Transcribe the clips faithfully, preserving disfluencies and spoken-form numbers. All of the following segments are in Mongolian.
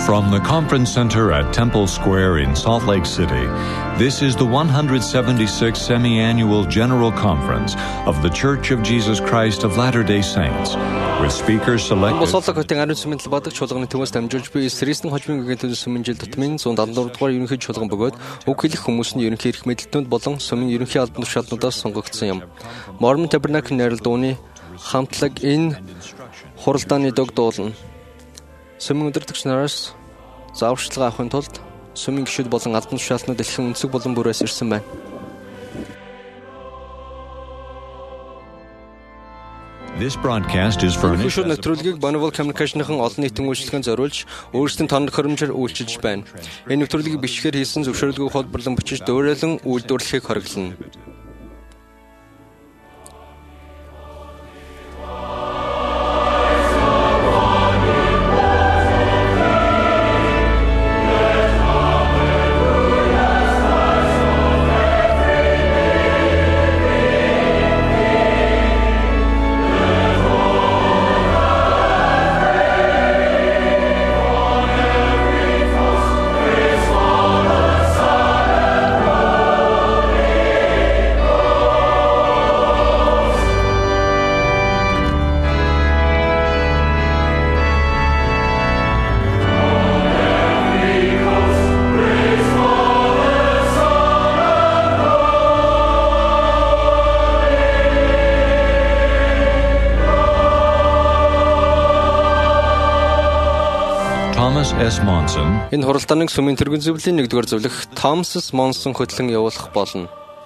From the Conference Center at Temple Square in Salt Lake City, this is the one hundred seventy-sixth Semi-Annual General Conference of the Church of Jesus Christ of Latter-day Saints, with speakers selected. Босолдог хотын ариун сүмэн талбадаг чуулганы төвөөс дамжуулж буй Срестэн хожмын гэгээн төв сүмэн жил тутмын one seventy-four дугаар ерөнхий чуулган бөгөөд үг хэлэх хүмүүс нь ерөнхий эрх мэдэлтнүүд болон сүмэн ерөнхий албан тушаалнуудаас сонгогдсон юм. Mormon Tabernacle найрал дууны хамтлаг энэ хуралдааны дог дуулна. Сүмэн удирдагч нараас зааварчилгаа авахын тулд сүмэн гишүүд болон албан тушаалтнууд дэлхийн өнцөг болон бүрээс ирсэн байна. This broadcast is furnished. Гишүүд нэвтрүүлгийг Bonneville Communication-ын олон нийтийн үйлчлэгэнд зориулж өөрсдийн тоног хөрөмжөөр үйлчилж байна. Энэ нэвтрүүлгийг бичгээр хийсэн зөвшөөрлгүй хөлбөрлөн бичиж дөөрөлөн үйлдвэрлэхийг хориглоно. Thomas S. Monson. Энэ хуралдааныг сүмийн тэргүүн зөвлөлийн нэгдүгээр зөвлөх Thomas S. Monson хөтлөн явуулах болно.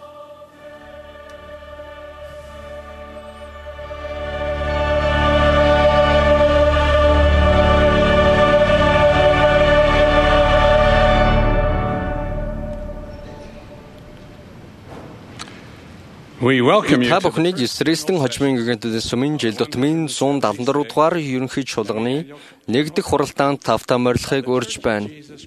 We welcome you. Та бүхнийг Срестэн хожмын гэгээн төв сүмэн жил тутмын one seventy-four дугаар ерөнхий чуулганы нэгдэх хуралдаанд тавтаа морилохыг урьж байна.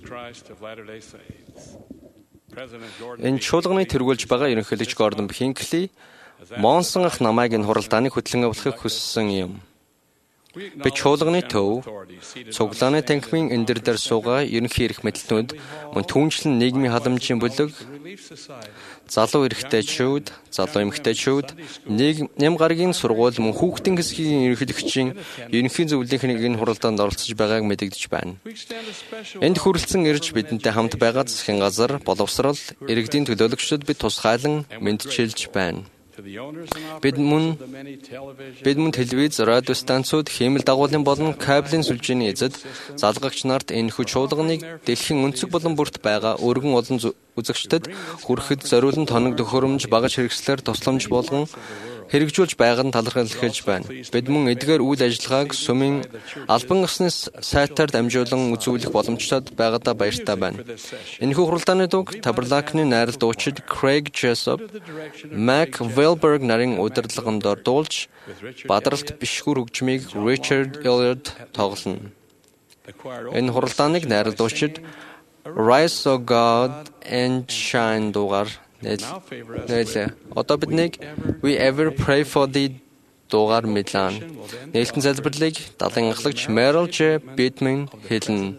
Энэ чуулганы тэргүүлж байгаа ерөнхийлөгч Гордон Хинкли Монсон ах намайг энэ хуралдааныг хөтлөн явуулахыг хүссэн юм. Би чуулганы төв, цуглааны танхимын эндэр дээр суугаа ерөнхий эрх мэдэлтнүүд, мөн түүнчлэн нийгмийн халамжийн бүлэг, залуу эрэгтэйчүүд, залуу эмэгтэйчүүд, ням гарагийн сургууль, мөн хүүхдийн хэсгийн ерөнхийлөгчийн ерөнхий зөвлөлийн энэ хуралдаанд оролцож байгааг мэдэгдэж байна. Энд хүрэлцэн ирж бидэнтэй хамт байгаа засгийн газар, боловсрал, иргэдийн төлөөлөгчдөд бид тусгайлан мэдчилж байна. Бид мөн бид мөн телевиз, радио станцууд, хиймэл дагуулын болон кабелийн сүлжээний эзэд залгагч нарт энэхүү чуулганыг дэлхийн өнцөг болон бүрт байгаа өргөн олон үзэгчдэд хүрэхэд зориулан тоног төхөөрөмж багаж хэрэгслээр тусламж болгон хэрэгжүүлж байгааг нь талархалж байна. Бид мөн эдгээр үйл ажиллагааг сүмийн албан ёсны сайтаар дамжуулан үзүүлэх боломжтой байгаадаа баяртай байна. Энэхүү хуралдааны дуг Tabernacle-ны найрал дуучид Craig Jessup, Mac Wilberg нарын удирдлагандор дуулж, бадралт бишгүр хөгжмийг Richard Elliot тоглоно. Энэ хуралдааныг найрал дуучид Rise of God and Shine дугаар нэлээ. Одоо биднийг We Ever Pray for Thee дугаар мэдлэн. Нээлтэн залбирлыг далайн анхлагч Merrill J. Bittman хэлнэ.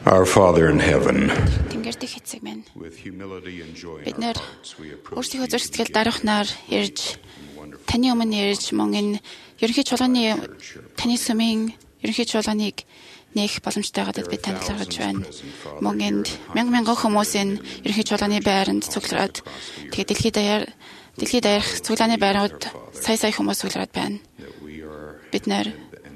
Our Father in heaven, Тэнгэрдэх эцэг минь. Бид нэр өөрсдийнхөө зүрх сэтгэл даруйхнаар ирж таны өмнө ирж мөн энэ ерөнхий чуулганы таны сүмийн ерөнхий чуулганыг нээх боломжтой гадад бид танд талархаж байна. Мөн энд мянган мянган хүмүүсийн ерөнхий чуулганы байранд цуглараад тэгээд дэлхийд даяар дэлхийд даяарх цуглааны байрууд сая сая хүмүүс цуглараад байна. Бид нэр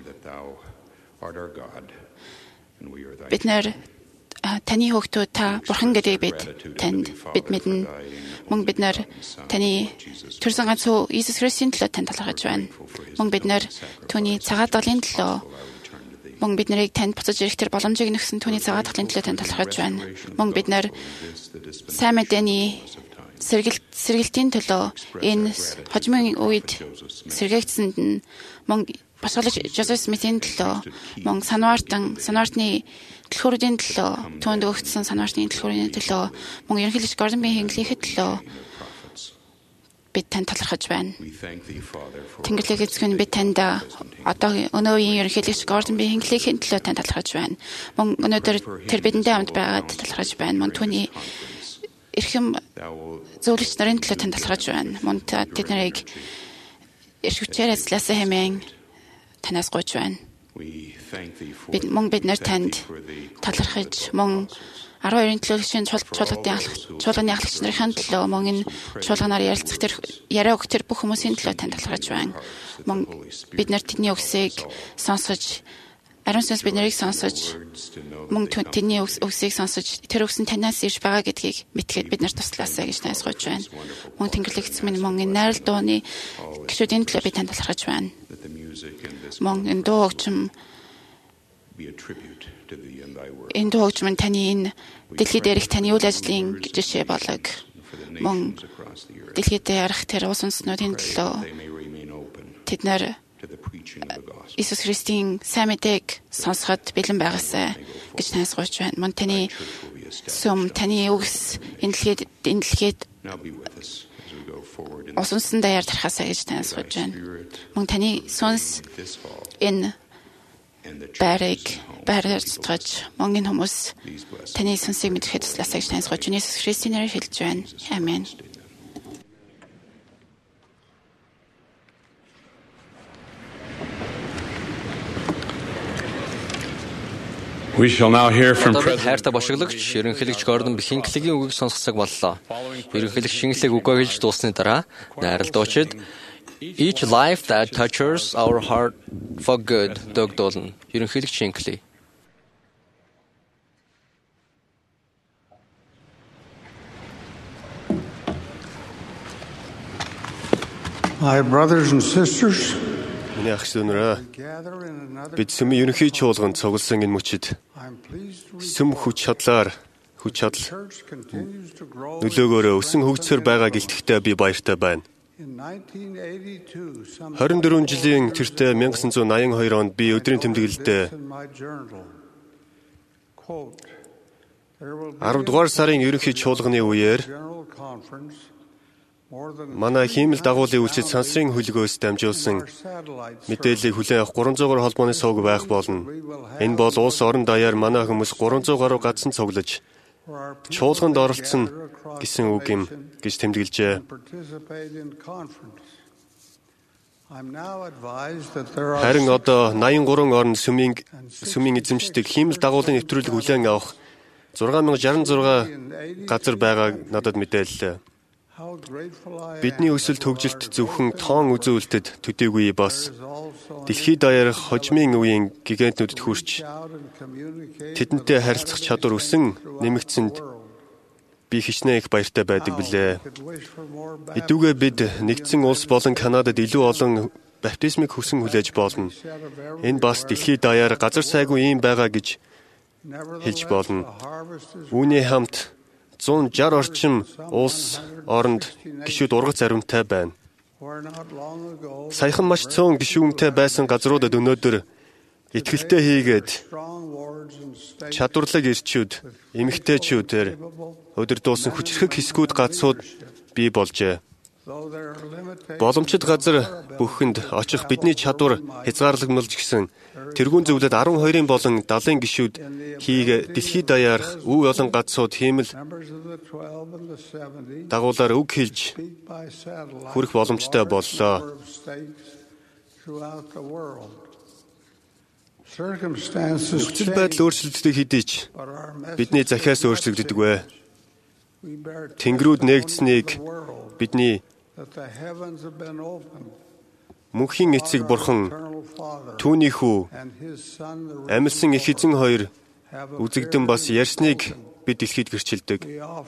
Бид нэр таны хөгтөө та бурхан гэдэг бид танд бид мэднэ. Мөн бид нэр таны төрсөн ганц хүү Иесус Христосийн төлөө танд талархаж байна. Мөн бид нэр түүний цагаат галын төлөө мөн бид нарыг танд буцаж ирэх тэр боломжийг нөгсөн түүний цагаат галын төлөө танд талархаж байна. Мөн бид нэр сайн мэдээний сэргэлт сэргэлтийн төлөө энэ хожмын үед сэргээгдсэнд нь мөн Башгалж Жозеф Смитийн төлөө мөн санваартан санваартны төлхөөрүүдийн төлөө түүнд өгсөн санваартны төлхөөрийн төлөө мөн ерөнхийлөгч Гордон Б. Хинклихэд төлөө бид танд талархаж байна. Тэнгэрлэг эзэн бид танд одоо өнөөгийн ерөнхийлөгч Гордон Б. Хинклихийн төлөө танд талархаж байна. Мөн өнөөдөр тэр бидэндээ хамт байгаад талархаж байна. Мөн түүний эрхэм зөвлөгч нарын төлөө танд талархаж байна. Мөн тэд нарыг эрхвчээр ажилласан хэмээн танаас гуйж байна. Бид мөн бид нар танд талархаж мөн арван хоёрын төлөөлөгчийн чуулганы чуулганы ахлагч нарын төлөө мөн энэ чуулганаар ярилцах тэр яриа өгөх тэр бүх хүмүүсийн төлөө танд талархаж байна. Мөн бид нар тэдний үгсийг сонсож ариун сүнс бид нарыг сонсож мөн тэдний үгсийг сонсож тэр үгс нь танаас ирж байгаа гэдгийг мэдгээд бид нар туслаасаа гэж танаас гуйж байна. Мөн Тэнгэрлэг эзэн минь мөн энэ найрал дууны гишүүдийн төлөө би танд талархаж байна. Мөн энэ дуу хөгжим энэ дуу хөгжим таны энэ дэлхийд дээрх таны үйл ажлын жишээ болог. Мөн дэлхийд дээрх тэр улс үндэстнүүдийн төлөө тэд нар Иесус Христосийн сайн мэдээг сонсоход бэлэн байгаасай гэж танаас гуйж байна. Мөн таны сүм таны үгс энэ дэлхийд энэ дэлхийд Осонсон даяар тархасаа гэж танаас гуйж байна. Мөн таны сүнс энэ байрыг байршиж мөн энэ хүмүүс таны сүнсийг мэдрэхэд туслаасаа гэж танаас гуйж байна. Иесус Христосийн нэрээр хэлж байна. Амен. we shall now hear from President хайртай бошиглогч ерөнхийлөгч Гордон Б. Хинклигийн үгийг сонсох цаг боллоо. Ерөнхийлөгч Хинклиг үгээ хэлж дууссаны дараа найрал дуучид Each life that touches our heart for good дөгдүүлнэ. Ерөнхийлөгч Хинкли. My brothers and sisters, Миний ах дүүнерээ бид сүмийн ерөнхий чуулганд цугласан энэ мөчид сүм хүч чадлаар хүч чадал нөлөөгөөрөө өсөн хөгжсөр байгаа гэлтэхтэй би баяртай байна. хорин дөрвөн жилийн тэртээ 천구 팔십이 онд би өдрийн тэмдэглэлдээ арав дугаар сарын ерөнхий чуулганы үеэр манай хиймэл дагуулын үйлчид сансрын хөлгөөс дамжуулсан мэдээллийг хүлээн авах гурван зуун гаруй холбооны сувг байх болно. Энэ бол улс орон даяар манай хүмүүс гурван зуун гаруй гадсан цуглаж чуулганд оролцсон гэсэн үг юм гэж тэмдэглэжээ. Харин одоо найман гурван орнд сүмийн сүмийн эзэмшдэг хиймэл дагуулын нэвтрүүлэг хүлээн авах зургаан мянга шарсан зургаан газар байгааг надад мэдээллээ. Бидний өсөлт хөгжилт зөвхөн тоон үзүүлэлтэд төдийгүй бас дэлхийд даяарх хожмын үеийн гигантнүүдэд хүрч тэдэнтэй харилцах чадвар өсөн нэмэгдсэнд би хичнээн их баяртай байдаг билээ. Хэдүүгээ бид нэгдсэн улс болон Канадад илүү олон баптизмыг хүсэн хүлээж болно. Энэ бас дэлхийд даяар газар сайгүй юм байгаа гэж хэлж болно. Үүний хамт зуун шарх орчим улс оронд гишүүд ургац ариунтай байна. Саяхан маш цөөн гишүүнтэй байсан газруудад өнөөдөр итгэлтэй хийгээд чадварлаг ирчүүд, эмэгтэйчүүдээр өдөр дуусан хүчрхэг хэсгүүд гацууд бий болжээ. Боломжит газар бүхэнд очих бидний чадвар хязгаарлагмалж гисэн тэргүүн зөвлөд арван хоёрын болон далайн гишүүд хийг дэлхийд даяарх үе олон газрууд хиймэл дагуулаар үг хэлж хүрэх боломжтой боллоо. Нөхцөл байдал өөрчлөлттэй хэдий ч бидний захиас өөрчлөгддөг вэ? Тэнгэрүүд нээгдсэнийг бидний мөнхийн эцэг бурхан түүний хүү амьсан их эзэн хоёр үзэгдэн бас ярьсныг бид дэлхийд гэрчилдэг.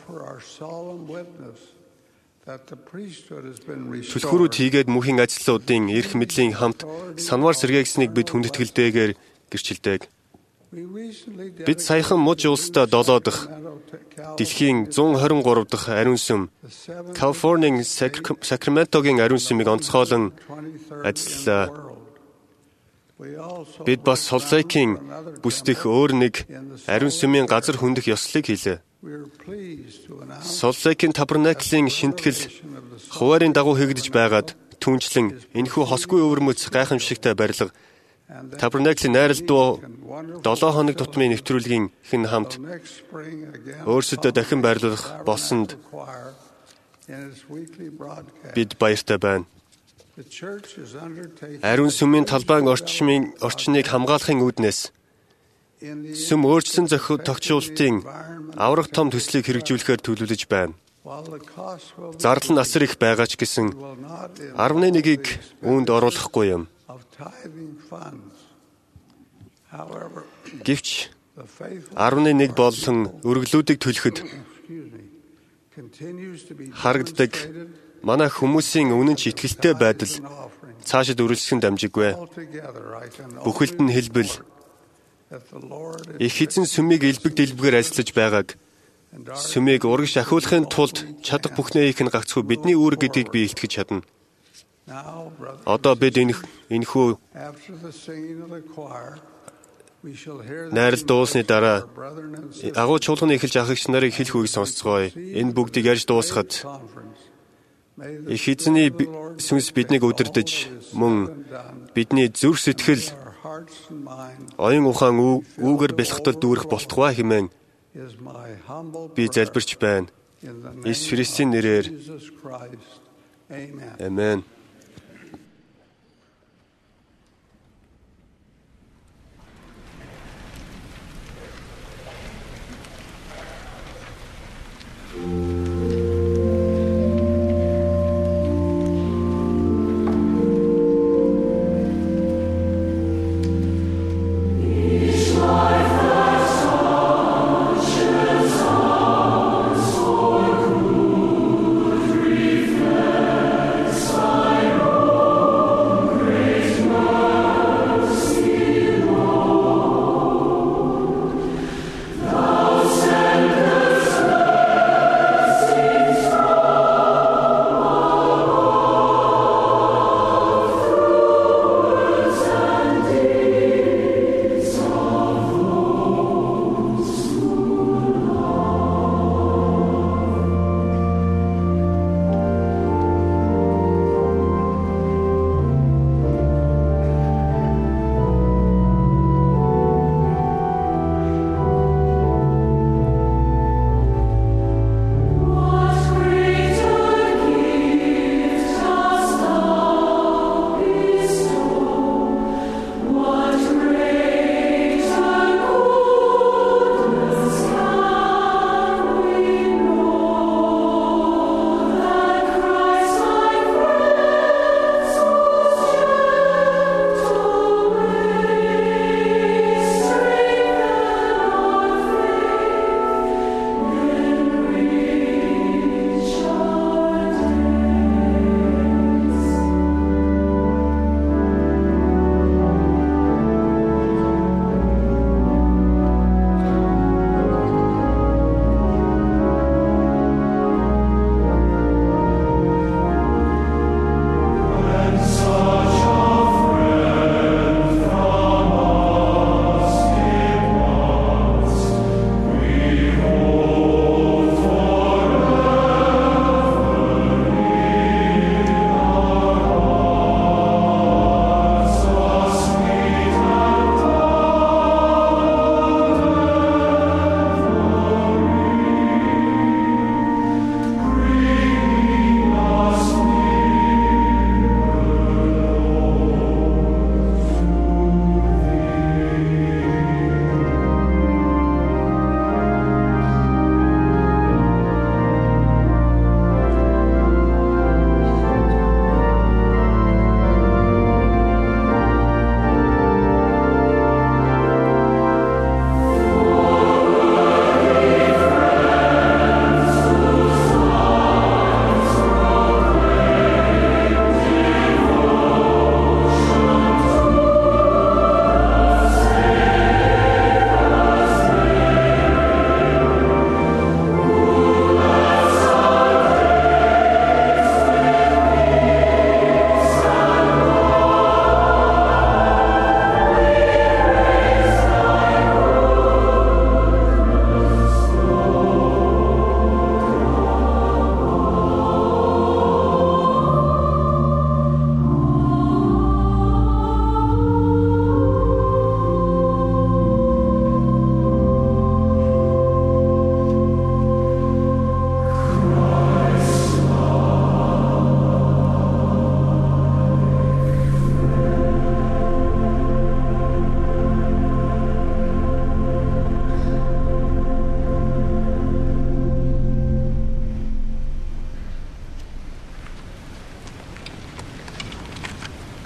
Түлхүүрүүд хийгээд мөнхийн ажилтнуудын эрх мэдлийн хамт санвар сэргээгснийг бид хүндэтгэлтэйгээр гэрчилдэг. Бид саяхан муж улстай долоо дахь дэлхийн зуун хорин гурав дахь ариун сүм Калифорний Сакраментогийн ариун сүмийг онцгойлон ажиллалаа. Бид бас Солт-Лейкийн бүсдэх өөр нэг ариун сүмийн газар хөндөх ёслолыг хийлээ. Солт-Лейкийн Табернаклийн шинтгэл хуваарийн дагуу хийгдэж байгаад түүнчлэн энэхүү хосгүй өвөрмөц гайхамшигтай барилга Табернаклийн найралдуу долоо хоног тутмын нэвтрүүлгийн хэн хамт өөрсөдөө дахин байрлуулах болсонд бид баяртай байна. Ариун сүмийн талбайн орчмын орчныг хамгаалахын үүднээс сүм өөрчлөн зохицуулалтын аврах том төслийг хэрэгжүүлэхээр төлөвлөж байна. Зардал нь асар их байгаа ч гэсэн арван нэгийг үүнд оруулахгүй юм. Гэвч арван нэг болон өргөлүүдийг төлөхөд харагддаг манай хүмүүсийн үнэн ч итгэлтэй байдал цаашид үргэлжлэн дамжиггүй. Бүхэлд нь хэлбэл их эзэн сүмийг элбэг дэлбэгээр ажиллаж байгааг сүмийг урагш ахиулахын тулд чадах бүхнээ хийх нь гагцхүү бидний үүрэг гэдгийг би илтгэж чадна. Одоо бид энэ энэхүү найрал дуусны дараа агуу чуулганы эхэлж ахигч нарыг хэлэх үгийг сонсцгоё. Энэ бүгдийг ярьж дуусгаад их эзний сүнс биднийг удирдах мөн бидний зүрх сэтгэл оюун ухаан үүгээр бэлхтал дүүрэх болтугай хэмээн би залбирч байна. Иесус Христийн нэрээр. Амен. Sorry.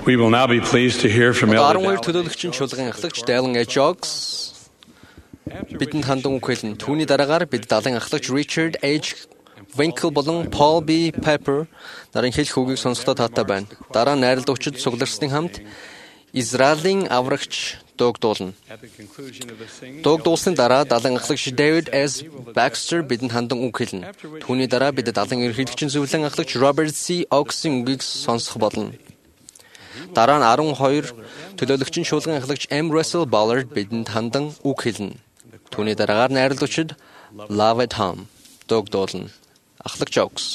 We will now be pleased to hear from Elder Дарамгүйр төлөөлөгчийн чуулган ахлагч Dallin H. Oaks бидэнд хандан үг хэлнэ. Түүний дараагаар бид далайн ахлагч Richard H. Winkle болон Paul B. Pepper нарын хэлэх үгийг сонсохдоо таатай байна. Дараа нь найралдагчид цугларсны хамт Израилийн аврагч дуугдуулна. Дуугдуулсны дараа далайн ахлагч David S. Baxter бидэнд хандан үг хэлнэ. Түүний дараа бид далайн ерөнхийлөгчийн зөвлөн ахлагч Robert C. Oaks-ийн үгийг сонсох болно. Дараа нь арван хоёр төлөөлөгчийн чуулган ахлагч M. Russell Ballard бидэнд хандан үг хэлнэ. Түүний дараагаар найралдагчид Love at Home дуугдуулна. Ахлагч Oaks.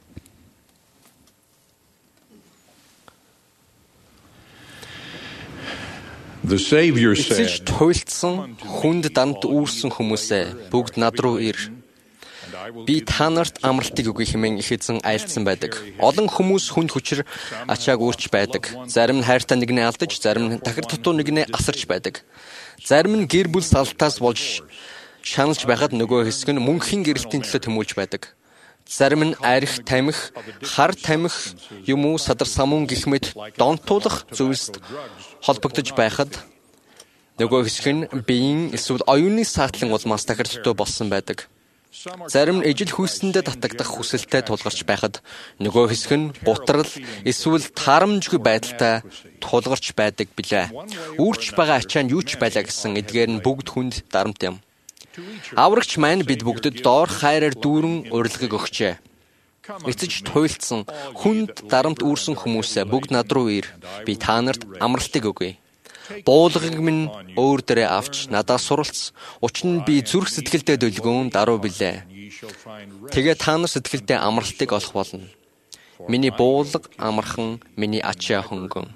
The Savior said, Эцэж туйлдсан хүнд дамд үүрсэн хүмүүсээ бүгд над руу ир. Би та нарт амралтыг өгье хэмээн их эзэн айлдсан байдаг. Олон хүмүүс хүнд хүчээр ачааг үүрч байдаг. Зарим нь хайртай нэгнээ алдаж, зарим нь дахир дутуу нэгнээ асарч байдаг. Зарим нь гэр бүл салтаас болж шаналж байхад нөгөө хэсэг нь мөнхийн гэрэлтийн төлөө тэмүүлж байдаг. Зарим нь арх тамхи, хар тамхи юм уу садар самун гэх мэт донтуулах зүйлсд холбогдож байхад нөгөө хэсэг нь биеийн эсвэл оюуны саатлан улмаас дахир дутуу болсон байдаг. Зарим нь ижил хүйстэндээ татагдах хүсэлтэд тулгарч байхад нөгөө хэсэг нь гутрал эсвэл таарамжгүй байдалтай тулгарч байдаг билээ. Үүрч байгаа ачаа нь юу ч байлаа гэсэн эдгээр нь бүгд хүнд дарамт юм. Аврагч маань бид бүгдэд доор хайраар дүүрэн урилгыг өгчээ. Эцэж туйлдсан хүнд дарамт үүрсэн хүмүүсээ бүгд над руу ир. Би та нарт амралтыг өгье. Буулгыг минь өөр дээрээ авч надаас суралц. Учир нь би зүрх сэтгэлдээ дөлгөөн даруй билээ. Тэгээ та нар сэтгэлдээ амралтыг олох болно. Миний буулга амархан, миний ачаа хөнгөн.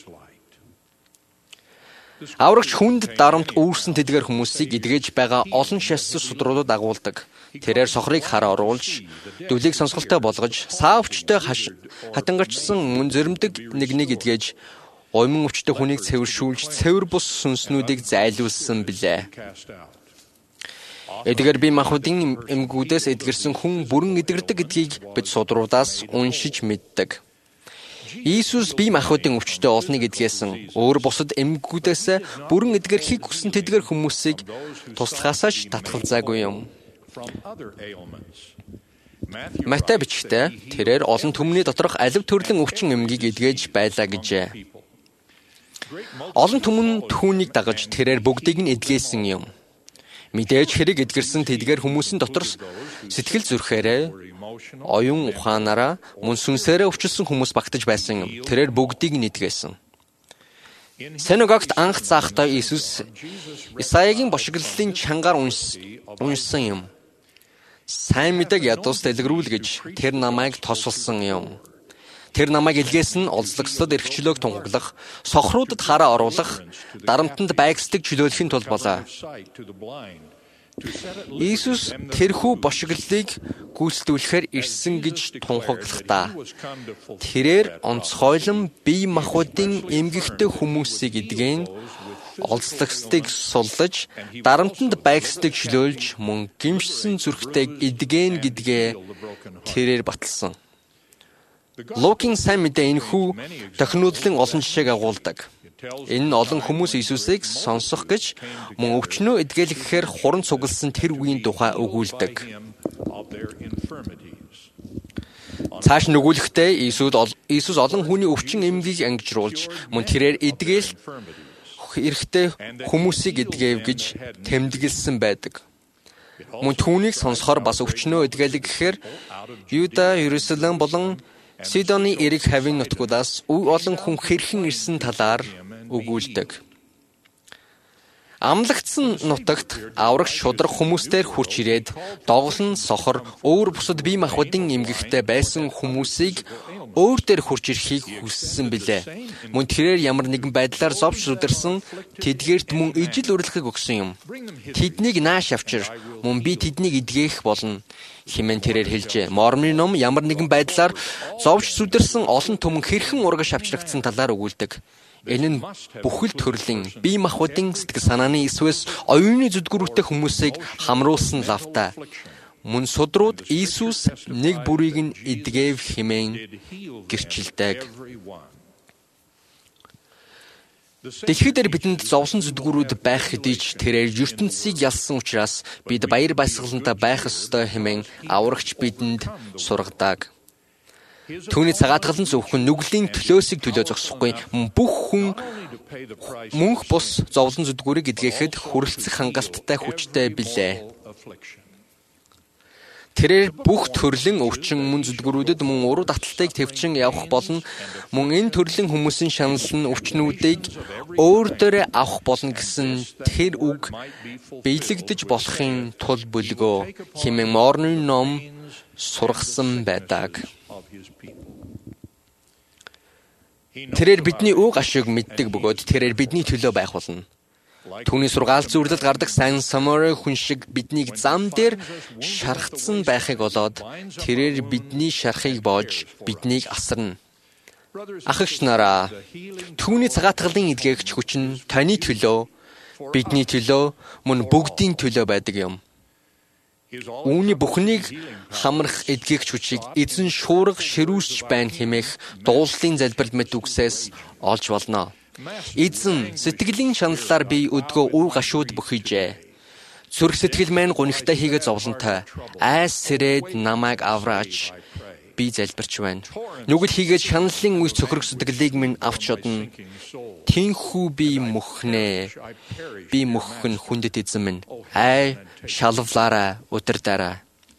Аврагч хүнд дарамт үүрсэн тэдгээр хүмүүсийг эдгэж байгаа олон шасс судруудад агуулдаг. Тэрээр сохрыг хараа оруулж, дүлийг сонсголтой болгож, саавчтай хатангарчсан мөн зэрэмдэг нэгнийг эдгэж, оймон өвчтэй хүнийг цэвэршүүлж, цэвэр бус сүнснүүдийг зайлуулсан билээ. Эдгээр бие махбодын эмгүүдээс эдгэрсэн хүн бүрэн эдгэрдэг гэдгийг бид судруудаас уншиж мэддэг. Иесус бие махбодын өвчтөе олныг эдгээсэн. Өөр бусад эмгэгүүдээс бүрэн эдгэрхийг хүссэн тэдгээр хүмүүсийг туслахаасаа ч татгалзаагүй юм. Матай бичгтээ тэрээр олон түмний доторх алив төрлийн өвчин эмгийг эдгэж байлаа гэжээ. Олон түмэн түүнийг дагаж тэрээр бүгдийг нь эдгээсэн юм. Мэдээж хэрэг эдгэрсэн тэдгээр хүмүүсийн дотор сэтгэл зүрхээрээ оюун ухаанаараа мөн сүнсээрээ өвчлсөн хүмүүс багтаж байсан юм. Тэрээр бүгдийг нь эдгээсэн. Синагогт анх цаахтаа Иесус Исаягийн бошиглолын чангаар уншсан юм. Сайн мэдээг ядуус дэлгэрүүл гэж тэр намайг тосолсон юм. Тэр намайг илгээсэн олзлогсод эрхчлөөг тунхаглах, сохруудад хараа оруулах, дарамтанд байгсдаг чөлөөлөхийн тулд болоо. Иесус тэрхүү бошиглолыг гүйцэтгүүлэхээр ирсэн гэж тунхаглахдаа тэрээр онцгойлон бие махбодын эмгэгтэй хүмүүсийг эдгэн олзлогсдыг суллаж, дарамтанд байгсдаг чөлөөлж, мөн гимшсэн зүрхтэйг эдгэн гэдгээ тэрээр баталсан. Лукийн сайн мэдээ энэхүү тохинодлын олон жишээг агуулдаг. Энэ нь олон хүмүүс Иесусыг сонсох гэж мөн өвчнөө эдгэлэхээр хуран цугласан тэр үеийн тухай өгүүлдэг. Цааш нь өгүүлэхдээ Иесус олон хүний өвчин эмгийг ангижруулж мөн тэрээр эдгээл эрэхтэй хүмүүсийг эдгээв гэж тэмдэглэсэн байдаг. Мөн түүнийг сонсохоор бас өвчнөө эдгэлэг гэхээр Юда, Ерүсалим болон Сидоны эрэг хавийн нутгуудаас үе олон хүн хэрхэн ирсэн талаар өгүүлдэг. Амлагдсан нутагт аврагч шудраг хүмүүстээр хурч ирээд доголн сохор өөр бусад бие махбодын эмгэгтэй байсан хүмүүсийг өөр дээр хурч ирэхийг хүссэн билээ. Мөн тэрээр ямар нэгэн байдлаар зовж зүдэрсэн тэдгээрт мөн ижил урилгыг өгсөн юм. Тэднийг нааш авчир, мөн би тэднийг эдгэх болно хэмээн тэрээр хэлжээ. Мормны ном ямар нэгэн байдлаар зовж зүдэрсэн олон түмэн хэрхэн урагш авчрагдсан талаар өгүүлдэг. Энэ нь бүхэл төрлийн бие махбодын сэтгэл санааны эсвэл оюуны зүдгүүртэй хүмүүсийг хамруулсан лавтай. Мөн судрууд Иесус нэг бүрийг нь эдгээв хэмээн гэрчилдэг. Дэлхий дээр бидэнд зовлон зүдгүүрүүд байх хэдий ч тэрээр ертөнцийг ялсан учраас бид баяр баясгалантай байх ёстой хэмээн аврагч бидэнд сургадаг. Түүний цагаатгалан зөвхөн нүглийн төлөөсийг төлөө зогсохгүй бүх хүн мөнх бус зовлон зүдгүүрийг эдгэхэд хүрэлцэх хангалттай хүчтэй билээ. Тэрээр бүх төрлийн өвчин мөн зүдгүүрүүдэд мөн уруу таталтыг төвчин явах болно. Мөн энэ төрлийн хүмүүсийн шанал нь өвчнүүдийг өөр дээрээ авах болно гэсэн тэр үг биелэгдэж болохын тулд бүлгөө хэмээн Морны ном сургасан байдаг. Тэрээр бидний үг ашиг мэддэг бөгөөд тэрээр бидний төлөө байх болно. Түүний сургаал зүрлэлд гардаг сайн самурай хүн шиг биднийг зам дээр шархацсан байхыг олоод тэрээр бидний шархыг боож биднийг асарна. Ахагч нараа, түүний цагаатгалын эдгээгч хүч нь таны төлөө, бидний төлөө, мөн бүгдийн төлөө байдаг юм. Үүний бүхнийг хамрах эдгээгч хүчийг эзэн шуурга ширүүсч байна хэмээх дуулалтын залбирал мэт үгсээс олж болно. Эзэн сэтгэлийн шаналлаар би өдгөө үе гашууд бүхийжээ. Зүрх сэтгэл маань гунигтай хийгээ зовлонтой. Айс сэрээд намайг авраач. Би залбирч байна. Нүгэл хийгээд шаналлын үе цөхрөг сэтгэлийг минь авч одно. Тинхүү би мөхнэ. Би мөхөн хүндэт эзэн минь. Ай шалвлаараа удирдаараа.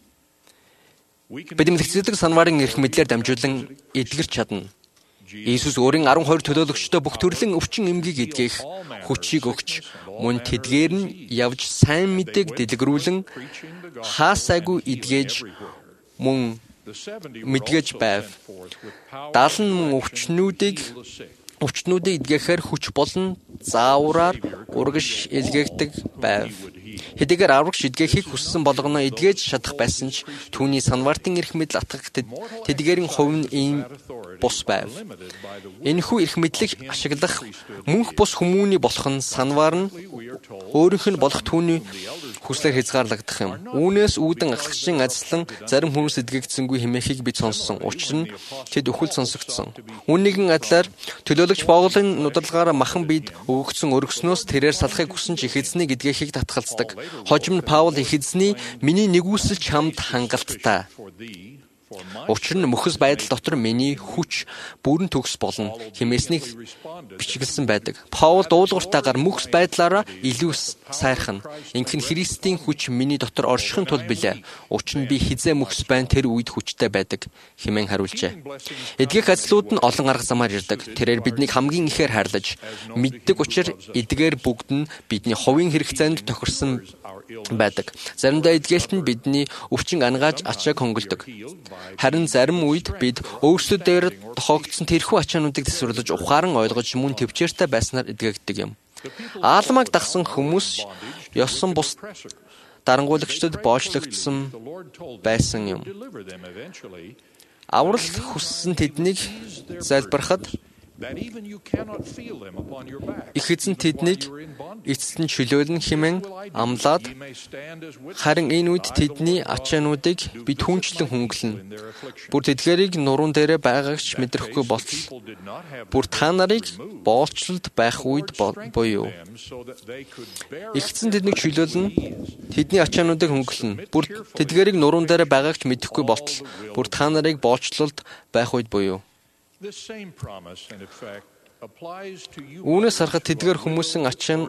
Бид мэдгэцдэг санварын эрх мэдлэр дамжуулан эдгэрч чадна. Иесус өөрийн арван хоёр төлөөлөгчдөө бүх төрлийн өвчин эмгийг эдгэх хүчийг өгч мөн тэдгээр нь явж сайн мэдээг дэлгэрүүлэн хаасайгүй эдгэж мөн мэдгэж байв. Даалан мөн өвчнүүдийг өвчнүүдийг эдгэхээр хүч болон заавраар урагш илгээгдэг байв. Хэдийгээр аврагч эдгэхийг хүссэн болгоно эдгэж чадах байсан ч түүний санваартын эрх мэдэл атгах тэдгээрийн хувь нь ийм бус байв. Энэхүү эрх мэдлийг ашиглах мөнх бус хүмүүний болох нь санваар нь өөрийнх нь болох түүний хүслээр хязгаарлагдах юм. Үүнээс үүдэн ахлагчийн ажлан зарим хүмүүс эдгэгдсэнгүй хэмээхийг бид сонссон. Учир нь тэд өхөл сонсогдсон. Үүнийхэн адилаар төлөөлөгч Паулын нудалгаараа махан бид өгөгдсөн өргөснөөс тэрээр салахыг хүсэн ч их эзнийг эдгэхийг татгалздаг. Хожим нь Паул их эзний миний нэгүсэл чамд хангалттай. Учир нь мөхөс байдал дотор миний хүч бүрэн төгс болно хэмээснийг бичгэлсэн байдаг. Паул дуулууртаагаар мөхс байдлаараа илүү сайрхна. Ингэх нь Христийн хүч миний дотор оршихын тулд билээ. Учир нь би хизээ мөхс байна тэр үед хүчтэй байдаг хэмээн хариулжээ. Эдгэх ажлууд нь олон арга замаар ирдэг. Тэрээр биднийг хамгийн ихээр хайрлаж мэддэг учраас эдгээр бүгд нь бидний хувийн хэрэгцээнд тохирсон байдаг. Заримдаа эдгээлт нь бидний өвчин ангааж ачааг хөнгөлдөг. Харин зарим үед бид өөрсдөдөө тохиогдсон тэрхүү ачаануудыг төсвөрлөж ухаан ойлгож мөн төвчээртэй байснаар эдгэгддэг юм. Аалмаг дагсан хүмүүс ёсон бус дарангуулагчдад боочлогдсон байсан юм. Аврал хүссэн тэднийг залбирахад их эзэн тэднийг эцэст нь чөлөөлнө хэмээн амлаад харин энэ үед тэдний ачаануудыг би түнчлэн хөнгөлнө. Бүр тэдгэрийг нуруунд дээрээ байгаагч мэдрэхгүй болтол. Бүр та нарыг боолчлолд байх үед буюу их эзэн тэднийг чөлөөлнө, тэдний ачаануудыг хөнгөлнө. Бүр тэдгэрийг нуруунд дээрээ байгаагч мэдэхгүй болтол. Бүр та нарыг боолчлолд байх үед буюу Үүнээс харахад тэдгээр хүмүүсийн ачаан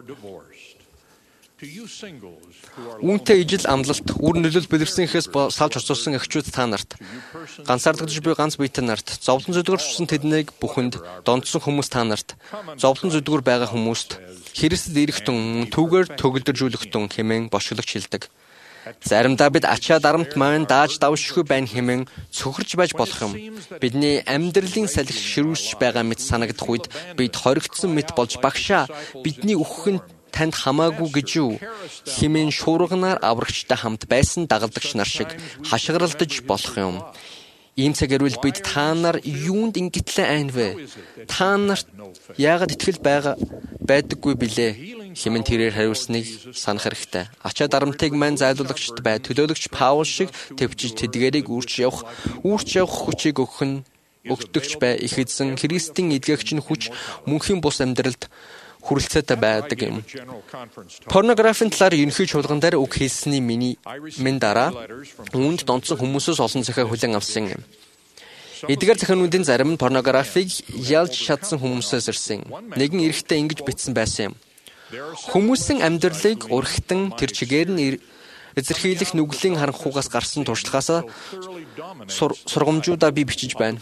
үүнтэй ижил амлалт, үр нөлөөлөл бэлэрсэнхээс салж оцсон эхчүүд та нарт, ганцаардагдж буй ганц биетэй нарт, зовлон зүдгэрчсэн тэднийг бүхэнд донцсон хүмүүс та нарт, зовлон зүдгэр байгаа хүмүүст, Христэд ирэх тун, түүгээр төгөлдржүүлэх тун хэмээн бошголагч хэлдэг. Заримдаа бид ачаа дарамт маань дааж давшгүй байна хэмээн цөхөрж байж болох юм. Бидний амьдралын салхи ширүүсч байгаа мэт санагдах үед бид хоригдсон мэт болж багшаа бидний үхэх нь танд хамаагүй гэж юу хэмээн шуурганаар аврагчтай хамт байсан дагалдагч нар шиг хашгиралдаж болох юм. Ийм цаг ирвэл бид та нар юунд ингэтлээ айн вэ? Та нарт яагаад итгэл байгаа байдаггүй билээ? Хэмээн тэрээр хариулсныг санах хэрэгтэй. Ачаа дарамтыг маань зайлуулагчд бай. Төлөөлөгч Паул шиг төвчж тэдгэрийг үрч явах, үрч явах хүчийг өгөх нь өгдөгч бай. Их эзэн Христийн эдгэгч нь хүч мөнхийн бус амьдралд хүрэлцээтэй байдаг юм. Порнографийн талаар ерөнхий чуулган дээр үг хэлсний миний минь дараа үүнд донцсон хүмүүсээс олон захиа хүлээн авсан юм. Эдгээр захиануудын зарим нь порнографиг ялж чадсан хүмүүсээс ирсэн. Нэгэн эрэхтэй ингэж бичсэн байсан юм. Хүмүүсийн амьдралыг урагтан тэр чигээр нь эзэрхийлэх нүглийн харанхуугаас гарсан туршлагаас сургамжуудаа би бичиж байна.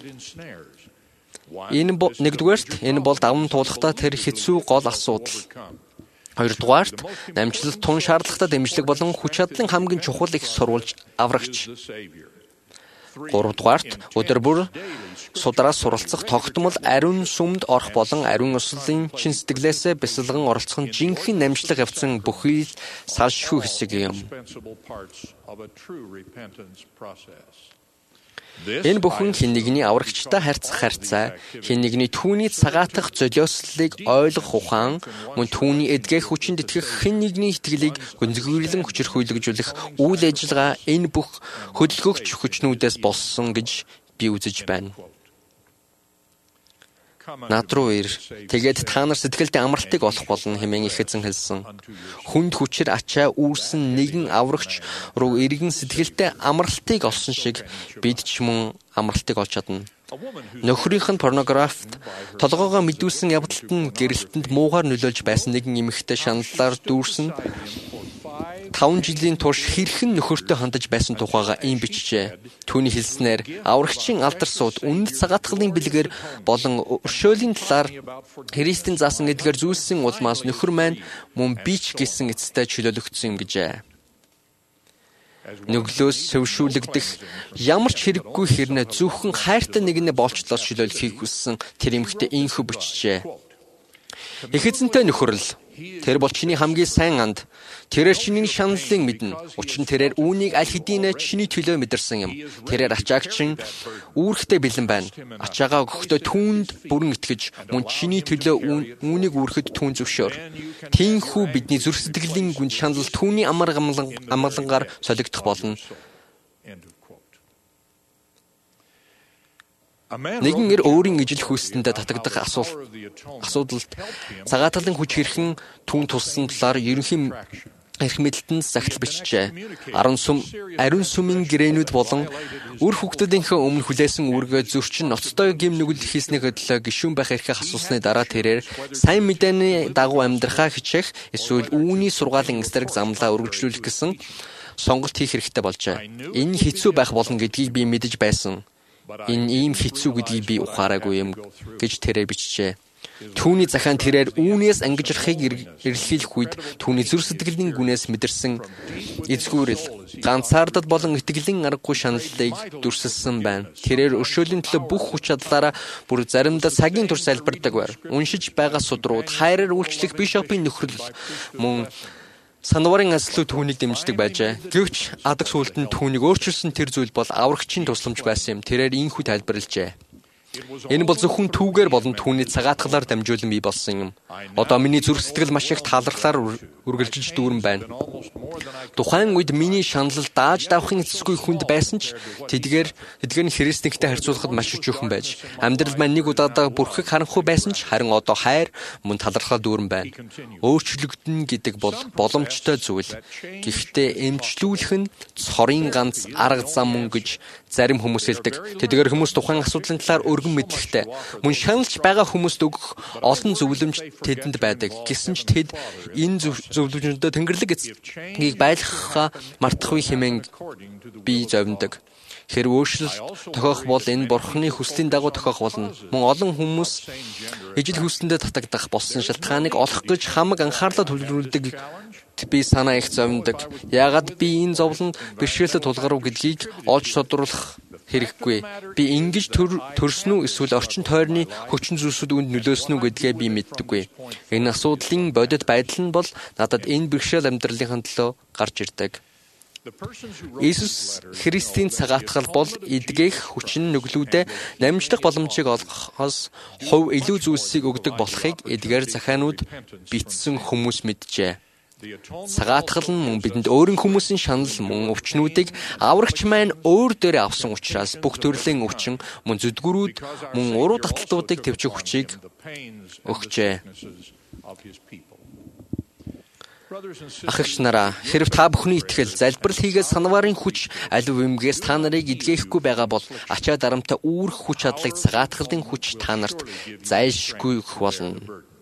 Энэ нэгдүгээрт энэ бол даван туулахдаа тэр хэцүү гол асуудал. Хоёрдугаарт намжлалт тун шаардлагатай дэмжлэг болон хүч чадлын хамгийн чухал их сурвалж аврагч. Гуравдугаарт өдөр бүр судраас суралцах тогтмол ариун сүмд орох болон ариун өслийн чин сэтгэлээсээ бясалган оролцох нь жинхэнэ намжлах явцсан бүхий л салшгүй хэсэг юм. Энэ бүхэн хэн нэгний аврагчтай харьцах харьцаа, хэн нэгний түүний цагаатах золиослыг ойлгох ухаан, мөн түүний эдгэх хүчинд итгэх хэн нэгний итгэлийг гүнзгийрлэн хүчирхийлэгжүүлэх үйл ажиллагаа энэ бүх хөдөлгөгч хүчнүүдээс болсон гэж би үзэж байна. Над руу ир. Тэгээд та нар сэтгэлдээ амралтыг олох болно хэмээн их эзэн хэлсэн. Хүнд хүчээр ачаа үүрсэн нэгэн аврагч руу иргэн сэтгэлдээ амралтыг олсон шиг бид ч мөн амралтыг олж чадна. Нөхрийнх нь порнографт толгоогоо мэдүүлсэн явдалт нь гэрэлтэнд муугаар нөлөөлж байсан нэгэн эмэгтэй шаналлаар дүүрсэн таван жилийн турш хэрхэн нөхөртөө хандаж байсан тухайга ийм бичжээ. Түүний хэлснээр аврагчийн алдар сууд үнэт цагаатгалын бэлгээр болон өршөөлийн талаар Христийн заасан эдгээр зүйлсийн улмаас нөхөр маань мөн би ч гэсэн эцэстээ чөлөөлөгдсөн юм гэжээ. Нүглөөс сөвшүүлэгдэх ямар ч хэрэггүй хэрнээ зөвхөн хайртай нэгнээ болцлоос чөлөөлөхийг хүссэн тэр эмэгтэй ийхүү бичжээ. Их эзэнтэй нөхөрл. Тэр бол чиний хамгийн сайн анд. Тэрээр чиний шаналлыг мэднэ. Учир нь тэрээр үүнийг аль хэдийнэ чиний төлөө мэдэрсэн юм. Тэрээр ачааг чин үүрэгтэй бэлэн байна. Ачаагаа өгөхдөө түүнд бүрэн итгэж, мөн чиний төлөө үүнийг үүрэхэд түүн зөвшөөр. Тиймхүү бидний зүрх сэтгэлийн гүн шанал түүний амар амгалангаар солигдох болно. Нэгэн эр өөрийн ижил хүстэндээ татагдах асуудалд цагаатгалын хүч хэрхэн түүн туссан талаар ерөнхий эрх мэдэлтэнд захидал бичжээ. Ариун сүм, ариун сүмийн гэрээнүүд болон үр хүүхдүүдийнхээ өмнө хүлээсэн үүргээ зөрчин ноцтой гим нүгэл хийснийхээ төлөө гишүүн байх эрхээ асуусны дараа тэрээр сайн мэдээний дагуу амьдрахаа хичээх эсвэл үүний сургаалын эсрэг замлаа үргэлжлүүлэх гэсэн сонголт хийх хэрэгтэй болжээ. Энэ хэцүү байх болно гэдгийг би мэдэж байсан. Энэ ийм хэцүү гэдгийг би ухаараагүй юм гэж тэрээр бичжээ. Түүний захаан тэрээр үүнээс ангижрахыг эрэлхийлэх үед түүний зүрх сэтгэлийн гүнээс мэдэрсэн эзгүүрэл ганцаардад болон итгэлийн аргагүй шаналлыг дүрсэлсэн байна. Тэрээр өршөөлийн төлөө бүх хүч чадлаараа бүр заримдаа цагийн турш залбирдаг байр. Уншиж байгаа судрууд хайраар үйлчлэх бишопын нөхрөл мөн санварын аслуу түүнийг дэмждэг байжээ. Гэвч адаг сүлд нь түүнийг өөрчилсөн тэр зүйл бол аврагчийн тусламж байсан юм. Тэрээр ийхүү тайлбарлажээ. Энэ бол зөвхөн түүгээр болон түүний цагаатгалаар дамжуулан бий болсон юм. Одоо миний зүрх сэтгэл маш их таалархлаар үргэлжилж дүүрэн байна. Тухайн үед миний шанал дааж давхын эцэсгүй хүнд байсан ч тэдгээр тэдгээр нь Христнийхтэй харьцуулахад маш өчөөхөн байж амьдрал маань нэг удаадаа бүрхэг харанхуй байсан ч харин одоо хайр мөн талархал дүүрэн байна. Өөрчлөгдөн гэдэг бол боломжтой зүйл. Гэхдээ эмчлүүлэх нь цорын ганц арга зам мөн гэж зарим хүмүүс хэлдэг. Тэдгээр хүмүүс тухайн асуудлын талаар өргөн мэдлэгтэй. Мөн шаналж байгаа хүмүүст өгөх олон зөвлөмж тэдэнд байдаг. Гэсэн ч тэд энэ зөвлөмжөндөө Тэнгэрлэг эцгийг байлгахаа мартахгүй хэмээн би зовндог. Хэрв өөрчлөлт тохиох бол энэ Бурхны хүслийн дагуу тохиох болно. Мөн олон хүмүүс ижил хүслэндээ татагдах болсон шалтгааныг олох гэж хамаг анхаарлаа төвлөрүүлдэг. Би санаа их зовндог. Яагаад би энэ зовлонд бэрхшээлтэй тулгарав гэдгийг олж тодруулах хэрэггүй. Би ингэж төр төрсөн үү эсвэл орчин тойрны хүчин зүйлсүүд үнд нөлөөсөн үү гэдгээ би мэддэггүй. Энэ асуудлын бодит байдал нь бол надад энэ бэрхшээл амьдралынхаа төлөө гарч ирдэг. Иесус Христийн цагаатгал бол эдгэх хүчин нүглүүдэд намжлах боломжийг олгохоос хувь илүү зүйлсийг өгдөг болохыг эдгээр захаанууд бичсэн хүмүүс мэджээ. Цагаатгал нь мөн бидэнд өөрийн хүмүүсийн шанал мөн өвчнүүдийг аврагч маань өөр дээрээ авсан учраас бүх төрлийн өвчин мөн зүдгүүрүүд мөн уруу таталтуудыг төвчих хүчийг өгчээ. Ах эгч нараа, хэрв та бүхний итгэл залбирал хийгээд санаварын хүч аливаа юмгээс та нарыг эдгээхгүй байгаа бол ачаа дарамтаа үүрэх хүч чадлыг цагаатгалын хүч та нарт зайлшгүй өгөх болно.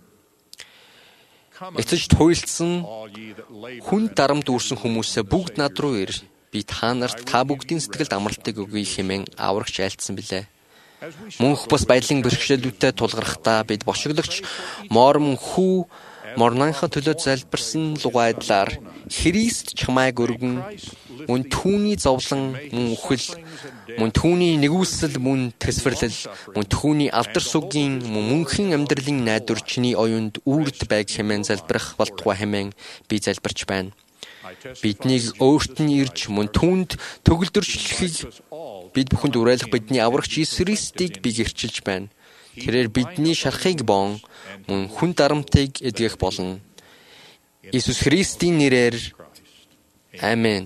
Эцэж туйлдсан хүн дарамт үүрсэн хүмүүсээ бүгд над руу ир. Би та нарт та бүгдийн сэтгэлд амралтыг өгье хэмээн аврагч айлтсан билээ. Мөнх бус баялын бэрхшээлүүтэй тулгархдаа бид бошигдогч моормон хүү Морнанхаа төлөө залбирсан лугайдлаар Христ чамайг өргөн мөн түүний зовлон мөн үхэл мөн түүний нэгүсэл мөн тэсвэрлэл мөн түүний алдар сугийн мөн мөнхийн амьдралын найдвар чиний оюунд үрд байг хэмээн залбирах болтугай хэмээн би залбирч байна. Биднийг өөрт нь ирж мөн түүнд төгөлдөрчлөхийг бид бүхэнд уриалах бидний аврагч Иесус Христийг би гэрчилж байна. Тэрээр бидний шарахыг боон мөн хүн дарамтыг эдгэх болно. Иесус Христийн нэрээр Амен.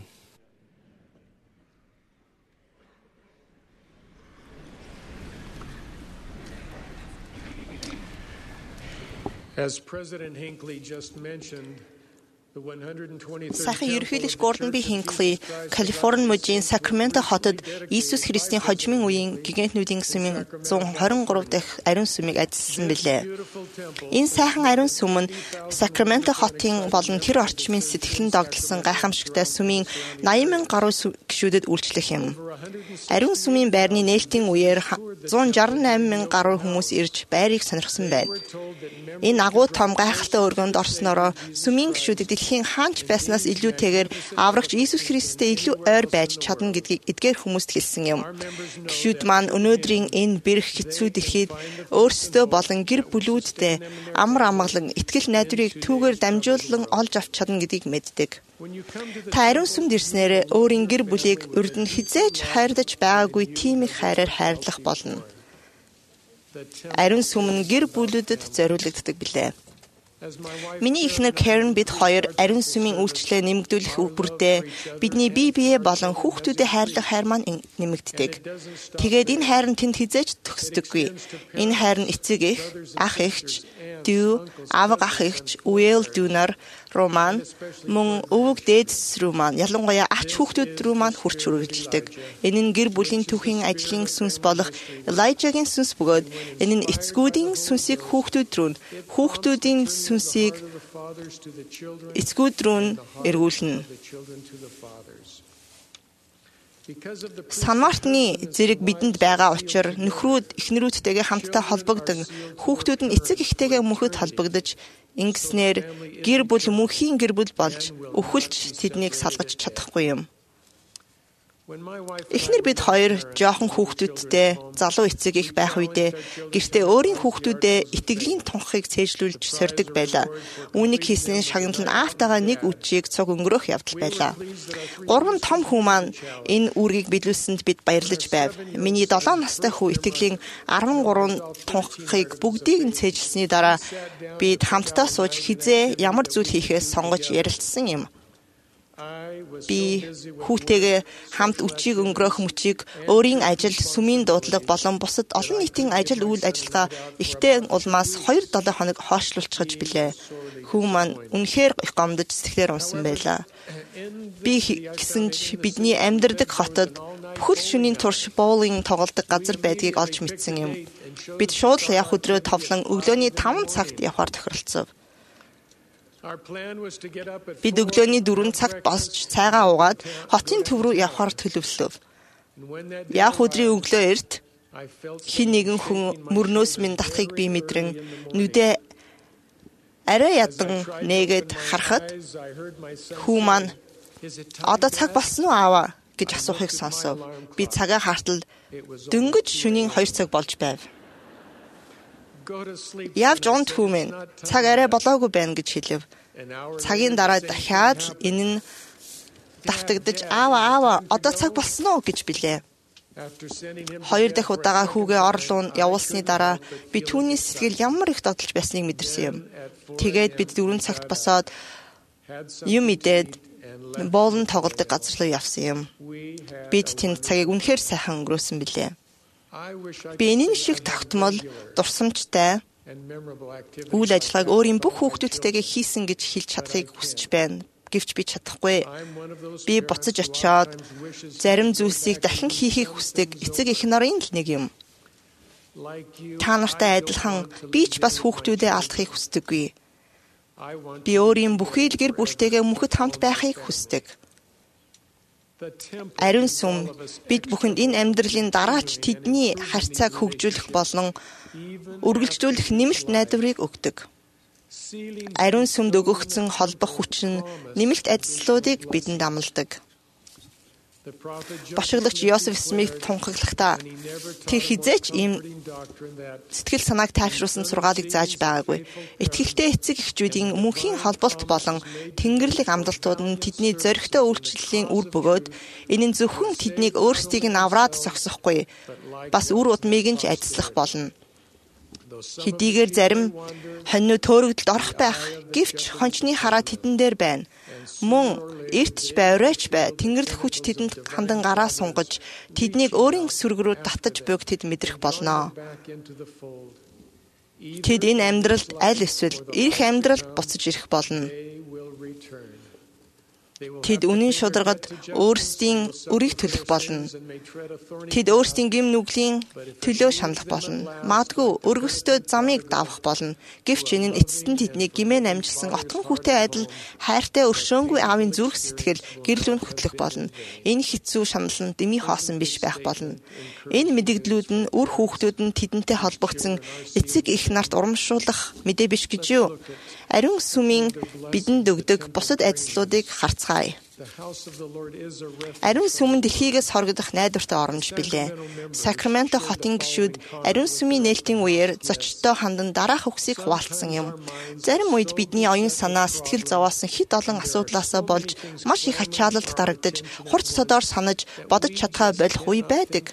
As President Hinckley just mentioned, Сайхан ерөнхийлөгч Гордон Би Хинкли Калифорни мужийн Сакраменто хотод Иесус Христийн хожимын үеийн гигантнүүдийн сүмийн зуун хорин гурав дахь ариун сүмийг ажилласан билээ. Энэ сайхан ариун сүм нь Сакраменто хотын болон тэр орчмын сэтгэлэн догдолсон гайхамшигтай сүмийн наян мянга гаруй гишүүдэд үйлчлэх юм. Ариун сүмийн байрны нээлтийн үеэр зуун шарсан мянга гаруй хүмүүс ирж байрыг сонирхсан байна. Энэ агуу том гайхалтай өргөнд орснороо сүмийн гишүүдэд дэлхийн хаанч байснаас илүүтэйгээр аврагч Иесус Христтэй илүү ойр байж чадна гэдгийг эдгээр хүмүүст хэлсэн юм. Гишүүд маань өнөөдрийн энэ бэрх хэцүү дэлхийд өөрсдөө болон гэр бүлүүддээ амар амгалан итгэл найдварыг түүгээр дамжуулан олж авч чадна гэдгийг мэддэг. Та ариун сүмд ирснээр өөрийн гэр бүлийг урд нь хизээж хайрлаж байгаагүй тийм их хайраар хайрлах болно. Ариун сүм нь гэр бүлүүдэд зориулагддаг билээ. Миний эхнэр Karen бид хоёр ариун сүмийн үйлчлэлээ нэмэгдүүлэх бүрдээ бидний бие биеэ болон хүүхдүүдэд хайрлах хайр маань нэмэгддэг. Тэгээд энэ хайр нь тэнд хизээж төгсдөггүй. Энэ хайр нь эцэг эх, ах эгч, дүү, аав ах эгч, үеэл дүүнар руу маань мөн өвөг дээдс рүү маань ялангуяа ач хүүхдүүд рүү маань хүрч үргэлжилдэг. Энэ нь гэр бүлийн түүхийн ажлын сүнс болох Элайжагийн сүнс бөгөөд энэ нь эцгүүдийн сүнсийг хүүхдүүд рүү, хүүхдүүдийн сүнсийг эцгүүд рүү эргүүлнэ. Санмартны зэрэг бидэнд байгаа учраас нөхрүүд эхнэрүүдтэйгээ хамтдаа холбогдсон, хүүхдүүд нь эцэг эхтэйгээ мөнхөд холбогдож, ингэснээр гэр бүл мөнхийн гэр бүл болж өвхөлж тэднийг салгаж чадахгүй юм. Эхнэр бид хоёр жоохон хүүхдүүдтэй залуу эцэг их байх үедээ гэртээ өөрийн хүүхдүүдэд итгэлийн тунхыг цээжлүүлж сордог байлаа. Үүнийг хийснээр шагнал нь аавтайгаа нэг үчиг цуг өнгөрөх явдал байлаа. Гурван том хүү маань энэ үүргийг биелүүлсэнд бид баярлаж байв. Миний долоон настай хүү итгэлийн арван гурван тунхыг бүгдийг нь цээжилсэний дараа бид хамтдаа сууж хизээ ямар зүйл хийхээс сонгож ярилцсан юм. Би хүүтэйгээ хамт үчиг өнгөрөх мөчийг өөрийн ажил, сүмийн дуудлага болон бусад олон нийтийн ажил үйл ажиллагаа ихтэй улмаас хоёр долоо хоног хойшлуулчихж билээ. Хүү маань үнэхээр их гомдож сэтгэлээр унсан байлаа. Би гэсэн ч бидний амьдардаг хотод бүхэл шөнийн турш боулинг тоглодог газар байдгийг олж мэдсэн юм. Бид шууд явах өдрөө товлон өглөөний таван цагт явахаар тохиролцов. Бид өглөөний дөрвөн цагт босч цайгаа уугаад хотын төв рүү явахаар төлөвлөв. Явах өдрийн өглөө эрт хин нэгэн хүн мөрнөөс минь татахыг би мэдрэн нүдээ арай ядан нээгээд харахад хүү маань одоо цаг болсон уу аава гэж асуухыг сонсов. Би цагаа хартал дөнгөж шөнийн хоёр цаг болж байв. Явж унт хүмэн цаг арай болоогүй байна гэж хэлв. Цагийн дараа дахиад энэ нь давтагдаж аава аава одоо цаг болсон уу гэж билээ. Хоёр дахь удаага хүүгээ орлуун явуулсны дараа би түүний сэтгэл ямар их догдолж байсныг мэдэрсэн юм. Тэгээд бид дөрвөн цагт босоод юм идээд боолн тоглодог газар руу явсан юм. Бид тэнд цагийг үнэхээр сайхан өнгөрөөсөн билээ. Би энэ шиг тогтмол, дурсамжтай, Үйл ажиллагааг өөрийн бүх хүүхдүүдтэйгээ хийсэн гэж хэлж чадахыг хүсэж байна. Гэвч би чадахгүй. Би буцаж очиод зарим зүйлсийг дахин хийхийг хүсдэг эцэг эх нарын л нэг юм. Та нартай адилхан би ч бас хүүхдүүдээ алдахыг хүсдэггүй. Би өөрийн бүхий л гэр бүлтэйгээ мөнхөд хамт байхыг хүсдэг. Ариун сүм бид бүхэнд энэ амьдралын дараач тэдний харьцааг хөгжүүлэх болон үргэлжлүүлэх нэмэлт найдварыг өгдөг. Ариун сүмд өгөгдсөн холбох хүч нь нэмэлт ажлуудыг бидэнд амладаг. Бошиглагч Йосеф Смит тунхаглахдаа тэр хизээч ийм сэтгэл санааг тайвшруулсан сургаалыг зааж байгаагүй. Итгэлтэй эцэг эхчүүдийн мөнхийн холболт болон Тэнгэрлэг амлалтууд нь тэдний зоригтой үйлчлэлийн үр бөгөөд энэ нь зөвхөн тэднийг өөрсдийг нь авраад зогсохгүй, бас үр удмыг нь ч ажиллах болно. Хэдийгээр зарим хоньны төөрөгдөлд орох байх, гэвч хончны хараа тэдэн дээр байна. Мөн эртч бай, урайч бай, Тэнгэрлэг хүч тэдэнд хандан гараа сунгаж, тэднийг өөрийн сүрэг рүү татаж буйг тэд мэдрэх болно. Тэд энэ амьдралд аль эсвэл ирэх амьдралд буцаж ирэх болно. Тэд үнэн шударгад өөрсдийн өрийг төлөх болно. Тэд өөрсдийн гим нүглийн төлөө шаналх болно. Магадгүй өргөстөө замыг давах болно. Гэвч энэ нь эцэст нь тэднийг гимээ намжилсан отгон хүүтэй адил хайртай өршөөнгүй аавын зүрх сэтгэл гэрэл рүү хөтлөх болно. Энэ хэцүү шанал нь дэмий хоосон биш байх болно. Энэ мэдэгдлүүд нь үр хүүхдүүд нь тэдэнтэй холбогдсон эцэг их нарт урамшуулах мэдээ биш гэж юу? Ариун сүмийн бидэнд өгдөг бусад ажлуудыг харцгаая. Ариун сүм дэлхийгээс хорогдох найдвартай оромж билээ. Сакраменто хотын гишүүд ариун сүмийн нээлтийн үеэр зочдтой хандан дараах үгсийг хуваалцсан юм. Зарим үед бидний оюун санаа сэтгэл зовоосон хэд олон асуудлаасаа болж маш их ачаалалд дарагдаж, хурц содоор санаж, бодож чадхаа болох үе байдаг.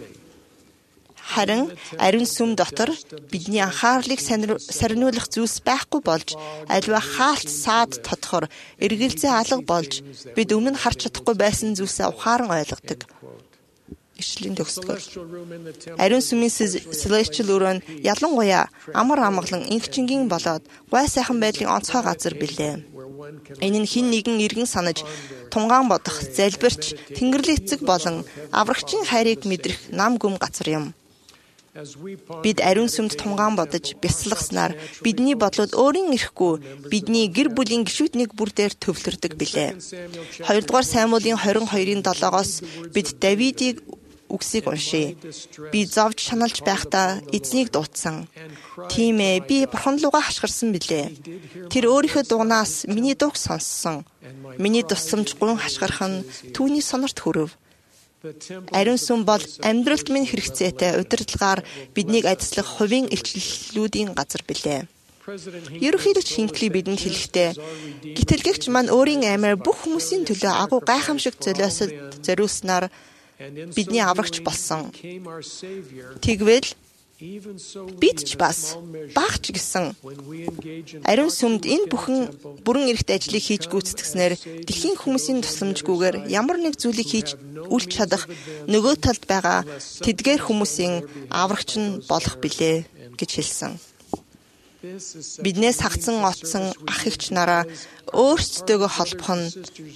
Харин ариун сүм дотор бидний анхаарлыг сарниулах зүйлс байхгүй болж, аливаа хаалт саад тодхор эргэлзээ алга болж, бид өмнө харж чадахгүй байсан зүйлсээ ухаан ойлгодог. Ишлэлийн төгсгөл. Ариун сүмийн celestial өрөө нь ялангуяа амар амгалан инхчингийн болоод гой сайхан байдлын онцгой газар билээ. Энэ нь хин нэгэн иргэн санаж, тунгаан бодох, залбирч, Тэнгэрлэг эцэг болон аврагчийн хайрыг мэдрэх нам гүм газар юм. Бид ариун сүмд тунгаан бодож бясалгаснаар бидний бодлууд өөрийн эрэхгүй бидний гэр бүлийн гишүүднийг бүр дээр төвлөрдөг билээ. Хоёрдугаар Самуэлийн двадцать two-ын seven-оос бид Давидыг үгсийг уншия. Би зовж шаналж байхдаа эзнийг дуудсан. Тийм ээ, би бурхан руугаа хашгирсан билээ. Тэр өөрийнхөө дуунаас миний дууг сонссон. Миний тусламж гун хашгирах нь түүний сонорт хүрв. Ариун сүм бол амьдралд минь хэрэгцээтэй удирдлагаар биднийг ажиллах хувийн илчлэлүүдийн газар билээ. Ерөнхийлөгч Хинкли бидэнд хэлэхдээ гítэлгэгч маань өөрийн аймаар бүх хүмүүсийн төлөө агуу гайхамшиг золиосод зориулснаар бидний аврагч болсон. Тэгвэл бид ч бас багч гэсэн ариун сүмд энэ бүхэн бүрэн эрхт ажлыг хийж гүйцэтгснээр дэлхийн хүмүүсийн тусламжгүйгээр ямар нэг зүйлийг хийж үлч чадах нөгөө талд байгаа тэдгээр хүмүүсийн аврагч нь болох билээ гэж хэлсэн. Биднээс хагцсан отсон ах эгч нараа өөрсдөө холбох нь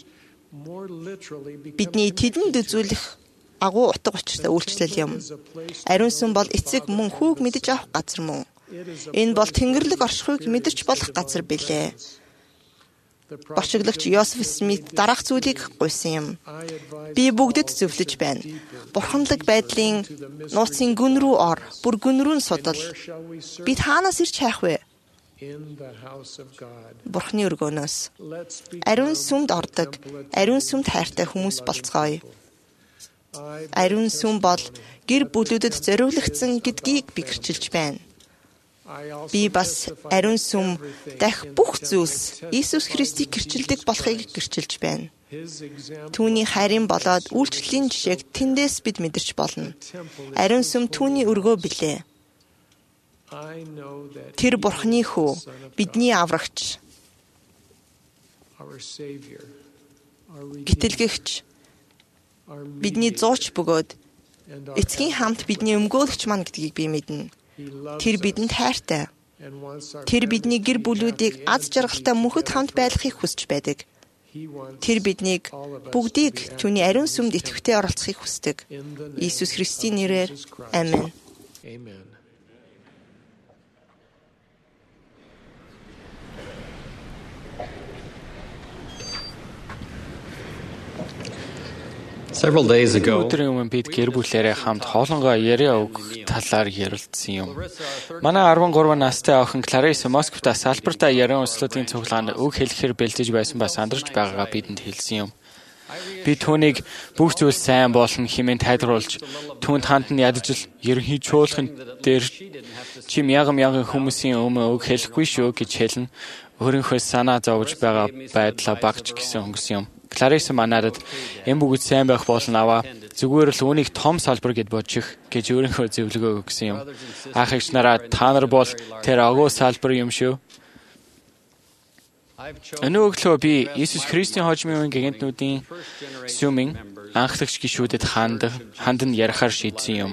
бидний тэдэнд үзүүлэх агуу утга учиртай үйлчлэл юм. Ариун сүм бол эцэг мөн хүүг мэдэж авах газар мөн. Энэ бол Тэнгэрлэг оршихуйг мэдэрч болох газар билээ. Бошиглагч Йосеф Смит дараах зүйлийг гуйсан юм. Би бүгдэд зөвлөж байна. Бурханлаг байдлын нууцын гүн рүү ор, бүр гүн рүү судал. Бид хаанаас ирж хайх вэ? Бурхны өргөөнөөс. Ариун сүмд ордог, ариун сүмд хайртай хүмүүс болцгоё. Ариун сүм бол гэр бүлүүдэд зориулагдсан гэдгийг би гэрчилж байна. Би бас ариун сүм дах бүх зүйлс Иесус Христийг гэрчилдэг болохыг гэрчилж байна. Түүний хайрын болоод үйлчлэлийн жишээг тэндээс бид мэдэрч болно. Ариун сүм түүний өргөө билээ. Тэр Бурхны хүү, бидний аврагч, гítэлгэгч, бидний зууч бөгөөд эцгийн хамт бидний өмгөөлөгч маань гэдгийг би мэднэ. Тэр бидэнд хайртай. Тэр бидний гэр бүлүүдийг аз жаргалтай мөнхөд хамт байлгахыг хүсэж байдаг. Тэр биднийг бүгдийг түүний ариун сүмд идэвхтэй оролцохыг хүсдэг. Иесус Христийн нэрээр амин. Several days ago, өдрийн өмнө бид гэр бүлээрээ хамт хоолонгоо яриа өгөх талаар ярилцсан юм. Манай арван гурав настай охин Кларис Москвата салбартаа яриан өслүүдийн цуглаанд үг хэлэхээр бэлдэж байсан ба сандарч байгаагаа бидэнд хэлсэн юм. Би түүнийг бүх зүйл сайн болно хэмээн тайлбарлаж, түүнд хандан ядаж л ерөнхий чуулган дээр чи мяган мяган хүмүүсийн өмнө үг хэлэхгүй шүү гэж хэлнэ. Өөрийнхөө санаа зовж байгаа байдлаа багч гэсэн өнгөрсөн юм. Кларис манадад энэ бүгд сайн байх болно аваа. Зүгээр л үүнийг том салбар гэд бодчих гэж өөрийнхөө зөвлөгөө өгсөн юм. Ах эгч нараа та нар бол тэр агуу салбар юм шүү. Өнөө өглөө би Иесус Христийн хожмын үеийн гэгэнтнүүдийн сүмийн анхлагч гишүүдэд ханд хандан ярихаар шийдсэн юм.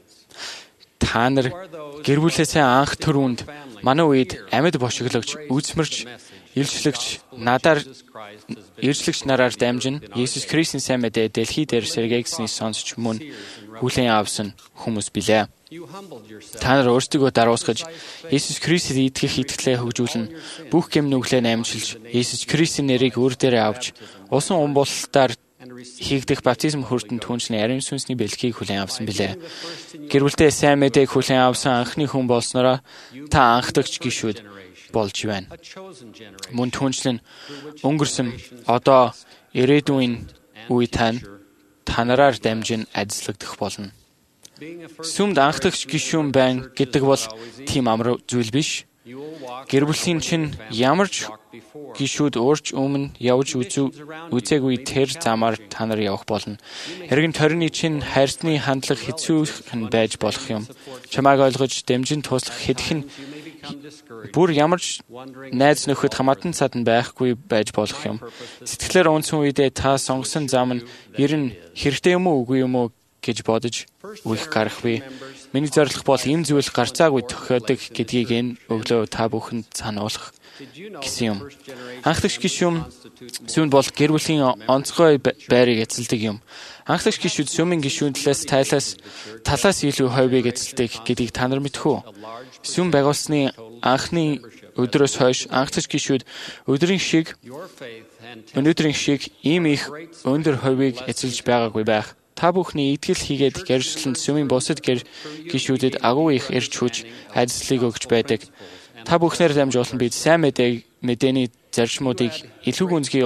Та нар гэр бүлээсээ анх төрөнд манай үед амьд бошиглогч, үзмэрч, илчлэгч, надаар иржлэгч нараар дамжин Иесус Христийн сайн мэдээ дэлхий дээр сэргээсний сонсч мөн хүлээн авсан хүмүүс билээ. Та нар өөрсдийгөө даруусгаж Иесус Христэд итгэх итгэлээ хөгжүүлнэ. Бүх гэм нүглээ намжилж Иесус Христийн нэрийг өөр дээрээ авч усан умбуулалтаар хийгдэх баптизм хүртэн түнчний ариун сүнсний бэлхийг хүлээн авсан билээ. Гэр бүлдээ сайн мэдээг хүлээн авсан анхны хүн болсноороо та анхдагч гишүүд болж байна. Мөн түнчлэн өнгөрсөн одоо ирээдүйн үе тань танараар дамжин ажиллагдах болно. Сүмд анхдагч гишүүн байна гэдэг бол тийм амар зүйл биш. Гэр бүлийн чинь ямар ч гишүүд өөрч өмнө явж үзээгүй тэр замаар та нар явах болно. Эргэн тойрны чинь хайрцны хандлага хэцүүх нь байж болох юм. Чамайг ойлгож дэмжин туслах хэдхэн бүр ямар ч найз нөхөд хамаатан цаад нь байхгүй байж болох юм. Сэтгэлээр унсан үедээ та сонгосон зам нь ер нь хэрэгтэй юм уу үгүй юм уу гэж бодож үех гарахгүй. Миний зорилго бол энэ зүйл гарцаагүй тохиодог гэдгийг энэ өглөө та бүхэнд сануулах гэсэн юм. Анхлагч гишүүн сүмд бол гэр бүлийн онцгой байрыг эзэлдэг юм. Анхлагч гишүүд сүмийн гишүүндлээс тайлаас талаас илүү хойвыг эзэлдэг гэдгийг та нар мэдэх үү? Сүм байгуулсны анхны өдрөөс хойш анхлагч гишүүд өдрийн шиг өнөөдрийн шиг ийм их өндөр хойвыг эзэлж байгаагүй байх. Та бүхний итгэл хийгээд гэрчлэн сүмийн бусад гэр гишүүдэд агуу их эрч хүч ажлыг өгч байдаг. Та бүхнээр дамжуулан бид сайн мэдээг мэдээний зарчмуудыг илүү гүнзгий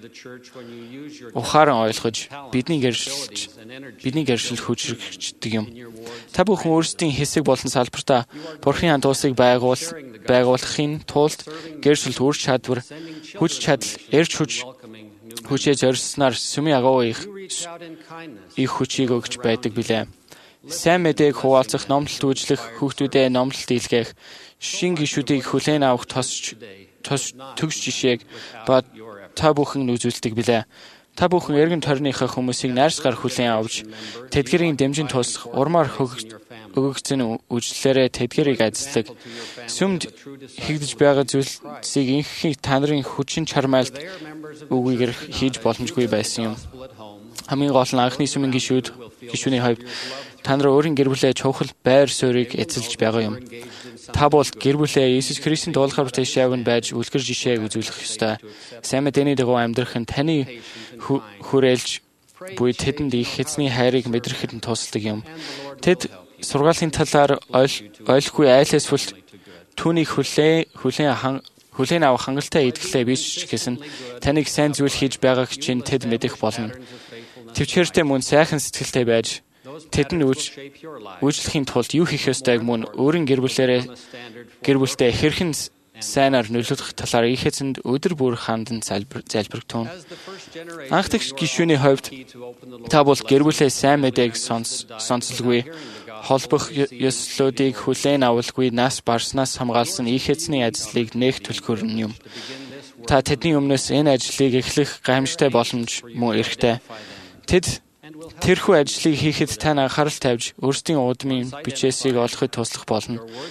ухаан ойлгож бидний гэрчлж бидний гэршил хүчрэгчдэг юм. Та бүхэн өөрсдийн хэсэг болон салбартаа Бурхны хамт улсыг байгуул байгуулахын тулд гэршилд үр чадвар, хүч чадал, эрч хүч хүчээ зорьсноор сүмийн агуу их их хүчийг өгч байдаг билээ. Сайн мэдээг хуваалцах, номлолт үйлчлэх, хүүхдүүдэд номлолт илгээх, шин гишүүдийг хүлээн авах тосч төгс жишээг ба та бүхэн үзүүлдэг билээ. Та бүхэн эргэн тойрныхаа хүмүүсийг найрсгаар хүлээн авч тэдгэрийн дэмжин туслах, урмаар өгөгдсөн үйлчлэлээрээ тэдгэрийг ажилладаг. Сүмд хийгдэж байгаа зүйлсийг инхийг та нарын хүчин чармайлт үгээр хийж боломжгүй байсан юм. Хамгийн гол нь анхны сүмийн гишүүд гишүүний хувьд та нар өөрийн гэр бүлээ чухал байр суурийг эзэлж байгаа юм. Та бол гэр бүлээ Иесус Христийн дуулахаар тэшээг нь байж үлгэр жишээг үзүүлэх ёстой. Сайн мэдээний дагуу амьдрах нь таны хүрээлж буй тэдэнд их эзний хайрыг мэдрэхэд нь тусалдаг юм. Тэд сургаалын талаар ойлгохгүй айлс фул түүнийг хүлээн хүлээн хүлээн авах хангалттай итгэлээ бийж гэсэн таныг сайн зүйл хийж байгааг чинь тэд мэдэх болно. Төвчээртэй мөн сайхан сэтгэлтэй байж тэдэнд үйлчлэхийн тулд юу хийх ёстойг мөн өөрийн гэр бүлээрээ гэр бүлтэй хэрхэн сайнаар нөлөөлөх талаар их эзэнд өдөр бүр хандан залбиртун. Анхдагч гишүүний хувьд та бол гэр бүлээ сайн мэдээг сонсолгүй, холбох ёслолуудыг хүлээн авалгүй, нас барснаас хамгаалсан их эзний ажлыг нээх төлхөрн юм. Та тэдний өмнөөс энэ ажлыг эхлэх гайхамшигтай боломж мөн эрхтэй. Тэд тэрхүү ажлыг хийхэд тань анхаарал тавьж өөрсдийн удмын бичээсийг олоход туслах болно.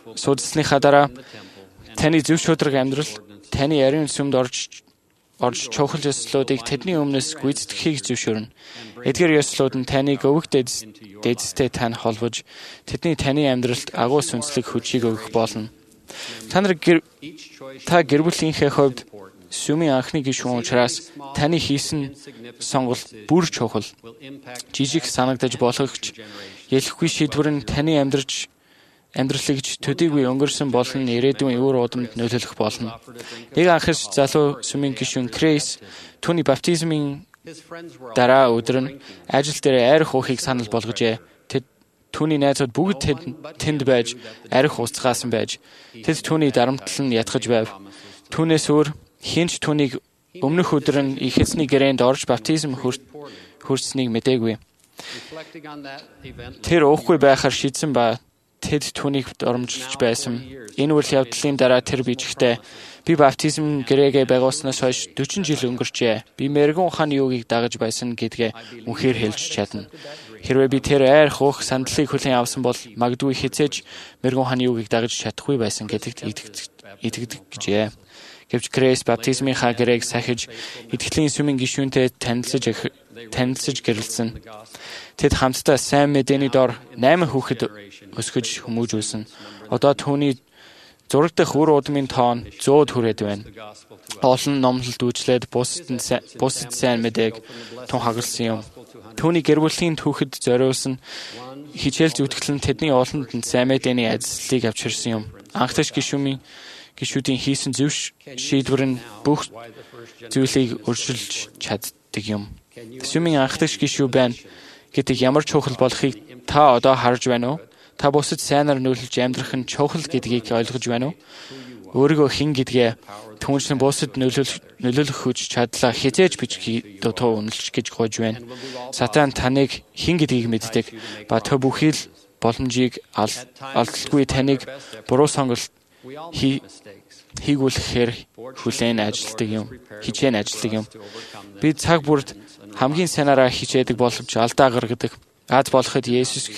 судалсныхаа дараа таны зөв шударга амьдрал, таны ариун сүмд орж орж чухал ёслуудыг тэдний өмнөөс гүйцэтгэхийг зөвшөөрнө. Эдгээр ёслууд нь таныг өвөг дэдстэй тань холбож, тэдний таны амьдралд агуу сүнслэг хүчийг өгөх болно. Та нар та гэр бүлийнхээ хувьд сүмийн анхны гишүүн учраас таны хийсэн сонголт бүр чухал. Жижиг санагдаж болохч ялахгүй шийдвэр нь таны амьдрч амьдралыгч төдийгүй өнгөрсөн болон ирээдүйн өвөр удамд нөлөөлөх болно. Нэг анхш залуу сүмийн гишүүн Крейс түүний баптизмын дараа өдөр нь ажил дээр арх уухыг санал болгожээ. Тэд түүний найзууд бүгд тэнд байж арх ууцгаасан байж тэд түүний дарамтлал нь ятгах байв. Түүнээс өөр хинч түүнийг өмнөх өдөр нь их эзний гэрээнд орж баптизм хүртсэнийг мэдээгүй. Тэр уухгүй байхаар шийдсэн ба тэд түүнийг оромжилж байсан. Энэ үйл явдлын дараа тэр бичгтээ би баптизм гэрээгээ байгуулснаас хойш дөрвөн жил өнгөрчээ. Би мэрэгэн ухааны юугийг дагаж байсан гэдгээ үнхээр хэлж чадна. Хэрвээ би тэр айрх уух сандлыг хүлээн авсан бол магадгүй хизээж мэрэгэн ухааны юугийг дагаж чадахгүй байсан гэдэгт итгэдэг гэжээ. Гэвч Крейс баптизмынхаа гэрээг сахиж итгэлийн сүмийн гишүүнтэй танилцаж танилцаж гэрэлсэн. Тэд хамтдаа сайн мэдээний дор найман хүүхэд өсгөж хүмүүжүүлсэн. Одоо түүний зураг дах үр удмын тоон зөөд хүрээд байна. Олон номлолд үйлчлээд бусад сайн мэдээг тун хагалсан юм. Түүний гэр бүлийн түүхэд зориулсан хичээл зүтгэлэн тэдний олонд нь сайн мэдээний ажлыг авчирсан юм. Анхдагч гишүүмийн гишүүдийн хийсэн зөв шийдвэр нь бүх зүйлийг өршөлж чаддаг юм. Сүмийн анхдагч гишүү байна гэдэг ямар чухал болохыг та одоо харж байна уу? Та бусад сайнаар нөлөөлж амьдрах нь чухал гэдгийг ойлгож байна уу? Өөрийгөө хэн гэдгээ түншлэн бусад нөлөөлөх хүч чадлаа хизээж бичгийг дутуу үнэлж гэж гойж байна. Сатан таныг хэн гэдгийг мэддэг ба та бүхий л боломжийг алдалгүй таныг буруу сонголт хийгүүлэхээр хүлээн ажилтдаг юм. Хичээн ажилтдаг юм. Би цаг бүрд хамгийн сайнараа хичээдэг боловч алдаа гаргадаг. Аз болоход Есүс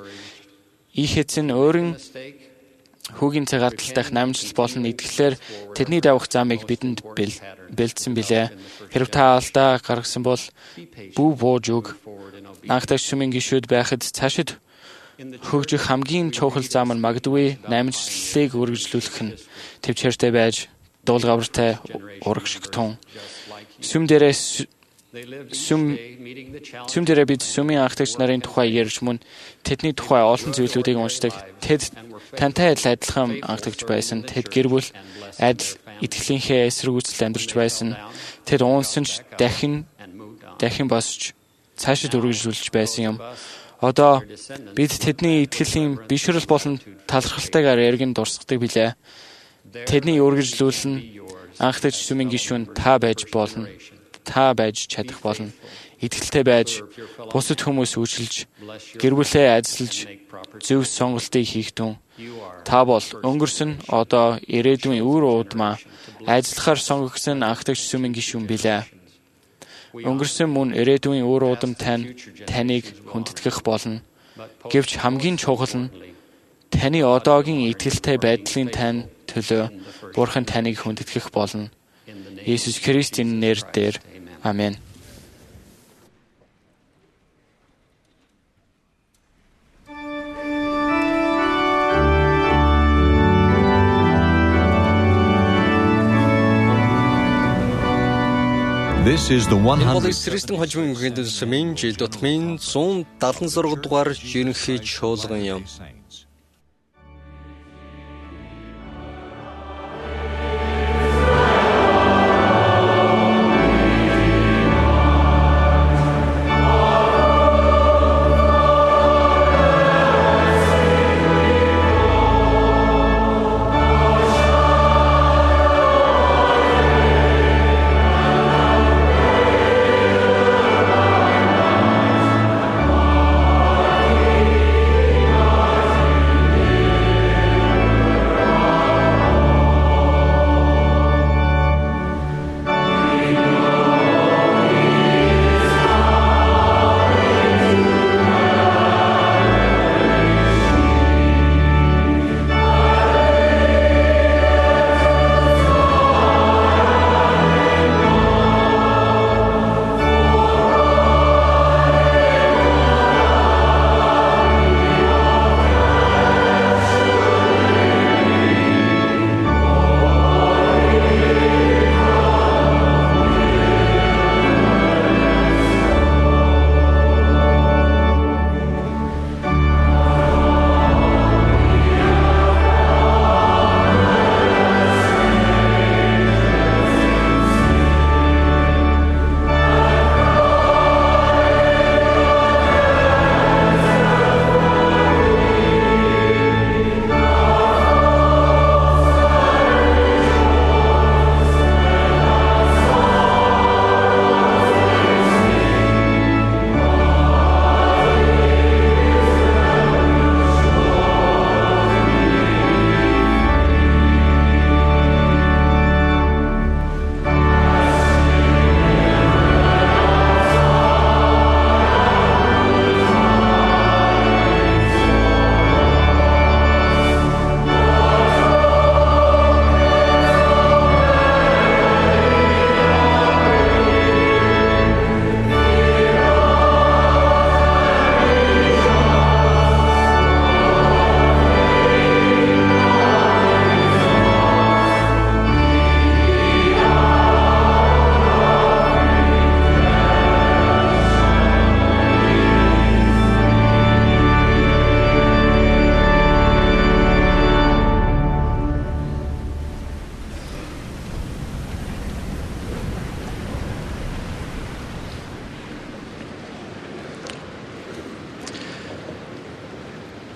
их эзэн өөрийн хүүгийн цагаатал дах намжил болон итгэлээр тэдний давах замыг бидэнд бэлдсэн билээ. Хэрв та алдаа гаргасан бол бүү бууж өг. Анхдагч сүмийн гишүүд байхад цаашид хөгжих хамгийн чухал зам нь магадгүй намжлалыг үргэлжлүүлэх нь төвчээртэй байж дуулгавартай урагшиг тун. Сүм дээрээ сүм сүм дээрээ бид сүмийн анхдагч нарын тухай ярьж мөн тэдний тухай олон зүйлүүдийг уншдаг. Тэд тантай адилхан анхдагч байсан. Тэд гэр бүл адил итгэлийнхээ эсрэг үзэл амьдарч байсан. Тэд уунсан ч дахин дахин босч цаашид үргэлжлүүлж байсан юм. Одоо бид тэдний итгэлийн бишрэл болон талархалтайгаар эргэн дурсгадаг билээ. Тэдний үргэлжлүүлэн анхдагч сүмийн гишүүн та байж болно. Та байж чадах болно. Итгэлтэй байж бусад хүмүүс үйлчилж, гэр бүлээ ажиллаж, зөв сонголтыг хийх тун. Та бол өнгөрсөн одоо ирээдүйн үр удмаа ажиллахаар сонгогдсон анхдагч сүмийн гишүүн билээ. Өнгөрсөн мөн ирээдүйн үр удам тань таныг хүндэтгэх болно. Гэвч хамгийн чухал нь таны одоогийн итгэлтэй байдлын тань төлөө Бурхан таныг хүндэтгэх болно. Есүс Христийн нэрээр амен. This is the one hundred Христийн хожмын гэнэт сүмийн жил тутмын one seventy-six дугаар жирэнхий чуулган юм.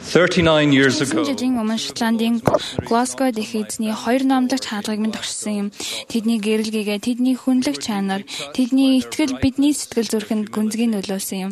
thirty-nine years ago, жилийн өмнө Шотландын Глазгод их эзний хоёр номлогч хаалгыг минь тогшсон юм. Тэдний гэрэлгээгээ, тэдний хүнлэг чанар, тэдний итгэл бидний сэтгэл зүрхэнд гүнзгий нөлөөлсөн юм.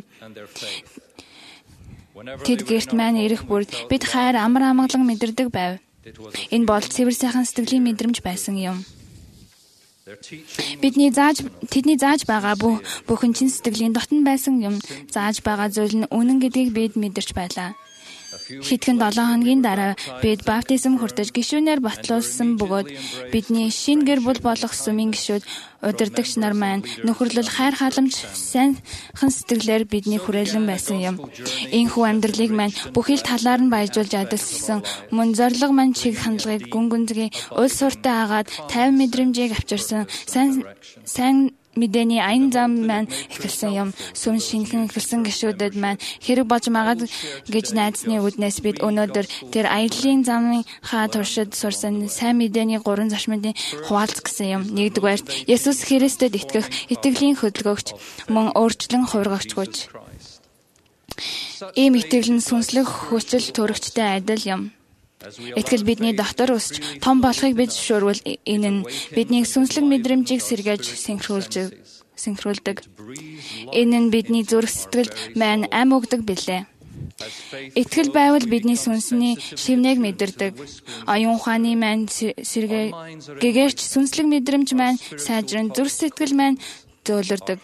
Тэд гэрт маань ирэх бүрд бид хайр амар амгалан мэдэрдэг байв. Энэ бол цэвэр сайхан сэтгэлийн мэдрэмж байсан юм. Бидний зааж тэдний зааж байгаа бүх бүхэн чин сэтгэлийн дотн байсан юм. Зааж байгаа зүйл нь үнэн гэдгийг бид мэдэрч байлаа. Хэдхэн долоон хоногийн дараа бид баптизм хүртэж гишүүнээр батлуулсан бөгөөд бидний шинэ гэр бүл болох сүмийн гишүүд удирдагч нар маань нөхөрлөл хайр халамж сайнхан сэтгэлээр бидний хүрээлэн байсан юм. Энэхүү амьдралыг маань бүхэл талаар нь баяжуулж адилсан мөн зориг маань чиг хандлагыг гүн гүнзгий уул суртаа агаад тайван мэдрэмжийг авчирсан сайн сайн мэдээний аян зам маань эхэлсэн юм. Сүм шинхэн эхэлсэн гишүүдэд маань хэрэг болж магад гэж найдсны үднээс бид өнөөдөр тэр аяллаа замын хаа туршид сурсан сайн мэдээний гурван зарчмын хуваалц гэсэн юм. Нэгдүгээрт Есүс Христэд итгэх итгэлийн хөдөлгөөгч мөн өөрчлөн хувиргагчгүйч. Ийм итгэл нь сүнслэг хүчил төрөгчтэй адил юм. Итгэл бидний дотор өсч том болохыг бид зөвшөөрвөл энэ нь бидний сүнслэг мэдрэмжийг сэргээж синхруулдаг. Энэ нь бидний зүрх сэтгэлд маань ам өгдөг билээ. Итгэл байвал бидний сүнсний шивнэг мэдэрдэг. Оюун ухааны маань сэргээ гэгэрч сүнслэг мэдрэмж маань сайжран зүрх сэтгэл маань зөөлрдөг.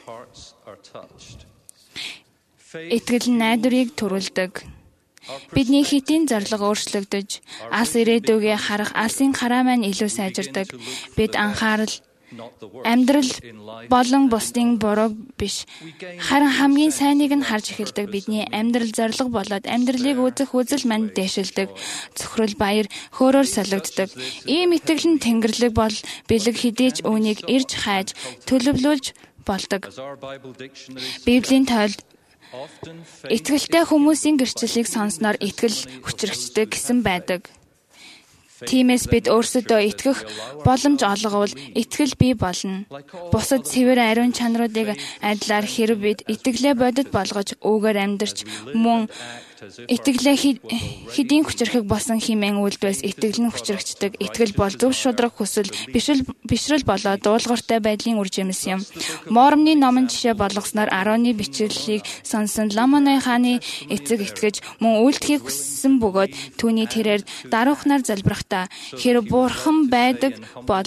Итгэл нь найдварыг төрүүлдэг. Бидний хитийн зорилго өөрчлөгдөж, алс ирээдүгээ харах алсын хараа маань илүү сайжирдаг. Бид анхаарал, амьдрал болон бусдын буруу биш, харин хамгийн сайныг нь харж эхэлдэг. Бидний амьдрал зорилго болоод амьдралыг үзэх үзэл маань дээшилдэг. Цөхрөл баяр хөөрөөр солигддог. Ийм итгэл нь тэнгэрлэг бол бэлэг хідээж үүнийг ирж хайж төлөвлүүлж болдог. Библийн тойлд итгэлтэй хүмүүсийн гэрчлэлийг сонсноор итгэл хүчрэгчдэг гэсэн байдаг. Тиймээс бид өөрсдөө итгэх боломж олговол итгэл бий болно. Бусад цэвэр ариун чанаруудыг адилаар хэрэг бид итгэлээ бодит болгож үүгээр амьдарч мөн итгэлээ хэдийн хүчрэхэг болсон хэмээн үйлдвэс итгэл нь хүчрэгчдэг. Итгэл бол зөв шудраг хүсэл бишрэл болоо дуулууртай байдлын үр жимс юм. Моормны номон жишээ болгосноор Ароны бичлэлийг сонсон Ламоны хааны эцэг итгэж мөн үйлдэхийг хүссэн бөгөөд түүний тэрээр даруухнаар залбирахдаа хэрэг бурхан байдаг бол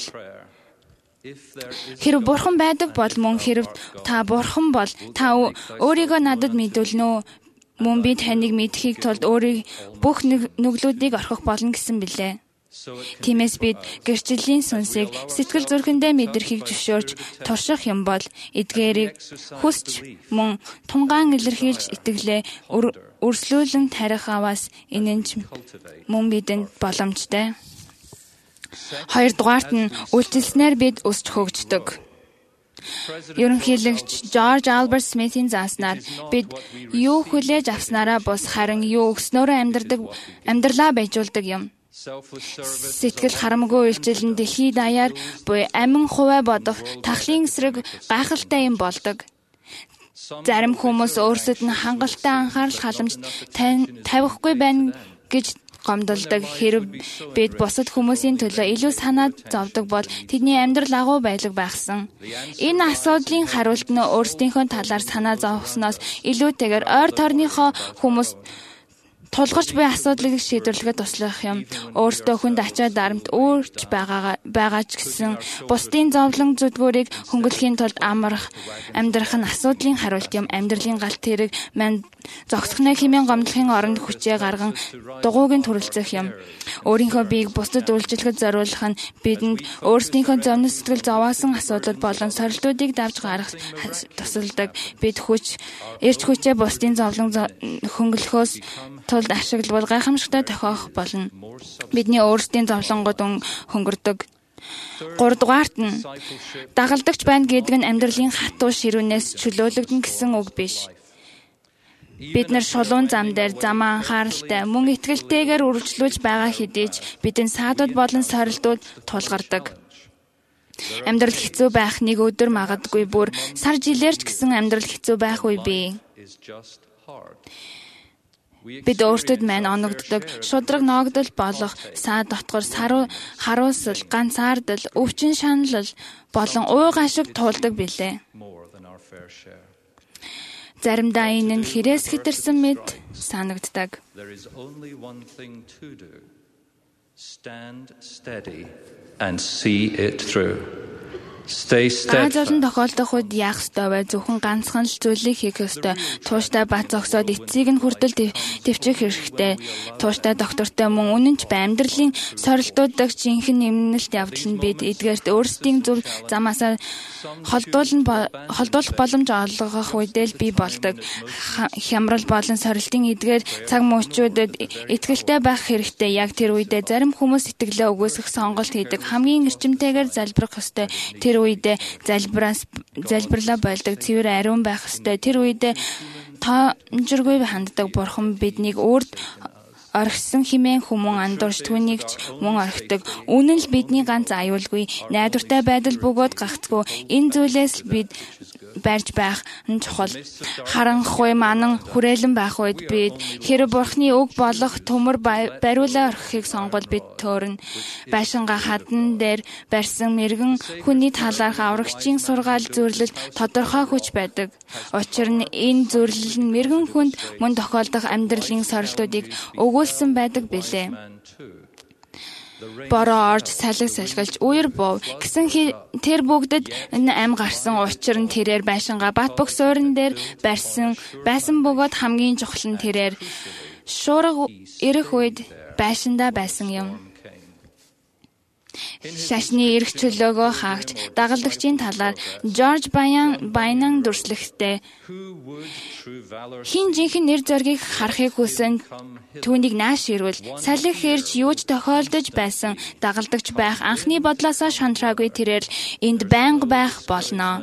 Хэрэг бурхан байдаг бол мөн хэрэг та бурхан бол та өөрийгөө надад мэдүүлнэ. Мөн би таныг мэдхийг тулд өөрийн бүх нүглүүдийг орхих болно гэсэн билээ. Тиймээс бид гэрчлэлийн сүнсийг сэтгэл зүрхэндээ мэдрэхийг зөвшөөрч турших юм бол эдгээрийг хүсч мөн тунгаан илэрхийлж итгэлээ өрслүүлэн тарих аваас энэнч мөн бидэнд боломжтой. Хоёрдугаарт нь үйлчлснээр бид өсч хөгждөг. Ерөнхийлөгч Жорж Альберт Смитийн зааснаар бид юу хүлээж авснараа бус харин юу өгснөөрөө амьдардаг амьдралаа байжуулдаг юм. Сэтгэл харамгүй үйлчлэл нь дэлхийд даяар буй амин хувиа бодох тахлын эсрэг гайхалтай юм болдог. Зарим хүмүүс өөрсдөд нь хангалттай анхаарал халамж тавихгүй байна гэж гомдолдог. Хэрэг бид бусад хүмүүсийн төлөө илүү санаа зовдөг бол тэдний амьдрал агуу байлаг байхсан. Энэ асуудлын хариулт нь өөрсдийнхөө талаар санаа зовсноос илүүтэйгээр ойр тойрныхоо хүмүүс тулгарч буй асуудлыг шийдвэрлэхэд туслах юм. Өөртөө хүнд ачаа дарамт өөрч байгаа байгаа ч гэсэн бусдын зовлон зүдгүүрийг хөнгөлөхийн тулд амрах амьдрах нь асуудлын хариулт юм. Амьдралын галт тэрэг манд зогсохны хэмээн гомдлохын оронд хүчээ гарган дугуйг нь төрөлцөх юм. Өөрийнхөө биеийг бусдад үйлчлэхэд зориулах нь бидэнд өөрсдийнхөө зовны сэтгэл зовоосон асуудал болон сорилтуудыг давж гарах тусалдаг. Бид хүч эрч хүчээ бусдын зовлон хөнгөлөхөөс тулд ашиглавал гайхамшигтай тохиох болно. Бидний өөрсдийн зовлонгод хөнгөрдөг. Гуравдугаарт нь дагалдагч байна гэдэг нь амьдралын хатуу ширүүнээс чөлөөлөгдөн гэсэн үг биш. Бид нар шулуун зам дээр замаа анхааралтай мөн итгэлтэйгээр үргэлжлүүлж байгаа хэдий ч бидний саадууд болон сорилтууд тулгардаг. Амьдрал хэцүү байх нэг өдөр магадгүй бүр сар жилээрч гэсэн амьдрал хэцүү байх үе бий. Бид өөртөд мань оногддог, шудраг ноогдол болох, саа дотгор саруу харуусал, ганцаардал, өвчин шаналл болон уй гашиг туулдаг билээ. Заримдаа энэ нь хэрээс хэтэрсэн мэд санагддаг. Stand steady and see it through. Stay steadfast. Ажлын тохиолдох үед яах ёстой вэ? Зөвхөн ганцхан л зүйлийг хийх ёстой. Тууштай бац зогсоод эцсийг нь хүртэл төвчих хэрэгтэй. Тууштай доктортой мөн үнэнч ба амьдралын сорилтуудах жинхэнэ нэмнэлт явдал нь бид эдгээрт өөрсдийн зөв замаасаа холдуулна холдуулах боломж олгох үедээ л бий болдог. Хямрал болон сорилтын эдгээр цаг мөчүүдэд итгэлтэй байх хэрэгтэй. Яг тэр үедээ зарим хүмүүс итгэлээ өгөөсөх сонголт хийдэг. Хамгийн эрчимтэйгээр залбирах ёстой. Тэр үедээ залбираас залбирлаа болдог, цэвэр ариун байх ёстой. Тэр үедээ тоомжиргүй ханддаг бурхан биднийг үрд орхисон хэмээн хүмүүн андуурч түүнийг ч мөн орхидог. Үнэн л бидний ганц аюулгүй найдвартай байдал бөгөөд гагцгүй. Энэ зүйлээс л бид барьж байх нь чухал. Харанхуй манан хүрээлэн байх үед бид хэрэг бурхны үг болох төмөр бариулаа орхихыг сонгол бид төөрнө. Байшингаа хадан дээр барьсан мэрэгэн хүний талаарх аврагчийн сургаал зөвлөлд тодорхой хүч байдаг. Учир нь энэ зөвлөл нь мэрэгэн хүнд мөн тохиолдох амьдралын сорилтуудыг өгүүлсэн байдаг билээ. Бороо орж салхи салхилж үер бов гэсэн тэр бүгдэд ам гарсан учир нь тэрээр байшингаа бат бөх суурин дээр барьсан байсан бөгөөд хамгийн чухал нь тэрээр шуурга ирэх үед байшиндаа байсан юм. Шашны эрх чөлөөгөө хаагч дагалдагчийн талаар Жорж Баян Байнан дүрслэхдээ хин жинхэнэ нэр зоргийг харахыг хүсэн түүнийг нааш ирвэл салхи хэрж юуж тохиолдож байсан дагалдагч байх анхны бодлосоо шантраагүй тэрээр энд байнга байх болно.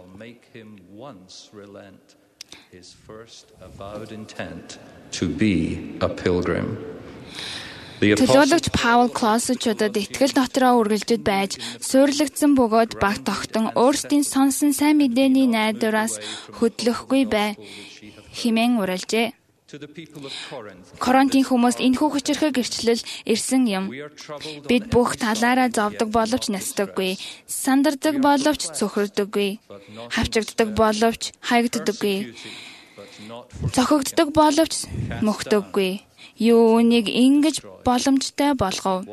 Төлөөлөгч Паул Клоссчуудад итгэл дотроо үргэлжид байж, суйрлагдсан бөгөөд баг тогтон өөрсдийн сонсон сайн мэдээний найдвараас хөдлөхгүй бай хэмээн уриалжээ. Коринтын хүмүүст энэхүү хүчирхэг гэрчлэл ирсэн юм. Бид бүх талаараа зовдөг боловч настаггүй, сандардаг боловч цөхөрдөггүй, хавчагддаг боловч хаягддаггүй, цохигддог боловч мөхдөггүй. Юу нэг ингэж боломжтой болгов.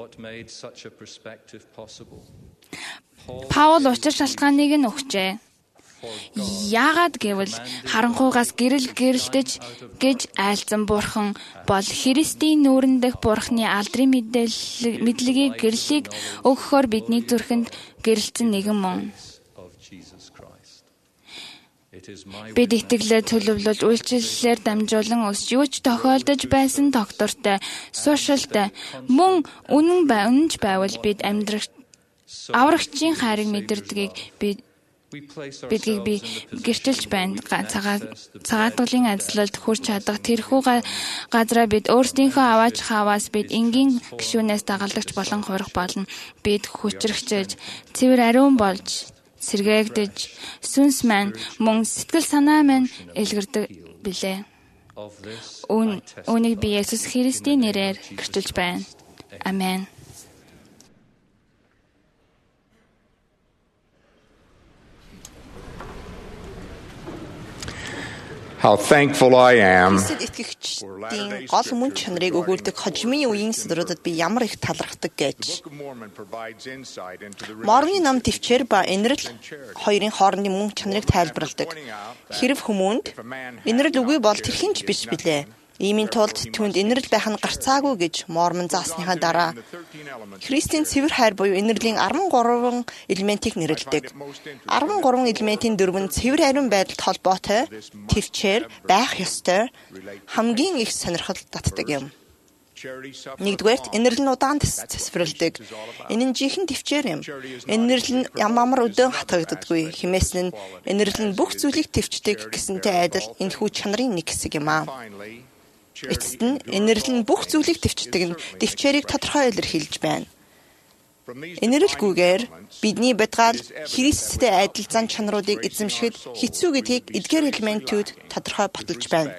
Паул учир шалтгааныг нь өгчээ. Яагаад гэвэл харанхуйгаас гэрэл гэрэлтэж гэж айлцсан бурхан бол Христийн нүүрэн дэх бурханы алдрын мэдлэгийг гэрлийг өгөхөөр бидний зүрхэнд гэрэлцэн нэгэн мөн. Бид итгэлээр төлөвлөж үйлчлэлээр дамжуулан өсч юу ч тохиолдож байсан доктортой, суушилтай мөн үнэн байнж байвал бид амьдрах аврагчийн хайрыг мэдэрдгийг бид бидгийг би гэрчилж байна. Цагаатгалын ажлалд хүрч чадах тэрхүү газраа бид өөрсдийнхөө аваач хаваас бид энгийн гишүүнээс дагалдагч болон хувирах болно. Бид хүчрэгчэж, цэвэр ариун болж сэргээгдэж, сүнс маань мөн сэтгэл санаа маань илгэрдэг билээ. Үүнийг би Есүс Христийн нэрээр гэрчилж байна. Амен. How thankful I am. Итгэгчдийн гол мөн чанарыг өгүүлдэг хожимын үеийн сэдвүүдэд би ямар их талархдаг гэж. Морны нам төвчээр ба инрэл хоёрын хоорондын мөн чанарыг тайлбарладаг. Хэрв хүмүүнд инрэл үгүй бол тэрхийн ч биш билээ. Иймийн тулд түүнд инрэл байх нь гарцаагүй гэж Мормон заасныхаа дараа Христийн цэвэр хайр буюу инрэлийн арван гурван элементийг нэрлэдэг. арван гурван элементийн дөрөв нь цэвэр ариун байдалд холбоотой, төвчээр байх ёстой, хамгийн их сонирхол татдаг юм. Нэгдүгээрт инрэл нь удаан тасвэрлэдэг. Энэ нь жинхэнэ төвчээр юм. Инрэл нь ямар өдөөн хатгагддаггүй. Хэмээсэн нь инрэл нь бүх зүйлийг төвчдөг гэсэнтэй адил энэ хүү чанарын нэг хэсэг юм аа. Эцэст нь инрэл нь бүх зүйлийг төвчдөг нь төвчээрийг тодорхой илэрхийлж байна. Инрэлгүйгээр бидний бадгаал Христтэй адил зан чанаруудыг эзэмшихэд хэцүү гэдгийг эдгээр элементүүд тодорхой баталж байна.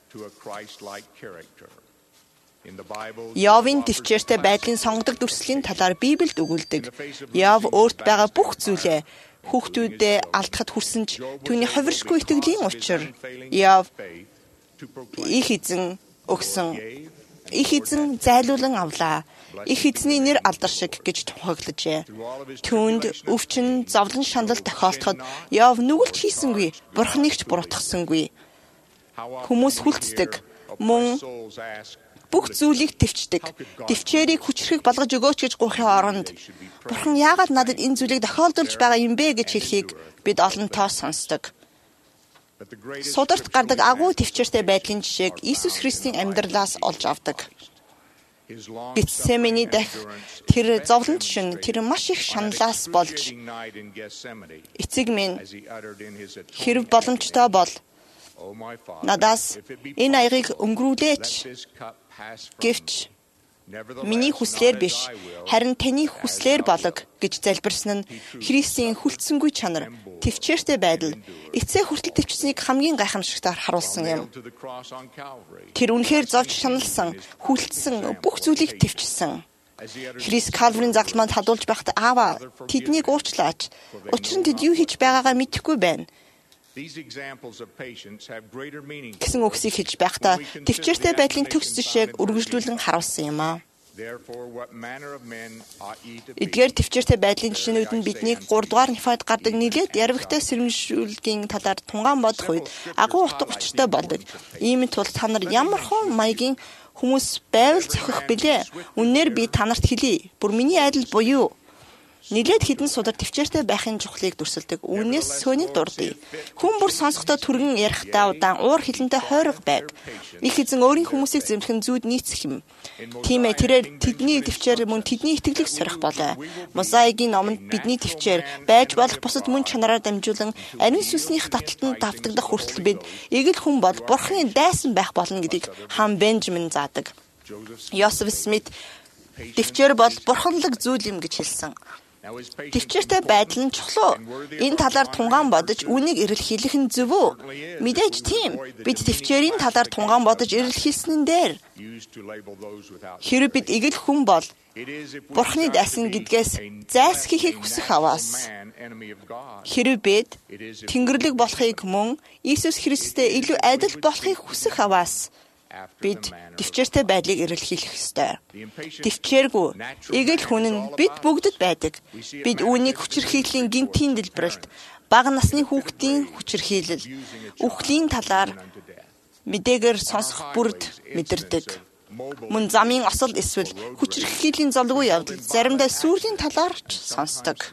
Явын төвчээртэй байдлын сонгодог дүрслийн талаар Библиэд өгүүлдэг. Яв өөрт байгаа бүх зүйлээ хүүхдүүдэд алдахад хүрсэн ч түүний хувиршгүй итгэлийн учир Яв их эзэн өгсөн их эзэн зайлуулан авлаа. Их эзний нэр алдар шиг гэж тухаглажээ. Түүнд өвчин зовлон шанал тохиолдоход Яв нүгэлж хийсэнгүй, бурхныг ч буруутгасангүй. Хүмүүс хүлцдэг, мөн бүх зүйлийг төвчдөг. Төвчээрийг хүчрхэг болгож өгөөч гэж гуйхын оронд Бурхан яагаад надад энэ зүйлийг тохиолдуулж байгаа юм бэ гэж хэлхийг бид олонтоо сонсдог. Сударт гардаг агуу төвчээртэй байдлын жишээг Иесус Христийн амьдралаас олж авдаг. Гетсеманы дахь тэр зовлонт шин тэр маш их шаналаас болж эцэг минь хэрв боломжтой бол надаас энэ аягийг өнгөрүүлээч. Гэвч миний хүслээр биш, харин таны хүслээр болог гэж залбирсан нь Христийн хүлцсэнгүй чанар, төвчээртэй байдал, эцээ хүртэл төвчснийг хамгийн гайхамшигтаар харуулсан юм. Тэр үнэхээр зовж шаналсан, хүлцсэн бүх зүйлийг төвчсөн. Христ Калварын загламанд хадуулж байхад аава тэднийг уучлаач. Учир нь тэд юу хийж байгаагаа мэдэхгүй байна гэсэн үгсийг хэлж байхдаа төвчээртэй байдлын төгс жишээг үргэлжлүүлэн харуулсан юм аа. Эдгээр төвчээртэй байдлын жишээнүүд нь биднийг гурав дугаар Нефад гардаг нэлээд ярвигтай сэрэмжлүүлгийн талаар тунгаан бодох үед агуу утга учиртай болдог. Ийм тул та нар ямар хон маягийн хүмүүс байвал зохих билээ. Үнээр би танарт хэлье. Бүр миний айдал буюу нэлээд хідэн судар төвчээртэй байхын чухлыг дүрсэлдэг. Үүнээс сөөнийг дурдъя. Хүн бүр сонсохдоо түргэн ярихтаа удаан уур хилэнтэй хойрог байг. Их эзэн өөрийн хүмүүсийг зэмлэхэн зүүд нийцэх юм. Тийм ээ, тэрээр тэдний төвчээр мөн тэдний итгэлийг сорих болоо. Мозаигийн номонд бидний төвчээр байж болох бусад мөн чанараар дамжуулан ариун сүнснийх таталтанд давтагдах хүртэл бид эгэл хүн бол Бурханы дайсан байх болно гэдгийг хаан Бенжамин заадаг. Йосеф Смит төвчээр бол бурханлаг зүйл юм гэж хэлсэн. Төвчээртэй байдал нь чухал. Энэ талаар тунгаан бодож үнийг эрэлхийлэх нь зөв үү? Мэдээж тийм. Бид төвчээрийн талаар тунгаан бодож эрэлхийлсэн нь дээр. Хэрэв бид эгэл хүн бол Бурханы дайсан гэдгээс зайлсхийхийг хүсэх аваас. Хэрэв бид Тэнгэрлэг болохыг мөн Иесус Христтэй илүү адил болохыг хүсэх аваас бид төвчээртэй байдлыг эрэлхийлэх ёстой. Төвчээргүй эгэл хүн нь бид бүгдэд байдаг. Бид үүнийг хүчирхийллийн гинтийн дэлбэрэлт, бага насны хүүхдийн хүчирхийлэл, үхлийн талаар мэдээгээр сонсох бүрд мэдэрдэг. Мөн замын осол эсвэл хүчирхийллийн зовлгүй явдал заримдаа сүрлийн талаар ч сонсдог.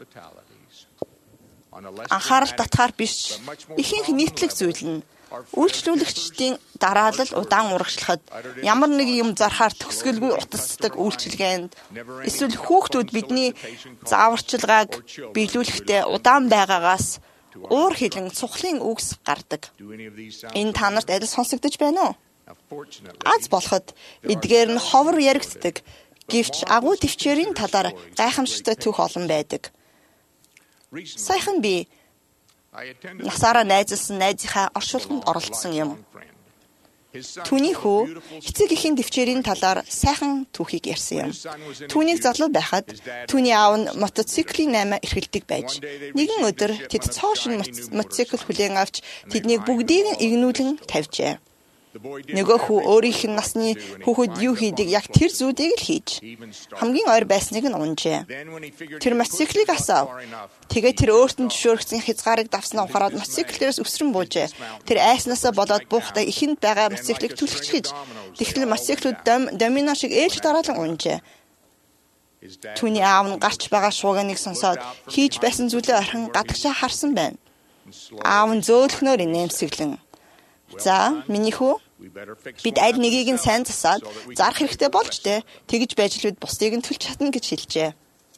Анхаарал татахаар биш, ихэнх нийтлэг зүйл нь үйлчлүүлэгчдийн дараалал удаан урагшлахад ямар нэг юм зархаар төгсгөлгүй утасдаг үйлчилгээнд эсвэл хүүхдүүд бидний зааварчилгааг биелүүлэхдээ удаан байгаагаас уур хилэн цухлын үгс гардаг. Энэ та нарт аль сонсогдож байна уу? Аз болоход эдгээр нь ховор яригддаг. Гэвч агуу төвчээрийн талаар гайхамшигтай түүх олон байдаг. Саяхан би насаараа найзалсан найзынхаа оршуулганд оролцсон юм. Түүний хүү эцэг эхийн төвчээрийн талаар сайхан түүхийг ярьсан юм. Түүнийг залуу байхад түүний аав нь мотоциклийн наймаа эрхэлдэг байж нэгэн өдөр тэд цоошин мотоцикл хүлээн авч тэднийг бүгдийг нь игнүүлэн тавьжээ. Нөгөө хүү өөрийнх нь насны хүүхэд юу хийдэг яг тэр зүйлийг л хийж хамгийн ойр байсныг нь унжээ. Тэр мотоциклыг асаав. Тэгээд тэр өөрт нь зөвшөөрөгдсөн хязгаарыг давснаа ухаарад мотоциклээс өсрөн буужээ. Тэр айснаасаа болоод буухтаа ихэнд байгаа мотоциклыг түлхчихэж тэгтэл мотоциклүүд домино шиг ээлж дараалан унжээ. Түүний аав нь гарч байгаа шуугиныг сонсоод хийж байсан зүйлээ орхин гадагшаа харсан байна. Аав нь зөөлхнөөр инээмсэглэн "За, миний хүү, бид аль нэгийг нь сайн засаад зарах хэрэгтэй болж дээ. Тэгж байж л бид бусдыг нь төлж чадна" гэж хэлжээ.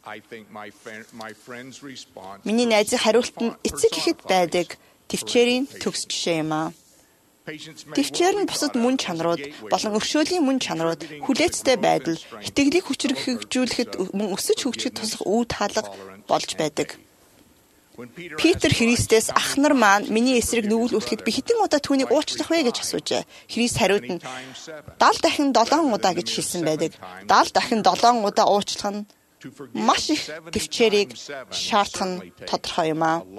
Миний найзын хариулт нь эцэг ихэд байдаг төвчээрийн төгс жишээ юм аа. Төвчээр нь бусад мөн чанарууд болон өршөөлийн мөн чанарууд, хүлээцтэй байдал, итгэлийг хүчрхэгжүүлэхэд мөн өсөж хөгжихэд туслах үе таалга болж байдаг. Питер Христэс ах нар маань миний эсрэг нүгүүлүүлэхэд би хэдэн удаа түүнийг уучлах вэ гэж асуужээ. Христ хариуд нь даал дахин долоон удаа гэж хэлсэн байдаг. даал дахин долоон удаа уучлах нь маш их төвчээрийг шаардах нь тодорхой юм аа.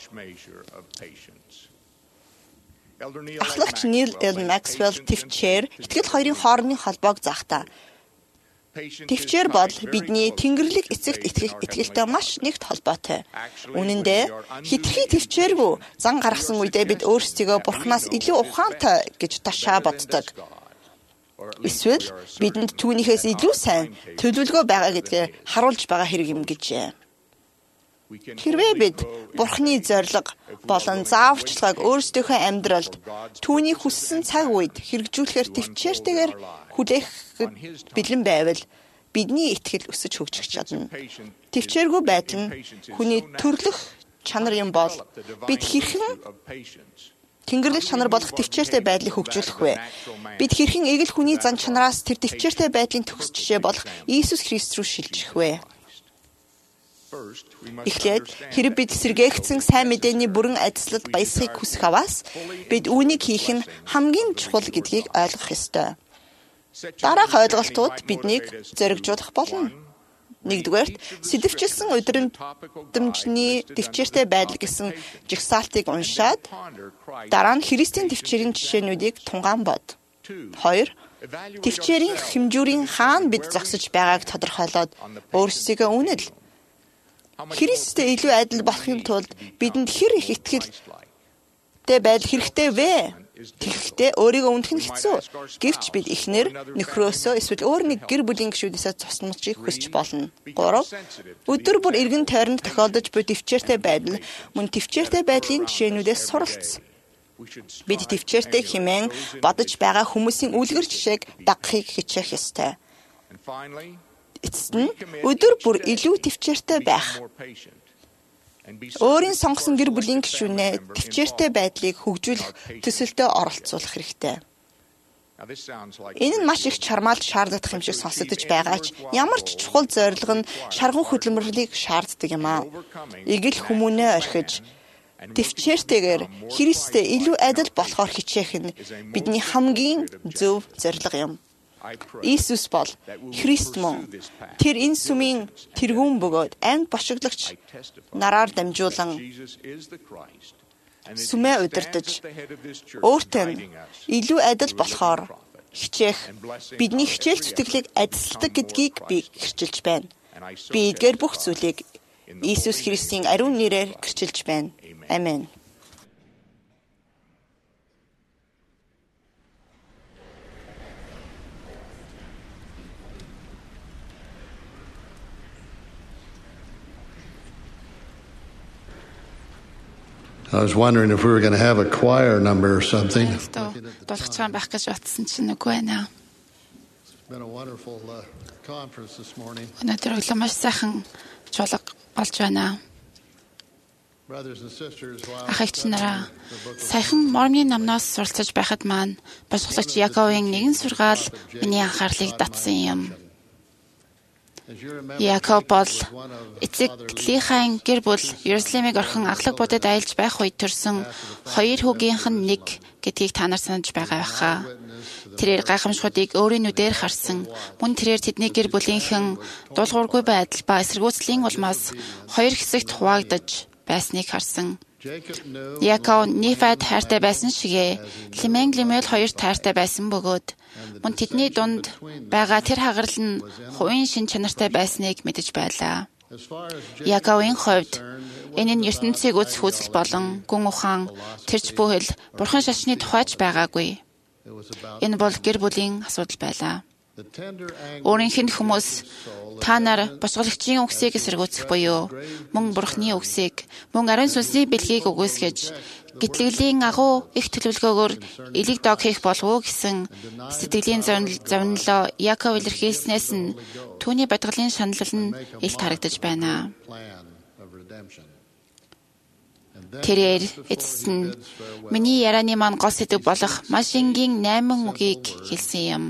Ахлагч Нил Эл Максвелл төвчээр итгэл хоёрын хоорондын холбоог заахтаа. Төвчээр бол бидний Тэнгэрлэг эцэгт итгэх итгэлтэй маш нэгт холбоотой. Үнэн дээр хитрхи төвчээргүй зан гаргасан үедээ бид өөрсдийгөө Бурханаас илүү ухаантай гэж ташаа боддог. Эсвэл бидэнд түүнийхээс илүү сайн төлөвлөгөө байгаа гэдгээ харуулж байгаа хэрэг юм гэжээ. Хэрвээ бид Бурханы зориг болон зааварчилгааг өөрсдийнхөө амьдралд түүний хүссэн цаг үед хэрэгжүүлэхээр төвчээртэйгээр хүлээхэд бэлэн байвал бидний итгэл өсөж хөгжих чадна. Төвчээргүй байдал нь хүний төрлөх чанар юм бол бид хэрхэн Тэнгэрлэг чанар болох төвчээртэй байдлыг хөгжүүлэх вэ? Бид хэрхэн эгэл хүний зан чанараас тэр төвчээртэй байдлын төгс жишээ болох Иесус Христ рүү шилжих вэ? Эхлээд хэрэг бид сэргээгдсэн сайн мэдээний бүрэн адилслалд баясгахыг хүсэх аваас бид үүнийг хийх нь хамгийн чухал гэдгийг ойлгох ёстой. Дараах ойлголтууд биднийг зоригжуулах болно. Нэгдүгээрт сэдэвчилсэн өдрөмжний төвчээртэй байдал гэсэн жигсаалтыг уншаад дараа нь Христийн төвчээрийн жишээнүүдийг тунгаан бод. Хоёр, төвчээрийн хэмжүүрийн хаана бид зогсож байгааг тодорхойлоод өөрсдийгөө үнэл. Христтэй илүү адил болохын тулд бидэнд хэр их итгэлтэй байдал хэрэгтэй вэ? Тэгэхдээ өөрийгөө үнэх нь хэцүү. Гэвч бид эхнэр нөхрөөсөө эсвэл өөр нэг гэр бүлийн гишүүдээсээ цусмжийг хүсч болно. Гурав. Өдөр бүр эргэн тойронд тохиолдож буй төвчээртэй байдал мөн төвчээртэй байдлын жишээнүүдээс суралцсан. Бид төвчээртэй хэмээн бодож байгаа хүмүүсийн үлгэр жишээг дагахыг хичээх ёстой. Эцэст нь өдөр бүр илүү төвчээртэй байх. Өөрийн сонгосон гэр бүлийн гишүүнээ төвчээртэй байдлыг хөгжүүлэх төсөлтөд оролцуулах хэрэгтэй. Энэ нь маш их чармаалт шаарддаг юм шиг сонсогдож байгаа ч ямар ч чухал зорилго нь шаргуу хөдөлмөрлийг шаарддаг юм аа. Эгэл хүмүүнээ орхиж төвчээртэйгээр Христтэй илүү адил болохоор хичээх нь бидний хамгийн зөв зорилго юм. Иесус бол Христ мөн. Тэр энэ сүмийн тэргүүн бөгөөд амьд бошиглагч нараар дамжуулан сүмээ удирдах өөртөө илүү адил болохоор хичээх бидний хичээл зүтгэлийг адилсалдаг гэдгийг би гэрчилж байна. Би эдгээр бүх зүйлийг Иесус Христийн ариун нэрээр гэрчилж байна. Амен. I was wondering if we were going to have a choir number or something. Дуулахчаан байх гэж батсан чинь үгүй байна. It's been a wonderful uh, conference this morning. Өнөөдөр өглөө маш сайхан чуулга болж байна. Brothers and sisters, Ах эгч нараа саяхан Мормоны намнаас суралцаж байхад маань бошголагч Яковын нэгэн сургаал миний анхаарлыг татсан юм. Яков бол эцэг Лихайн гэр бүл Иерусалимыг орхон аглаг будад аялж байх үед төрсөн хоёр хүүгийнх нь нэг гэдгийг та нар санаж байгаа байхаа. Тэрээр гайхамшгуудыг өөрийн нүдээр харсан. Мөн тэрээр тэдний гэр бүлийнхэн дуулуургүй байдал ба эсэргүүцлийн улмаас хоёр хэсэгт хуваагдаж байсныг харсан. Яков Нефад хайртай байсан шигэ Лимэн Лимэл хоёр тайртай байсан бөгөөд мөн тэдний дунд байгаа тэр хагарал нь хувийн шин чанартай байсныг мэдэж байлаа. Яковын хувьд энэ нь ертөнцийг үзэх үзэл болон гүн ухаан тэрч бүхэл бурхан шашны тухайч байгаагүй. Энэ бол гэр бүлийн асуудал байлаа. Өөрийнх нь хүмүүс та нар бошголагчийн үгсийг эсэргүүцэх буюу мөн бурхны үгсийг мөн ариун сүнсний бэлгийг үгүйсгэж гитлэглийн агуу их төлөвлөгөөгөөр элэг дог хийх болов уу гэсэн сэтгэлийн зовнилоо Яков илэрхийлснээс нь түүний бадгалын шаналл нь илт харагдаж байна. Тэрээр эцэст нь миний ярианы маань гол сэдэв болох маш энгийн найман үгийг хэлсэн юм.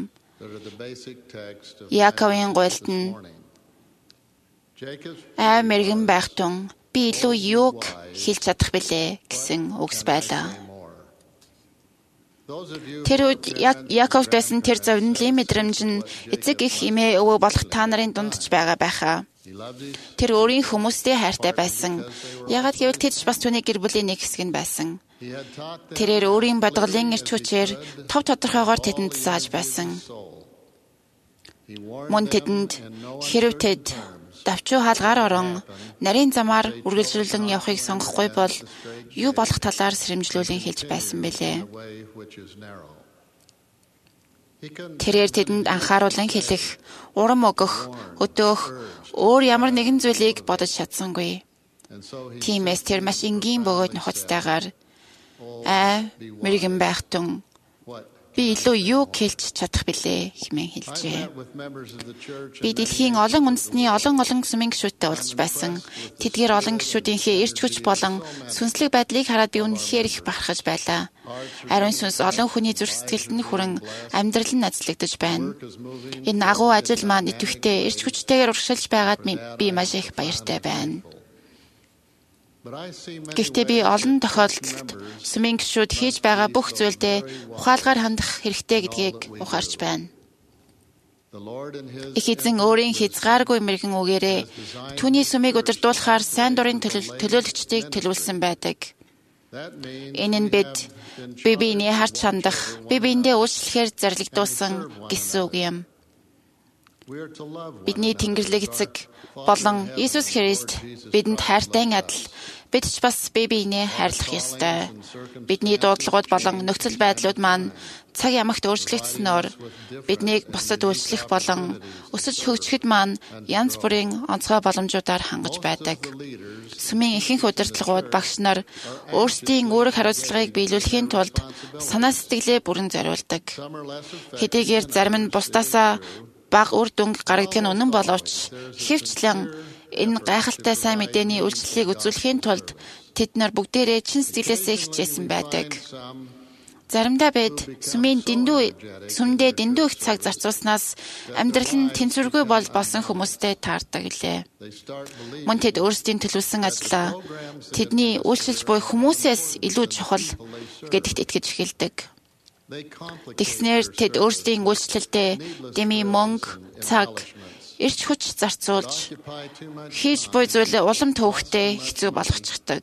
Яковын гуйлд нь ай мэргэн байх тун би илүү юуг хэлж чадах билээ гэсэн үгс байлаа. Тэр үед Яаковд байсан тэр зовнилын мэдрэмж нь эцэг их эмээ өвөө болох та нарын дунд ч байгаа байхаа. Тэр өөрийн хүмүүстэй хайртай байсан. Ягаад гэвэл тэд ч бас түүний гэр бүлийн нэг хэсэг нь байсан. Тэрээр өөрийн бодголын эрч хүчээр тов тодорхойгоор тэдэнд зааж байсан. Мөн тэдэнд хэрэв тэд давчуу хаалгаар орон нарийн замаар үргэлжлүүлэн явахыг сонгохгүй бол юу болох талаар сэрэмжлүүлэн хэлж байсан бэлээ. Тэрээр тэдэнд анхааруулан хэлэх, урам өгөх, өдөөх, өөр ямар нэгэн зүйлийг бодож чадсангүй. Тиймээс тэр маш энгийн бөгөөд нухацтайгаар аа мэрэгэн байх тун би илүү юу хэлж чадах билээ хэмээн хэлжээ. Би дэлхийн олон үндэсний олон олон сүмийн гишүүдтэй уулзч байсан. Тэдгээр олон гишүүдийнхээ эрч хүч болон сүнслэг байдлыг хараад би үнэхээр их бахархаж байлаа. Ариун сүнс олон хүний зүрх сэтгэлд нь хүрэн амьдрал нь азлагдаж байна. Энэ агуу ажил маань идэвхтэй эрч хүчтэйгээр урагшилж байгаад би маш их баяртай байна. Гэхдээ би олон тохиолдолд сүмийн гишүүд хийж байгаа бүх зүйлдээ ухаалгаар хандах хэрэгтэй гэдгийг ухаарч байна. Их эзэн өөрийн хязгааргүй мэрэгэн үгээрээ түүний сүмийг удирдуулахаар сайн дурын төлөөлөгчдийг төлөвлөсөн байдаг. Энэ нь бид бие биенээ харж хандах, бие биендээ үйлчлэхээр зарлигдуулсан гэсэн үг юм. Бидний Тэнгэрлэг эцэг болон Иесус Христ бидэнд хайртай адил бид ч бас бие биенээ хайрлах ёстой. Бидний дуудлагууд болон нөхцөл байдлууд маань цаг ямагт өөрчлөгдснөөр биднийг бусад үйлчлэх болон өсөж хөгжихэд маань янз бүрийн онцгой боломжуудаар хангаж байдаг. Сүмийн ихэнх удирдлагууд багш нар өөрсдийн үүрэг хариуцлагыг биелүүлэхийн тулд санаа сэтгэлээ бүрэн зориулдаг. Хэдийгээр зарим нь бусдаасаа бага үр дүнг гаргадаг нь үнэн боловч хэвчлэн энэ гайхалтай сайн мэдээний үйлчлэлийг үзүүлэхийн тулд тэд нар бүгдээрээ чин сэтгэлээсээ хичээсэн байдаг. Заримдаа бид сүмийн дэндүү сүмдээ дэндүү их цаг зарцуулснаас амьдрал нь тэнцвэргүй бол болсон хүмүүстэй таардаг гэлээ. Мөн тэд өөрсдийн төлөвлөсөн ажлаа тэдний үйлчилж буй хүмүүсээс илүү чухал гэдэгт итгэж эхэлдэг. Тэгснээр тэд өөрсдийн үйлчлэлдээ дэмий мөнгө, цаг, эрч хүч зарцуулж хийж буй зүйлээ улам төвөгтэй хэцүү болгочихдаг.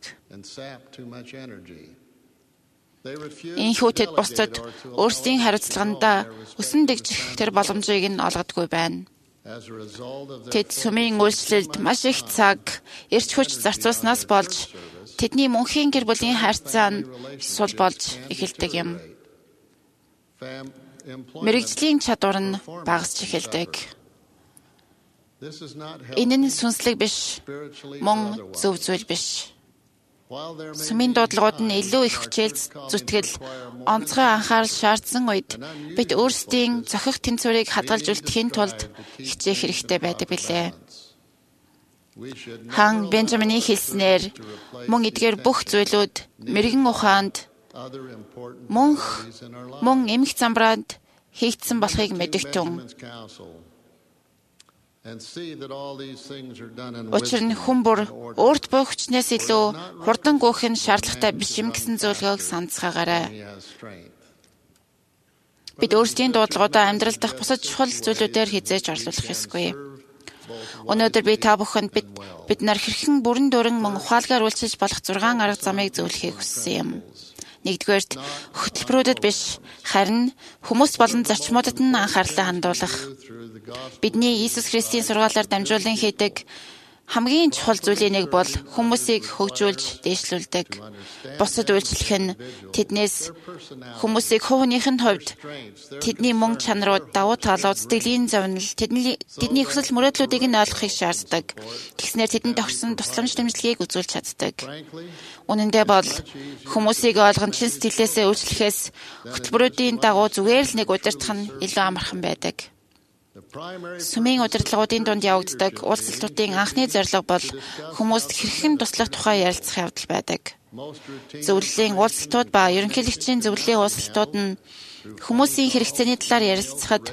Ийхүү тэд бусдад өөрсдийн хариуцлагандаа өсөн дэгжих тэр боломжийг нь олгодгүй байна. Тэд сүмийн үйлчлэлд маш их цаг, эрч хүч зарцуулснаас болж тэдний мөнхийн гэр бүлийн харьцаа нь сул болж эхэлдэг юм. Мэргэжлийн чадвар нь багасч эхэлдэг. Энэ нь сүнслэг биш, мөн зөв зүйл биш. Сүмийн дуудлагууд нь илүү их хүчээр зүтгэл, онцгой анхаарал шаардсан үед бид өөрсдийн зохих тэнцвэрийг хадгалж үлдэхийн тулд хичээх хэрэгтэй байдаг билээ. Хан Бенжамины хэлснээр мөн эдгээр бүх зүйлүүд мэрэгэн ухаанд мөнх мөн эмх замбраанд хийгдсэн болохыг мэдэгтэн. Учир нь хүн бүр өөрт буй хүчнээс илүү хурдан гүйх нь шаардлагатай биш юм гэсэн зөвлөгөөг санацгаагаарай. Бид өөрсдийн дуудлагуудаа амьдрал дахь бусад чухал зүйлүүдээр хязгаарч орлуулах ёсгүй. Өнөөдөр би та бүхэнд бид бид нар хэрхэн бүрэн дүүрэн мөн ухаалгаар үйлчилж болох зургаан арга замыг зөвлөхийг хүссэн юм. Нэгдүгээрт хөтөлбөрүүдэд биш, харин хүмүүс болон зарчмуудад нь анхаарлаа хандуулах. Бидний Иесус Христийн сургаалаар дамжуулан хийдэг хамгийн чухал зүйлийн нэг бол хүмүүсийг хөгжүүлж дээшлүүлдэг. Бусад үйлчлэх нь тэднээс хүмүүсийг хувийнхын хувьд тэдний мөн чанарууд, давуу талууд, сэтгэлийн зовнил, тэдний тэдний хүсэл мөрөөдлүүдийг нь ойлгохыг шаарддаг. Тэгснээр тэдэнд тохирсон тусламж дэмжлэгийг үзүүлж чаддаг. Үнэн дээр бол хүмүүсийг ойлгон чин сэтгэлээсээ үйлчлэхээс хөтөлбөрүүдийн дагуу зүгээр л нэг удирдах нь илүү амархан байдаг. Сүмийн удирдлагуудын дунд явагддаг уулзалтуудын анхны зорилго бол хүмүүст хэрхэн туслах тухай ярилцах явдал байдаг. Зөвлөлийн уулзалтууд ба ерөнхийлөгчийн зөвлөлийн уулзалтууд нь хүмүүсийн хэрэгцээний талаар ярилцахад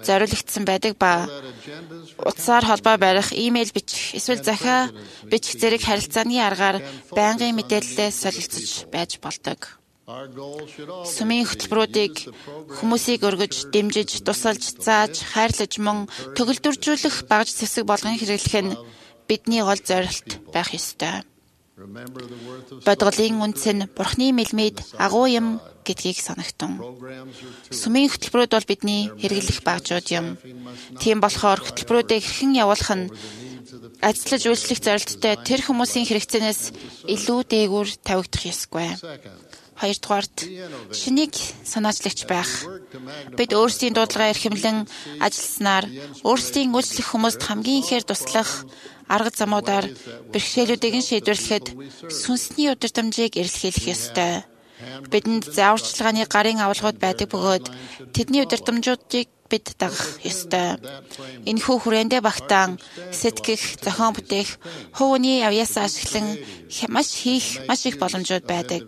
зориулагдсан байдаг ба утсаар холбоо барих, имэйл бичих, эсвэл захиа бичих зэрэг харилцааны аргаар байнгын мэдээлэлээ солилцож байж болдог. Сүмийн хөтөлбөрүүдийг хүмүүсийг өргөж, дэмжиж, тусалж, зааж, хайрлаж мөн төгөлдөржүүлэх багж зэвсэг болгон хэрэглэх нь бидний гол зорилт байх ёстой. Бодголын үндэс нь Бурхны мэлмид агуу юм гэдгийг санагтун. Сүмийн хөтөлбөрүүд бол бидний хэрэглэх багжууд юм. Тийм болохоор хөтөлбөрүүдийг хэрхэн явуулах нь ажиллаж үйлчлэх зорилттой тэр хүмүүсийн хэрэгцээнээс илүү дээгүүр тавигдах ёсгүй. Хоёрдугаарт шинийг санаачлагч байх. Бид өөрсдийн дуудлагаа эрхэмлэн ажилласнаар өөрсдийн үйлчлэх хүмүүст хамгийн ихээр туслах арга замуудаар бэрхшээлүүдийг нь шийдвэрлэхэд сүнсний удирдамжийг эрэлхийлэх ёстой. Бидэнд зааварчилгааны гарын авалгууд байдаг бөгөөд тэдний удирдамжуудыг бид дагах ёстой. Энэхүү хүрээндээ багтаан сэтгэх, зохион бүтээх, хувийн авьяасаа ашиглан маш хийх маш их боломжууд байдаг.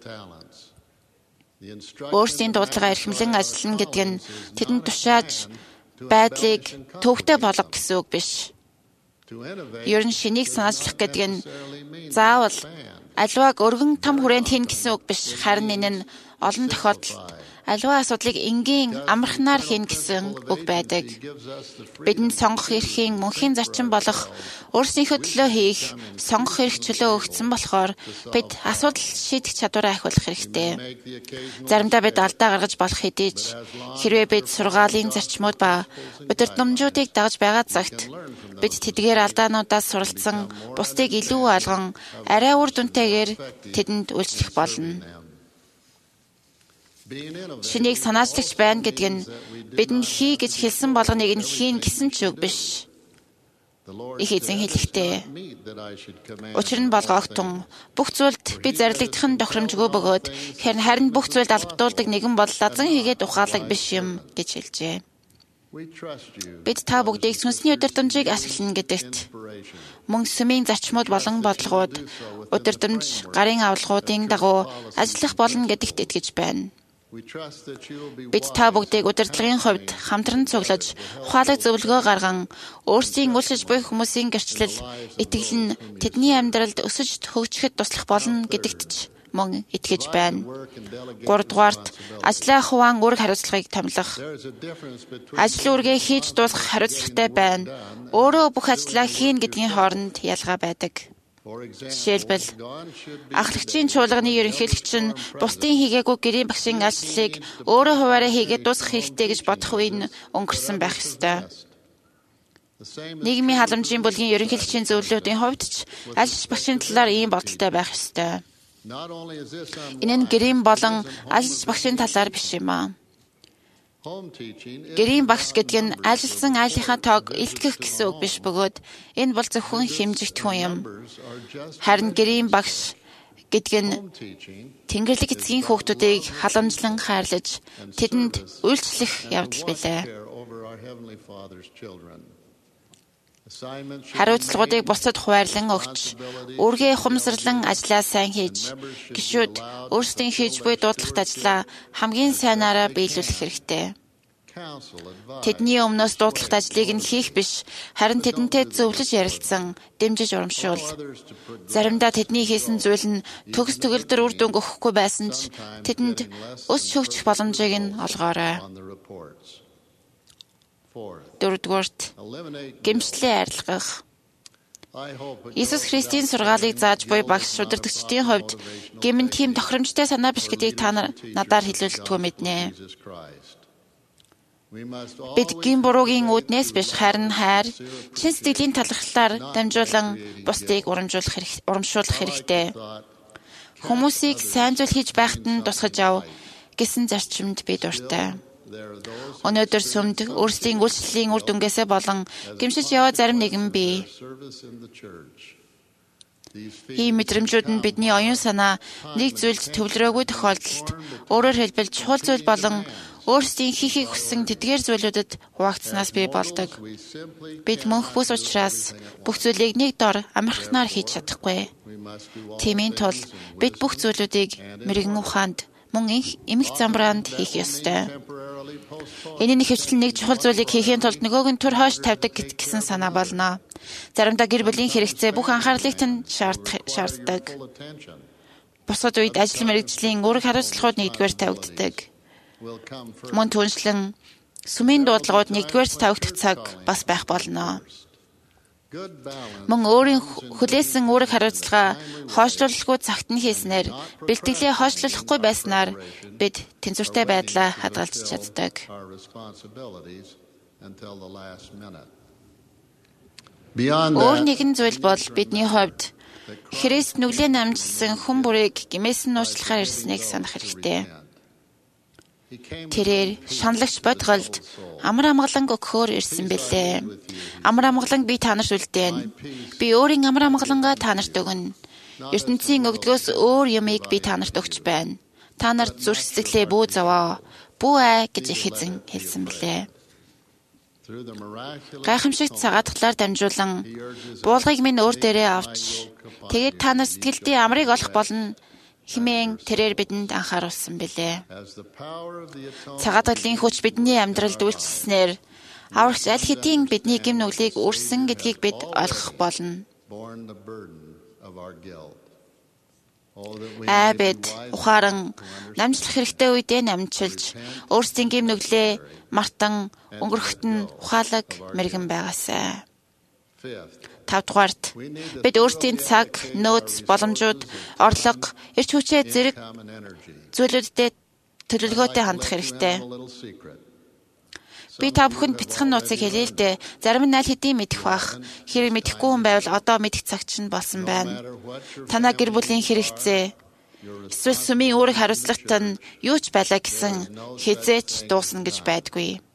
Өөрсдийн дуудлагаа эрхэмлэн ажиллана гэдэг нь тэдэнд тушааж байдлыг төвөгтэй болгох гэсэн үг биш. Ер нь шинийг санаачлах гэдэг нь заавал аливааг өргөн том хүрээнд хийн гэсэн үг биш. Харин энэ нь олон тохиолдолд аливаа асуудлыг энгийн амархнаар хийн гэсэн үг байдаг. Бидэнд сонгох эрхийн мөнхийн зарчим болох өөрсдийнхөө төлөө хийх сонгох эрх чөлөө өгсөн болохоор бид асуудал шийдэх чадвараа ахиулах хэрэгтэй. Заримдаа бид алдаа гаргаж болох хэдий ч хэрвээ бид сургаалын зарчмууд ба удирдамжуудыг дагаж байгаа цагт бид тэдгээр алдаануудаас суралцсан бусдыг илүү алган арай үр дүнтэйгээр тэдэнд үйлчлэх болно. Шинийг санаачлагч байна гэдэг нь бидэнд хий гэж хэлсэн болгоныг нь хийн гэсэн ч үг биш. Их эзэн хэлэхдээ учир нь болгоогтун бүх зүйлд би зарлигдах нь тохиромжгүй бөгөөд харин бүх зүйлд албадуулдаг нэгэн бол лазан хийгээд ухаалаг биш юм гэж хэлжээ. Бид та бүгдийг сүнсний удирдамжийг ашиглана гэдэгт мөн сүмийн зарчмууд болон бодлогууд удирдамж гарын авалгуудын дагуу ажиллах болно гэдэгт итгэж байна. Бид та бүгдийг удирдлагын хувьд хамтран цуглаж, ухаалаг зөвлөгөө гарган, өөрсдийн үйлчлэж буй хүмүүсийн гэрчлэл, итгэл нь тэдний амьдралд өсөж хөгжихэд туслах болно гэдэгт ч мөн итгэж байна. Гуравдугаарт ажлаа хуваан үүрэг хариуцлагыг томилох. Ажил үүргээ хийж дуусгах хариуцлагатай байна. Өөрөө бүх ажлаа хийн гэдгийн хооронд ялгаа байдаг. Жишээлбэл ахлагчийн чуулганы ерөнхийлөгч нь бусдын хийгээгүй гэрийн багшийн ажлыг өөрөө хуваараа хийгээд дуусгах хэрэгтэй гэж бодох үе нь өнгөрсөн байх ёстой. Нийгмийн халамжийн бүлгийн ерөнхийлөгчийн зөвлөлүүдийн хувьд ч ажил багшийн талаар ийм бодолтой байх ёстой. Энэ нь гэрийн болон ажил багшийн талаар биш юм аа. Гэрийн багш гэдэг нь ажилсан айлынхаа тоог илтгэх гэсэн үг биш бөгөөд энэ бол зөвхөн хэмжигдэх хүн юм. Харин гэрийн багш гэдэг нь Тэнгэрлэг эцгийн хүүхдүүдийг халамжлан хайрлаж тэдэнд үйлчлэх явдал билээ. Хариуцлагуудыг бусдад хуваарлан өгч, үүргээ ухамсарлан ажлаа сайн хийж, гишүүд өөрсдийн хийж буй дуудлагт ажлаа хамгийн сайнаараа биелүүлэх хэрэгтэй. Тэдний өмнөөс дуудлагт ажлыг нь хийх биш, харин тэдэнтэй зөвлөж ярилцсан, дэмжиж урамшуул. Заримдаа тэдний хийсэн зүйл нь төгс төгөлдөр үр дүн өгөхгүй байсан ч тэдэнд өсч хөгжих боломжийг нь олгоорой. Дөрөвдүгээрт гэмшлээ арилгах. Иесус Христийн сургаалыг зааж буй багш удирдагчдын хувьд гэмн тийм тохиромжтой санаа биш гэдгийг та нар надаар хэлүүлдэггүй мэднэ. Бид гин буруугийн үүднээс биш харин хайр, чин сэтгэлийн талархлаар дамжуулан бусдыг урамжуулах урамшуулах хэрэгтэй. Хүмүүсийг сайн зүйл хийж байхад нь тусгаж ав гэсэн зарчимд би дуртай. Өнөөдөр сүмд өөрсдийн үйлчлэлийн үр дүнгээсээ болон гэмшиж яваа зарим нэгэн бий. Ийм мэдрэмжүүд нь бидний оюун санаа нэг зүйлд төвлөрөөгүй тохиолдолд өөрөөр хэлбэл чухал зүйл болон өөрсдийн хийхийг хүссэн тэдгээр зүйлүүдэд хуваагдсанаас бий болдог. Бид мөнх бүс учраас бүх зүйлийг нэг дор амархнаар хийж чадахгүй. Тиймийн тул бид бүх зүйлүүдийг мэрэгэн ухаанд мөн эмх замбраанд хийх ёстой. Энэ нэг хвчлэн нэг чухал зүйлийг хийхийн тулд нөгөөг нь түр хойш тавьдаг гэсэн санаа болно. Заримдаа гэр бүлийн хэрэгцээ бүх анхаарлыг тань шаарддаг. Бусад үед ажил мэргэжлийн үүрэг хариуцлагууд нэгдүгээр тавигддаг. Мөн түншлэн сүмийн дуудлагууд нэгдүгээр тавигдах цаг бас байх болно. Мөн өөрийн хүлээсэн үүрэг хариуцлага хойшлуулахгүй цагт нь хийснээр бэлтгэлээ хойшлуулахгүй байснаар бид тэнцвэртэй байдлаа хадгалж чаддаг. Өөр нэгэн зүйл бол бидний хувьд Христ нүглээ намжилсан хүн бүрийг гэмээс нь уучлахаар ирснийг санах хэрэгтэй. Тэрээр шаналгч бодголд амар амгалан өгөхөөр ирсэн бэлээ. Амар амгалан би та нарт үлдээн. Би өөрийн амар амгалангаа та нарт өгнө. ертөнцийн өгдгөөс өөр юмыг би та нарт өгч байна. Та нарт зүрх сэтгэлээ бүү заваа. Бүү аа гэж их эзэн хэлсэн бэлээ. Гайхамшигт цагаатгалаар дамжуулан буулгыг минь өөр дээрээ авч тэгээд та нар сэтгэлдээ амрыг олох болно хэмээн тэрээр бидэнд анхааруулсан бэлээ. Цагаатгалын хүч бидний амьдралд үйлчлснээр аврагч аль хэдийн бидний гэм нүглийг үрсэн гэдгийг бид ойлгох болно. Айбэд ухаан намжлах хэрэгтэй үедээ намжилж өөрсдийн гэм нүглээ мартан өнгөрөхт нь ухаалаг мэргэн байгаасай. Тавдугаарт бид өөрсдийн цаг, нөөц, боломжууд, орлого, эрч хүчээ зэрэг зүйлүүдэд төлөвлөгөөтэй хандах хэрэгтэй. Би та бүхэнд бяцхан нууцыг хэлье л дээ. Зарим нь аль хэдийн мэдэх бах. Хэрэг мэдэхгүй хүн байвал одоо мэдэх цаг чинь болсон байна. Танаа гэр бүлийн хэрэгцээ эсвэл сүмийн үүрэг хариуцлагт нь юу ч байлаа гэсэн хизээч дуусна гэж байдгүй.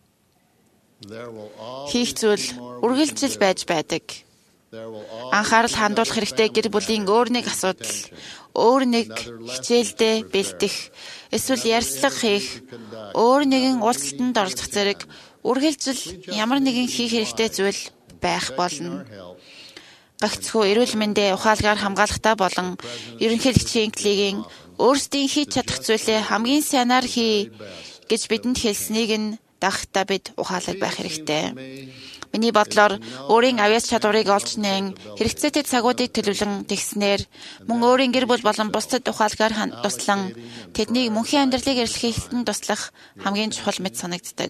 Хийх зүйл үргэлжил байж байдаг. Анхаарал хандуулах хэрэгтэй гэр бүлийн өөр нэг асуудал, өөр нэг хичээлдээ бэлдэх, эсвэл ярьцлага хийх, өөр нэгэн уулзалтанд оролцох зэрэг үргэлжил ямар нэгэн хийх хэрэгтэй зүйл байх болно. Гагцхүү эрүүл мэндэ ухаалгаар хамгаалахтаа болон ерөнхийлөгчийн клигийн өөрсдийн хийж чадах зүйлээ хамгийн сайнаар хий гэж бидэнд хэлснийг нь дагахтаа бид ухаалаг байх хэрэгтэй. Миний бодлоор өөрийн авьяас чадварыг олж нээн хэрэгцээтэй цагуудыг төлөвлөн тэгснээр мөн өөрийн гэр бүл болон бусдад ухаалгаар туслан тэднийг мөнхийн амьдралыг эрэлхийлэн туслах хамгийн чухал мэт санагддаг.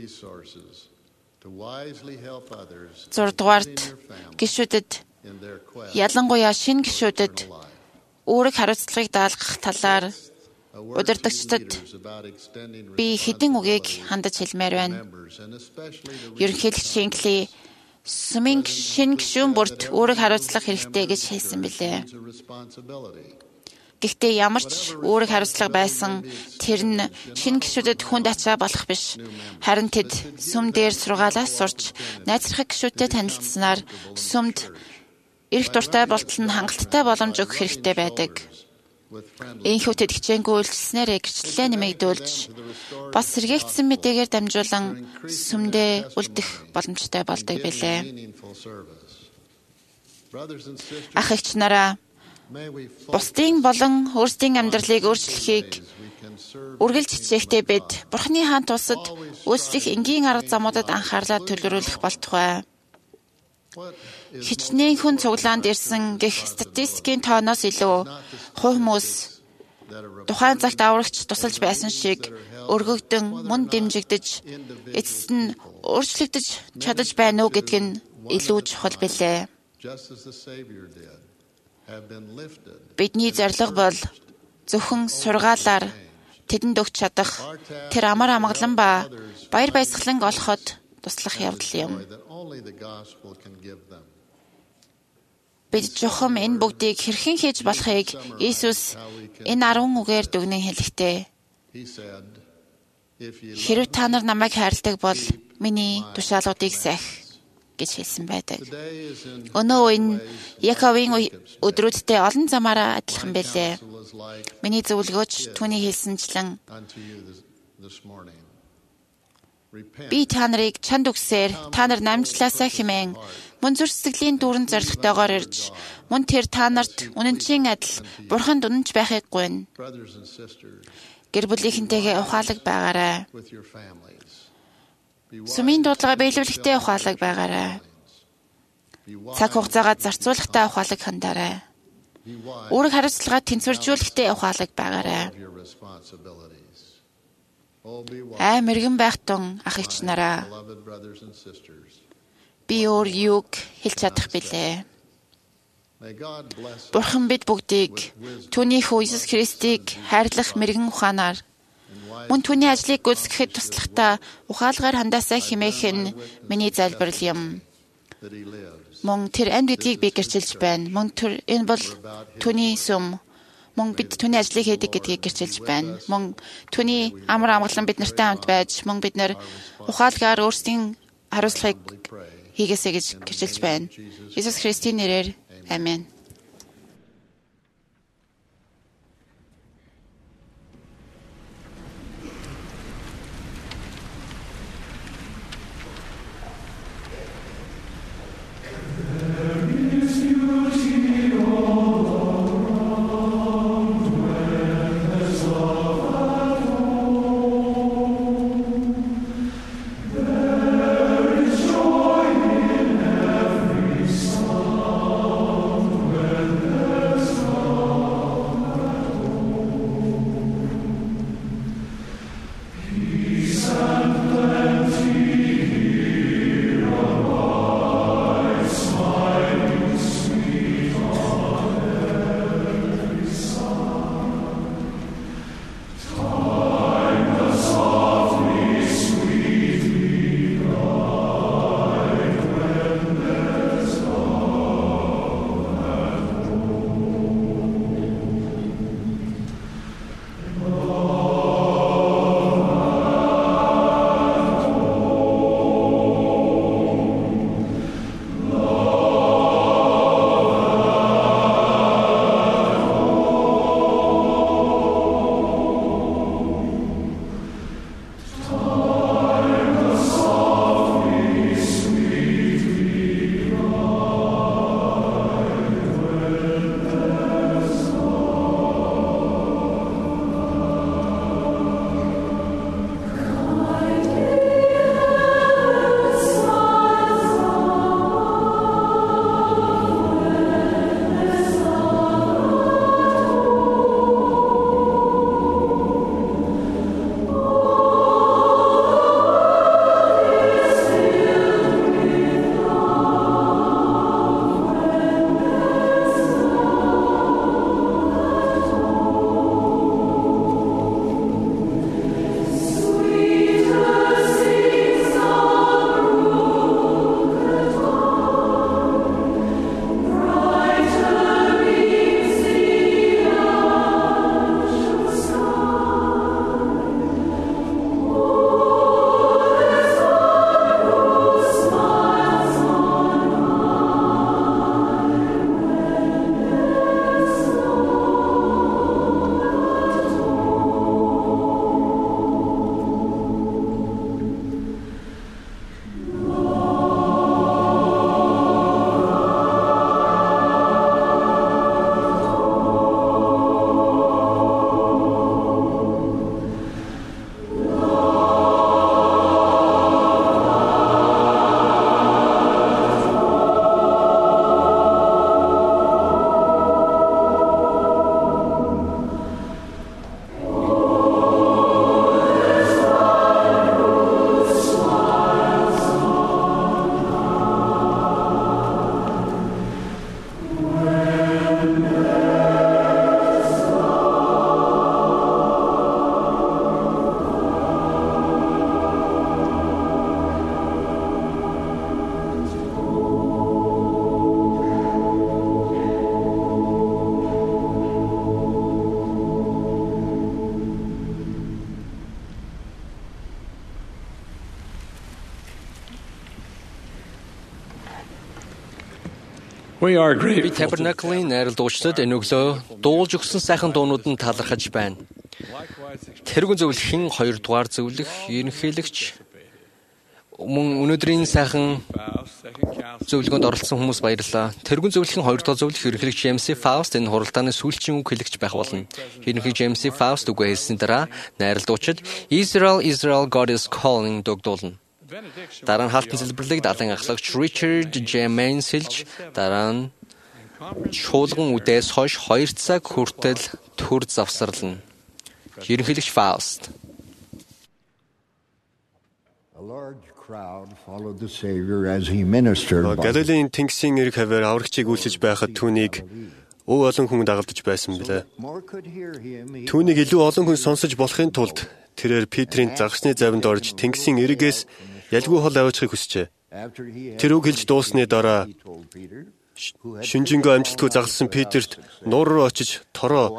Зурдугаарт гишүүдэд ялангуяа шинэ гишүүдэд үүрэг хариуцлагыг даалгах талаар удирдагчдад би хэдэн үгийг хандаж хэлмээр байна. Ерөнхийлөгчийн кли сүмийн шинэ гишүүн бүрт үүрэг хариуцлага хэрэгтэй гэж хэлсэн билээ. Гэхдээ ямар ч үүрэг хариуцлага байсан тэр нь шинэ гишүүдэд хүнд ачаа болох биш. Харин тэд сүм дээр сургаалаас сурч найзрахыг гишүүдтэй танилцсанаар сүмд эрх дуртай болтол нь хангалттай боломж өгөх хэрэгтэй байдаг. Ийхүү тэд хичээнгүй үйлчлснээр гэрчлэлээ нэмэгдүүлж бас сэргээгдсэн мэдээгээр дамжуулан сүмдээ үлдэх боломжтой болдог билээ. Ах эгч нараа, бусдын болон өөрсдийн амьдралыг өөрчлөхийг үргэлж хичээхдээ бид Бурхны хаан тусад үйлчлэх энгийн арга замуудад анхаарлаа төвлөрүүлэх болтугай. Хичнээн хүн цуглаанд ирсэн гэх статистикийн тооноос илүү хувь хүмүүс тухайн цагт аврагч тусалж байсан шиг өргөгдөн мөн дэмжигдэж эцэст нь өөрчлөгдөж чадаж байна уу гэдг нь илүү чухал билээ. Бидний зорилго бол зөвхөн сургаалаар тэдэнд өгч чадах тэр амар амгалан ба баяр баясгалан олоход туслах явдал юм. Бид жухам энэ бүгдийг хэрхэн хийж болохыг Иесус энэ арван үгээр дүгнэн хэлэхдээ хэрв та нар намайг хайрладаг бол миний тушаалуудыг сах гэж хэлсэн байдаг. Өнөө энэ Яковын өдрүүдтэй олон замаараа адилхан байлээ. Миний зөвлөгөөч түүний хэлсэнчлэн би та нарыг чанд үгсээр та нар намжлаасаа хэмээн мөн зүрх сэтгэлийн дүүрэн зоригтойгоор ирж мөн тэр та нарт үнэнчийн адил Бурханд үнэнч байхыг гуйна. гэр бүлийнхэнтэйгээ ухаалаг байгаарай. Сүмийн дуудлага биелүүлэхдээ ухаалаг байгаарай. Цаг хугацаагаа зарцуулахдаа ухаалаг хандаарай. Үүрэг хариуцлагаа тэнцвэржүүлэхдээ ухаалаг байгаарай. Ай мэргэн байх тун ах эгч нараа. Би өөр юуг хэлж чадах билээ. Бурхан бид бүгдийг түүний хүү Иесус Христийг хайрлах мэргэн ухаанаар мөн түүний ажлыг гүйцэтгэхэд туслахдаа ухаалгаар хандаасаа хэмээх нь миний залбирал юм. Мөн тэр амьд гэдгийг би гэрчилж байна. Мөн тэр энэ бол түүний сүм. Мөн бид түүний ажлыг хийдэг гэдгийг гэрчилж байна. Мөн түүний амар амгалан бид нартай хамт байж, мөн бид нар ухаалгаар өөрсдийн хариуцлагыг хийгээсэй гэж гэрчилж байна. Иесус Христийн нэрээр Амен. Би Tabernacle-ийн найрал дуучдад энэ өглөө дуулж өгсөн сайхан дуунууд нь талархаж байна. Тэргүүн зөвлөх хэн хоёр дугаар зөвлөх ерөнхийлөгч мөн өнөөдрийн сайхан Зөвлөгөөнд оролцсон хүмүүс баярлалаа. Тэргүүн зөвлөхийн хоёр дахь зөвлөх ерөнхийлөгч Джеймс Фауст энэ хуралдааны сүүлчийн үг хэлэгч байх болно. Ерөнхий Джеймс Фауст үгээ хэлсний дараа найралдуучид Israel, Israel, God is calling дөгдүүлнэ. Дараа нь хаалтан залбирлыг далайн ахлагч Ричард Ж. Мейнс хэлж, дараа нь чуулган үдээс хойш хоёр цаг хүртэл төр завсарлана. Ерөнхийлөгч Фауст. Галилийн тэнгисийн эрг хавар аврагчийг үйлчилж байхад түүнийг өв олон хүн дагалдаж байсан билээ. Түүнийг илүү олон хүн сонсож болохын тулд тэрээр Петрийн загсны завинд орж тэнгисийн эргээс ялгүй хол аваачихыг хүсжээ. Тэр үг хэлж дууссаны дараа шинжэнгөө амжилтгүй загалсан Петерт нуур руу очиж тороо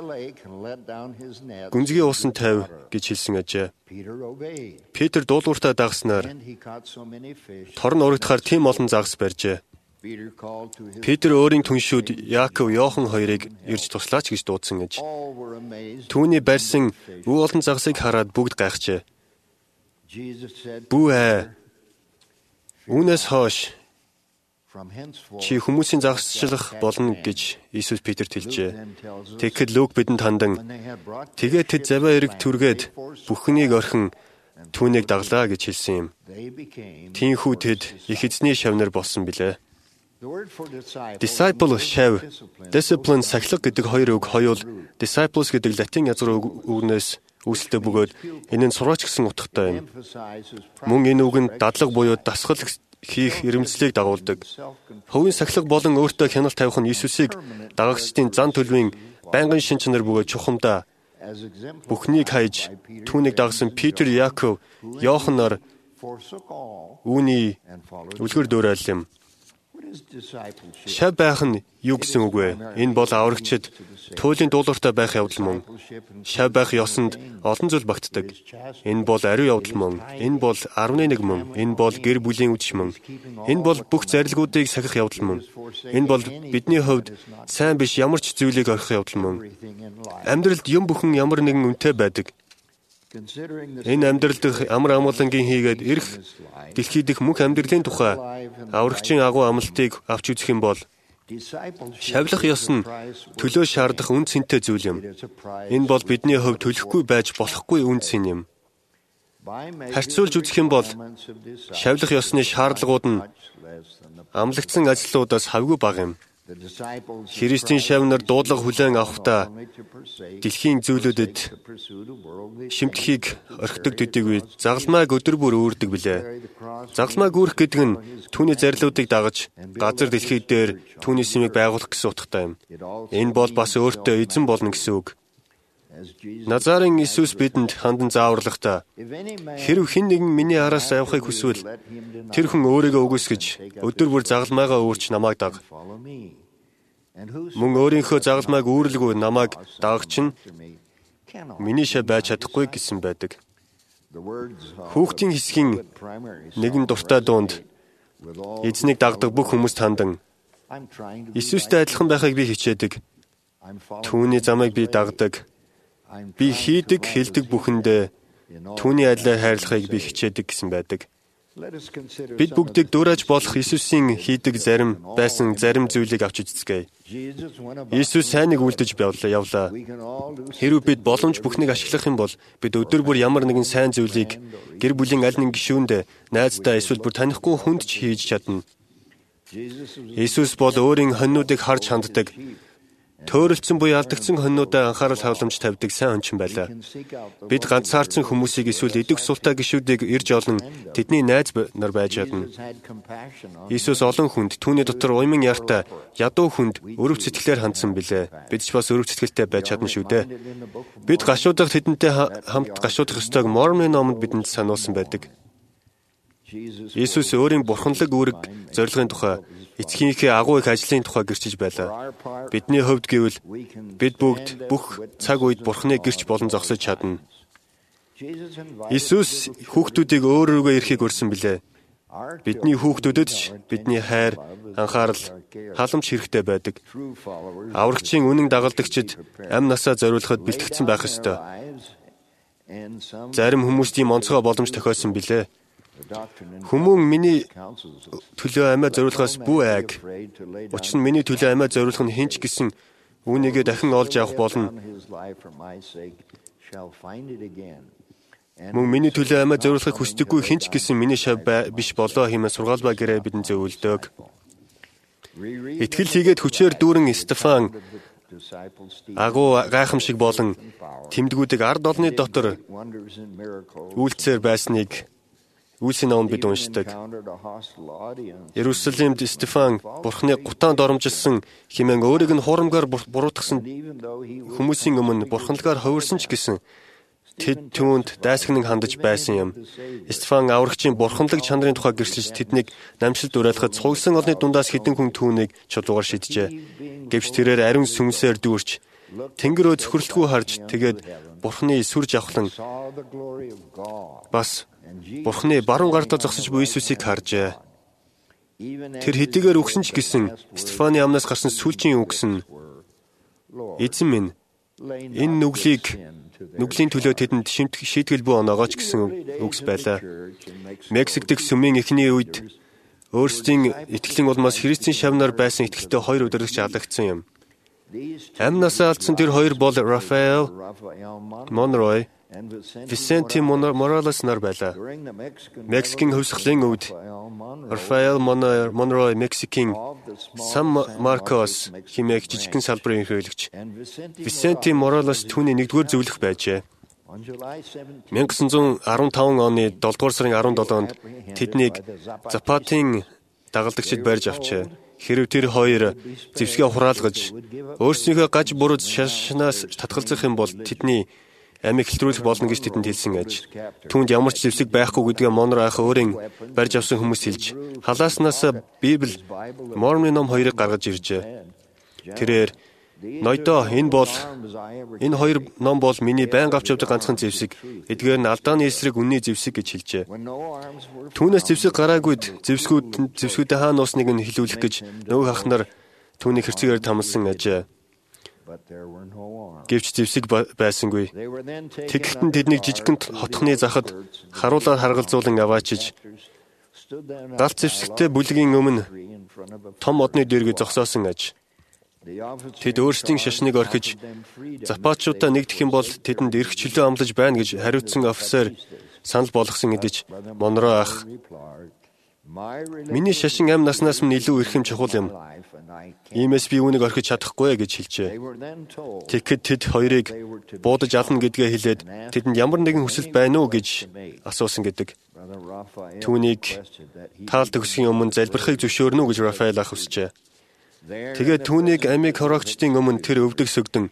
гүнзгий уусан тавь гэж хэлсэн ажээ. Петр дуулууртаа дагснаар тор нь урагдахаар тийм олон загас барьжээ. Петр өөрийн түншүүд Яаков, Йохан хоёрыг ирж туслаач гэж дуудсан аж. Түүний барьсан өв олон загасыг хараад бүгд гайхжээ. Бүү ээ. Үүнээс хойш чи хүмүүсийн загасчлах болно гэж Иесус Петерт хэлжээ. Тэгэхэд Лук бидэнд хандан тэгээд тэд завиа эрэг түргээд бүхнийг орхин түүнийг даглаа гэж хэлсэн юм. Тийхүү тэд их эзний шавнар болсон билээ. Disciple шав, discipline сахилга гэдэг хоёр үг хоёул disciples гэдэг латин язгар үгнээс үүсэлтэй бөгөөд энэ нь сураач гэсэн утгатай юм. Мөн энэ үг нь дадлаг буюу дасгал хийх эрмэлзлийг дагуулдаг. Хөвийн сахилга болон өөртөө хяналт тавих нь Иесусыг дагагчдын зан төлөвийн байнгын шин чанар бөгөөд чухамдаа бүхнийг хайж түүнийг дагсан Петр, Яаков, Йоханнаар үүний үлгэр дуурайл юм. Шав байх нь юу гэсэн үг вэ? Энэ бол аврагчид туйлын дуулууртаа байх явдал мөн. Шав байх ёсонд олон зүйл багтдаг. Энэ бол ариун явдал мөн. Энэ бол арваны нэг мөн. Энэ бол гэр бүлийн үдшин мөн. Энэ бол бүх зарилгуудыг сахих явдал мөн. Энэ бол бидний хувьд сайн биш ямар ч зүйлийг орхих явдал мөн. Амьдралд юм бүхэн ямар нэгэн үнэтэй байдаг. Энэ амьдрал дэх амар амгалангийн хийгээд ирэх дэлхий дэх мөнх амьдралын тухай аврагчийн агуу амлалтыг авч үзэх юм бол шавлах ёс нь төлөө шаардах үн цэнтэй зүйл юм. Энэ бол бидний хувьд төлөхгүй байж болохгүй үн цэн юм. Харьцуулж үзэх юм бол шавлах ёсны шаардлагууд нь амлагдсан ажлуудаас хавгүй бага юм. Христийн шавнар дуудлага хүлээн авахдаа дэлхийн зүйлүүдэд шимтгхийг орхидог төдийгүй загалмайг өдөр бүр үүрдэг билээ. Загалмайг үүрэх гэдэг нь түүний зарилуудыг дагаж газар дэлхий дээр түүний сүмийг байгуулах гэсэн утгатай юм. Энэ бол бас өөртөө эзэн болно гэсэн үг. Назарын Иесус бидэнд хандан зааварлахдаа хэрв хэн нэгэн миний араас явахыг хүсвэл тэр хүн өөрийгөө үгүйсгэж өдөр бүр загалмайгаа үүрч намайг даг. Мөн өөрийнхөө загалмайг үүрлгүй намайг дагагч нь миний шав байж чадахгүй гэсэн байдаг. Хүүхдийн хэсгийн нэгэн дуртай дуунд эзнийг дагдаг бүх хүмүүст хандан Иесустэй адилхан байхыг би хичээдэг. Түүний замыг би дагдаг. Би хийдэг, хэлдэг бүхэндээ түүний адилаар хайрлахыг би хичээдэг гэсэн байдаг. Бид бүгдийг дуурайж болох Иесусийн хийдэг зарим байсан зарим зүйлийг авч үзцгээе. Иесус сайныг үлдэж явлаа. Хэрвээ бид боломж бүхнийг ашиглах юм бол бид өдөр бүр ямар нэгэн сайн зүйлийг гэр бүлийн аль нэг гишүүнд найздаа эсвэл бүр танихгүй хүнд ч хийж чадна. Иесус бол өөрийн хоньнуудыг харж ханддаг. Төөрөлдсөн буюу алдагдсан хоньнуудаа анхаарал хавламж тавьдаг сайн хүнчин байлаа. Бид ганцаардсан хүмүүсийг эсвэл идэг султаа гишүүдийг ирж олон тэдний найз нар байж чадна. Иесус олон хүнд түүний дотор уйман яртай ядуу хүнд өрөв сэтгэлээр хандсан билээ. Бид ч бас өрөв сэтгэлтэй байж чадна шүү дээ. Бид гашуудах тэдэнтэй хамт гашуудах ёстойг Мормоны номонд бидэнд сануулсан байдаг. Иесус өөрийн бурханлаг үүрэг зорилгын тухай эцгийнхээ агуу их ажлын тухай гэрчиж байлаа. Бидний хувьд гэвэл бид бүгд бүх цаг үед Бурханы гэрч болон зогсож чадна. Иесус хүүхдүүдийг өөр рүүгээ ирэхийг урьсан билээ. Бидний хүүхдүүдэд ч бидний хайр, анхаарал, халамж хэрэгтэй байдаг. Аврагчийн үнэн дагалдагчид амь насаа зориулахад бэлтгэгдсэн байх ёстой. Зарим хүмүүст ийм онцгой боломж тохиолсон билээ. Хүмүүн миний төлөө амиа зориулахаас бүү айг. Учир нь миний төлөө амиа зориулах нь хинч гэсэн үүнийгээ дахин олж авах болно. Мөн миний төлөө амиа зориулахыг хүсдэггүй хинч гэсэн миний шав биш болоо хэмээн сургаалбаа гэрээ бидэнд зөвлөдөг. Итгэл хийгээд хүчээр дүүрэн Стефан агуу гайхамшиг болон тэмдгүүдийг ард олны дотор үйлцээр байсныг Үйлсийн номд бид уншдаг. Иерусалимд Стефан Бурхны гутаанд оромжилсан хэмээн өөрийг нь хурамгаар буруутгасан хүмүүсийн өмнө бурханлагаар хувирсан ч гэсэн тэд түүнд дайсагнан хандаж байсан юм. Стефан аврагчийн бурханлаг чанарын тухай гэрчилж тэднийг намжилт уриалахад цугласан олны дундаас хэдэн хүн түүнийг чулуугаар шиджээ. Гэвч тэрээр ариун сүнсээр дүүрч тэнгэрөө цөхрөлтгүй харж тэгээд Бурхны сүр жавхлан бас Бурхны баруун гартаа зогсож буй Иесусыг харжээ. Тэр хэдийгээр үгсэн ч гэсэн Стефаны амнаас гарсан сүүлчийн үгс нь эзэн минь энэ нүглийг нүглийн төлөө тэдэнд шийтгэл буй оноогооч гэсэн үгс байлаа. Мексик дэх сүмийн эхний үед өөрсдийн итгэлийн улмаас Христийн шавнаар байсан итгэлтэй хоёр удирдагч алагдсан юм. Амнасаа алдсан тэр хоёр бол Рафаэл Монрой Vicente Morales нар байлаа. Мексикийн хувьсгалын үед Рафаэл Монрой Мексикийн Сан Маркос хэмээх жижигхэн салбарын ерөнхийлөгч. Vicente Morales түүний нэгдүгээр зөвлөх байжээ. 천구 арвантав оны долдугаар сарын арван долоонд тэднийг Запатын дагалдагчид барьж авчээ. Хэрв тэр хоёр зэвсгээ хураалгаж өөрсдийнхөө гаж буруу шашнаас татгалзах юм бол тэдний амийг хэлтрүүлэх болно гэж тэдэнд хэлсэн аж. Түүнд ямар ч зэвсэг байхгүй гэдгээ Монро ах өөрийн барьж авсан хүмүүс хэлж халааснаас Библи Мормоны ном хоёрыг гаргаж иржээ. Тэрээр ноёдоо энэ бол энэ хоёр ном бол миний байнга авч явдаг ганцхан зэвсэг. Эдгээр нь алдааны эсрэг үнний зэвсэг гэж хэлжээ. Түүнээс зэвсэг гараагүйд зэвсгүүд зэвсгүүдээ хаана уусныг нь хэлүүлэх гэж нөгөө ах нар түүний хэрцгээр тамлсан ажээ. Гэвч зэвсэг байсангүй. Тэгэхдээ тэднийг жижигхэн хотхны захад харуулаар харгалзуулан аваачиж галт зэвсэгтэй бүлгийн өмнө том одны дэргээ зогсоосон аж. Тэд өөрсдийн шашныг орхиж запаачуудаа нэгдэх юм бол тэдэнд эрх чөлөө амлаж байна гэж хариуцсан офицер санал болгосон гэдэж Монро ах миний шашин амь наснаас минь илүү эрхэм чухал юм. Иймээс би үүнийг орхиж чадахгүй гэж хэлжээ. Тэгэхэд тэд хоёрыг буудаж ална гэдгээ хэлээд тэдэнд ямар нэгэн хүсэл байна уу гэж асуусан гэдэг. Түүнийг таалт өгсхийн өмнө залбирахыг зөвшөөрнө үү гэж Рафаэл ах хүсжээ. Тэгээд түүнийг амийг хороогчдын өмнө тэр өвдөг сөгдөн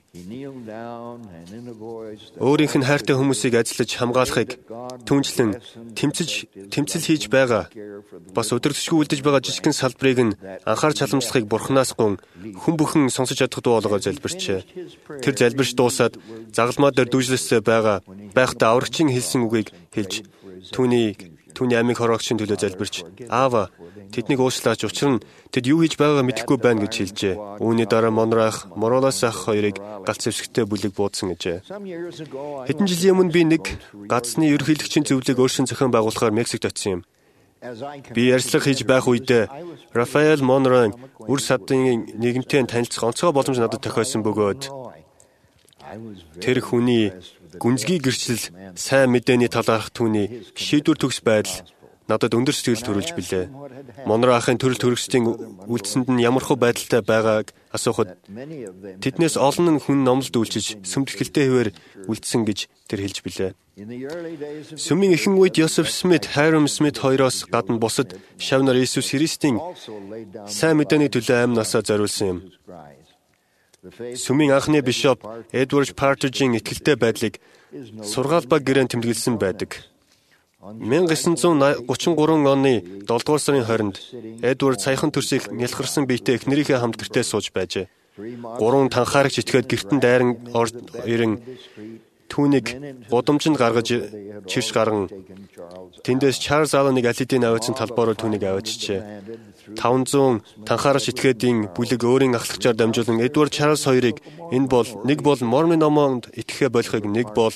өөрийнх нь хайртай хүмүүсийг ажиллаж хамгаалахыг түнчлэн тэмцэж тэмцэл хийж байгаа. Бас өдөртөшгүй үлдэж байгаа жижигхэн салбарыг нь анхаарч халамжлахыг Бурханаас гун хүн бүхэн сонсож чадах дуу болгоо залбирчээ. Тэр залбирч дуусаад загалмаа дээр дүүжлэстэй байгаа байхдаа аврагчийн хэлсэн үгийг хэлж түүнийг түүний амийг хороогчийн төлөө залбирч аава тэднийг уучлаач, учир нь тэд юу хийж байгаагаа мэдэхгүй байна гэж хэлжээ. Үүний дараа Монро ах Моролас ах хоёрыг галт зэвсэгтэй бүлэг буудсан гэжээ. Хэдэн жилийн өмнө би нэг газны ерөнхийлөгчийн зөвлөлийг өөрсдөө зохион байгуулахаар Мексикт очсон юм. Би ярьцлага хийж байх үедээ Рафаэл Монро үр садын нэгэнтэй танилцах онцгой боломж надад тохиолсон бөгөөд тэр хүний гүнзгий гэрчлэл, сайн мэдээний талаарх түүний шийдвэр төгс байдал надад өндөр сэтгэл төрүүлж билээ. Монро ахын төрөл төрөсдийн үлдсэнд нь ямархуу байдалтай байгааг асуухад тэднээс олон нь хүн номлолд үйлчиж сүмтгэлтэй хэвээр үлдсэн гэж тэр хэлж билээ. Сүмийн ихэнх үед Йосеф Смит, Хайрам Смит хоёроос гадна бусад шавнар Иесус Христийн сайн мэдээний төлөө амнасаа зориулсан юм. Сүмийн анхны бишоп Эдвард Партриджийн итгэлтэй байдлыг сургаалбаа гэрээнд тэмдэглэсэн байдаг. 천구 гучин гурван оны долдугаар сарын хорионд Эдвард саяхан төрсийг нялхарсан биетэй эхнэрийнхээ хамт гэртээ сууж байжээ. Гурван танхаарагч итгээд гэртэн дайран орж ирэн түүнийг гудамжинд гаргаж чирч гарган тэндээс Чарльз Алланыг алидийн аваачсан талбаараа түүнийг аваачжээ. таванзуун танхаарагч этгээдийн бүлэг өөрийн ахлагчаар дамжуулан Эдвард Чарльз хоёрыг энэ бол нэг бол Мормоны номонд итгэхэ болохыг, нэг бол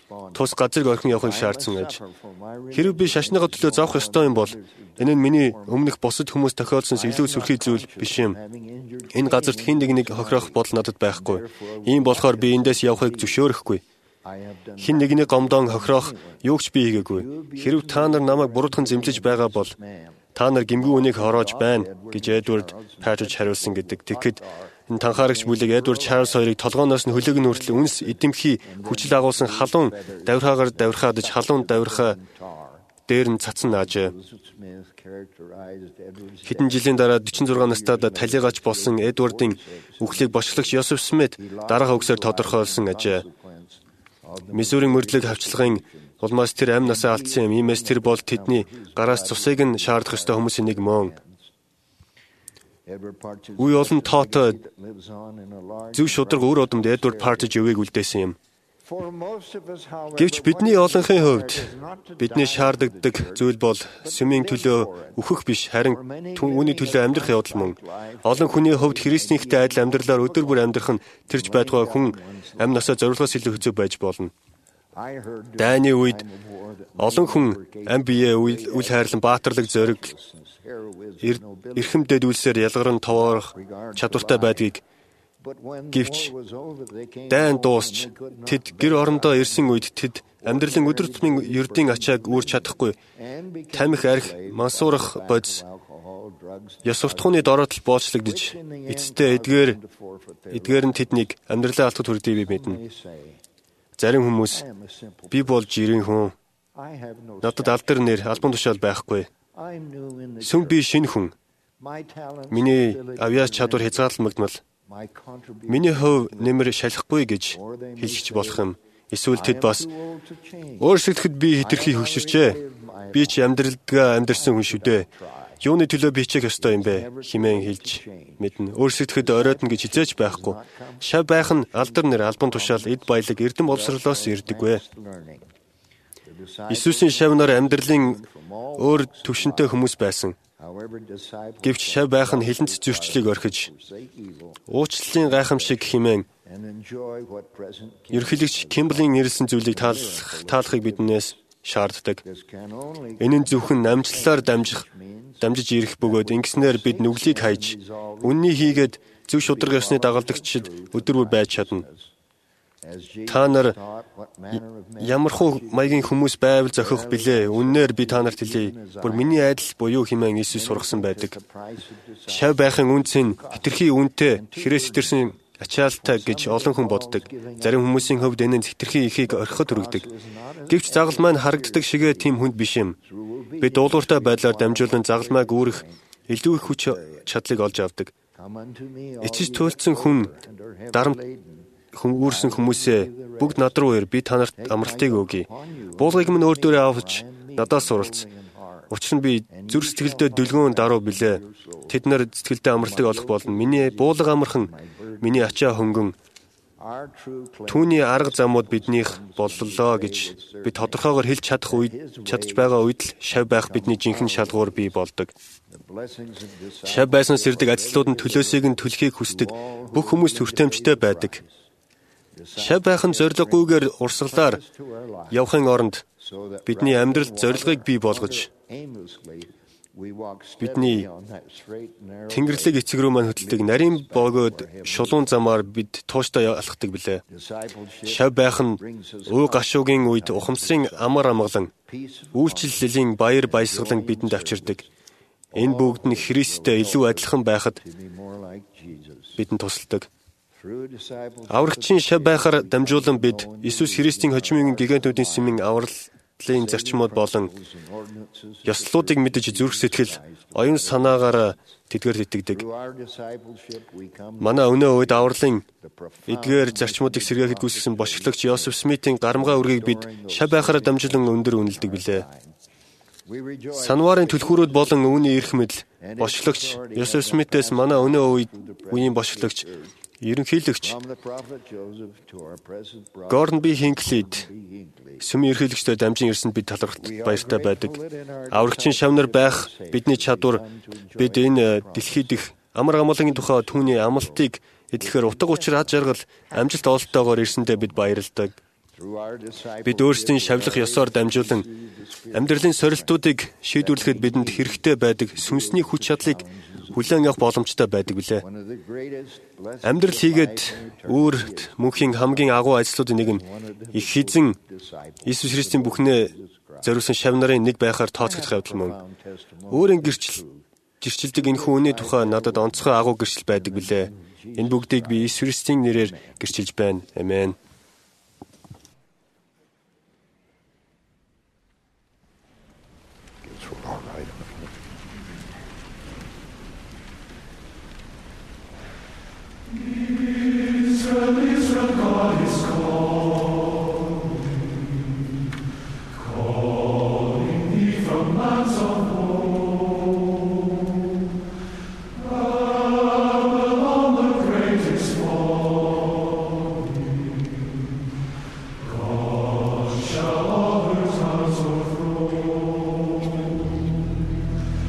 тус газрыг орхин явахыг шаардсан аж. Хэрв би шашныгаа төлөө зовох ёстой юм бол энэ нь миний өмнөх бусад хүмүүс тохиолдсоноос илүү сүрхий зүйл биш юм. Энэ газарт хэн нэгнийг хохирох бодол надад байхгүй. Ийм болохоор би эндээс явахыг зөвшөөрөхгүй. Хэн нэгний гомдон хохирох юу ч би хийгээгүй. Хэрв та нар намайг буруудхан зэмлэж байгаа бол та нар гэмгүй үнийг хороож байна гэж Эдвард Патрич хариулсан гэдэг. Тэгэхэд энэ танхаарагч бүлэг Эдвард Чарльз хоёрыг толгооноос нь хөлөг нь хүртэл үнс эдэмхий хүчил агуулсан халуун давирхаагаар давирхаадж халуун давирхаа дээр нь цацсан наажээ. Хэдэн жилийн дараа дөрвөн зургаан настайд талигач болсон Эдвардын үхлийг бошголагч Йосеф Смит дараагийн үгсээр тодорхойлсон ажээ. Миссурийн мөрдлөг хавчлагын улмаас тэр амь насаа алдсан юм. Иймээс тэр бол тэдний гараас цусыг нь шаардах ёстой хүмүүсийн нэг мөн. Үе олон тоотой зөв шударга өр удамд Эдвард Партич өвийг үлдээсэн юм. Гэвч бидний олонхын хувьд бидний шаарддаг зүйл бол сүмийн төлөө үхэх биш, харин түүний төлөө амьдрах явдал мөн. Олон хүний хувьд Христийнхтэй адил амьдралаар өдөр бүр амьдрах нь тэрч байтугай хүн амь насаа зориулгаас илүү хэцүү байж болно. Дайны үед олон хүн амь биеэ үл хайрлан баатарлаг зориг эрхэмдэд үлсээр ялгарн тоорох чадвартай байдгийг гэвч дайн дуусч тэд гэр орондоо ирсэн үед тэд амьдралын өдөр тутмын ердийн ачааг үүрч чадахгүй тамхи арх мансуурах бодис ёс суртахууны доротол боолчлогдож эцэстээ эдгээр эдгээр нь тэднийг амьдралаа алдахад хүрдгийг би мэднэ. Зарим хүмүүс би бол жирийн хүн. Надад алдар нэр албан тушаал байхгүй. Сүм би шинэ хүн. Миний авьяас чадвар хязгаарлагдмал. Миний хөв нэмэр шалахгүй гэж хэлж болох юм. Эсвэл тэд бас өөрсдөд би хитрхи хөвшөрчээ. Би ч амьдралдгаа амьдрсан хүн шүү дээ. Юуны төлөө би хичээх ёстой юм бэ хэмээн хэлж мэднэ. Өөрсдөд оройтно гэж хизээч байхгүй. Шав байх нь алдар нэр албан тушаал эд баялаг эрдэм боловсролоос ирдэгвэ. Иесусийн шавнаар амьдралын өөр төвшөнтэй хүмүүс байсан. Гэвч шав байх нь хилэнц зөрчлийг орхиж уучлалын гайхамшиг хэмээн ерөнхийлөгч Кимблийн нэрлсэн зүйлийг таалах таалахыг биднээс шаарддаг. Энэ нь зөвхөн намжлалаар дамжих дамжиж ирэх бөгөөд ингэснээр бид нүглийг хайж үнний хийгээд зөв шударга ёсны дагалдагчид өдөр бүр байж чадна. Та нар ямар хуу маягийн хүмүүс байвал зохих билээ. Үннээр би та нарт хэлье. Бүр миний айдал буюу хэмээн Иесус сургасан байдаг. Шав байхын үнц нь хэтэрхий үнэтэй хэрэг сэтэрсэн ачаалтай гэж олон хүн боддог. Зарим хүмүүсийн хувьд энэ нь хэтэрхий ихийг орхиход хүргэдэг. Гэвч загал маань харагддаг шигээ тийм хүнд биш юм. Бид дуулууртай байдлаар дамжуулан загалмайг үүрэх илүү их хүч чадлыг олж авдаг. Эцэс туйлдсан хүн дарамт хүн үүрсэн хүмүүсээ бүгд над руу ир, би та нарт амралтыг өгье. Буулгыг минь өөр дөрөө авч надаас суралц. Учир нь би зүрх сэтгэлдээ дүлгөөн даруй билээ. Тэд нар сэтгэлдээ амралтыг олох болно. Миний буулга амархан, миний ачаа хөнгөн. Түүний арга замууд биднийх боллоо гэж би тодорхойгоор хэлж чадах үед чадж байгаа үед л шав байх бидний жинхэнэ шалгуур бий болдог. Шав байснаас ирдэг ажлууд нь төлөөсийг нь төлөхийг хүсдэг бүх хүмүүс төртөмжтэй байдаг. Шав байх нь зориггүйгээр урсгалаар явахын оронд бидний амьдралд зорилгыг бий болгож бидний Тэнгэрлэг эцэг рүү маань хөтэлдэг нарийн богоод шулуун замаар бид тууштай алхдаг билээ. Шав байх нь уу гашуугийн үед ухамсарын амар амгалан үйлчлэлийн баяр баясгалан бидэнд авчирдаг. Энэ бүгд нь Христтэй илүү адилхан байхад бидэнд тусалдаг. Аврагчийн шав байхаар дамжуулан бид Иесус Христийн хожимын гигантуудын сүмийн авралын зарчмууд болон ёслолуудыг мэдэж зүрх сэтгэл, оюун санаагаар тэдгээр итгэдэг. Манай өнөө үед авралын эдгээр зарчмуудыг сэргээхэд гүйцэтгэсэн бошголагч Йосеф Смитийн гарамгаа үргийг бид шав байхаар дамжуулан өндөр үнэлдэг билээ. Санварын түлхүүрүүд болон үүний эрх мэдэл бошголагч Йосеф Смитээс манай өнөө үед үеийн бошголагч ерөнхийлөгч Гордон Би Хинклид сүмийн ерөнхийлөгчдөө дамжин ирсэнд бид талархалт баяртай байдаг. Аврагчийн шавнар байх бидний чадвар бид энэ дэлхийд их амар амгалангийн тухай түүний амлалтыг эдлэхээр утга учир ад жаргал амжилт ололтойгоор ирсэндээ бид баярлалдаг. Бид өөрсдийн шавлах ёсоор дамжуулан амьдралын сорилтуудыг шийдвэрлэхэд бидэнд хэрэгтэй байдаг сүнсний хүч чадлыг хүлээн авах боломжтой байдаг билээ. Амьдрал хийгээд өөрт мөнхийн хамгийн агуу ажлуудын нэг нь их хэзэн Иесус Христийн бүхнээ зориулсан шав нарын нэг байхаар тооцогдох явдал мөн. Өөрийн гэрчил гэрчилдэг энэ хүний тухай надад онцгой агуу гэрчил байдаг билээ. Энэ бүгдийг би Иесус Христийн нэрээр гэрчилж байна. Амен. Israel, Israel, God is calling, calling thee from lands of home. Babylon the great is falling, God shall all her towns overthrow.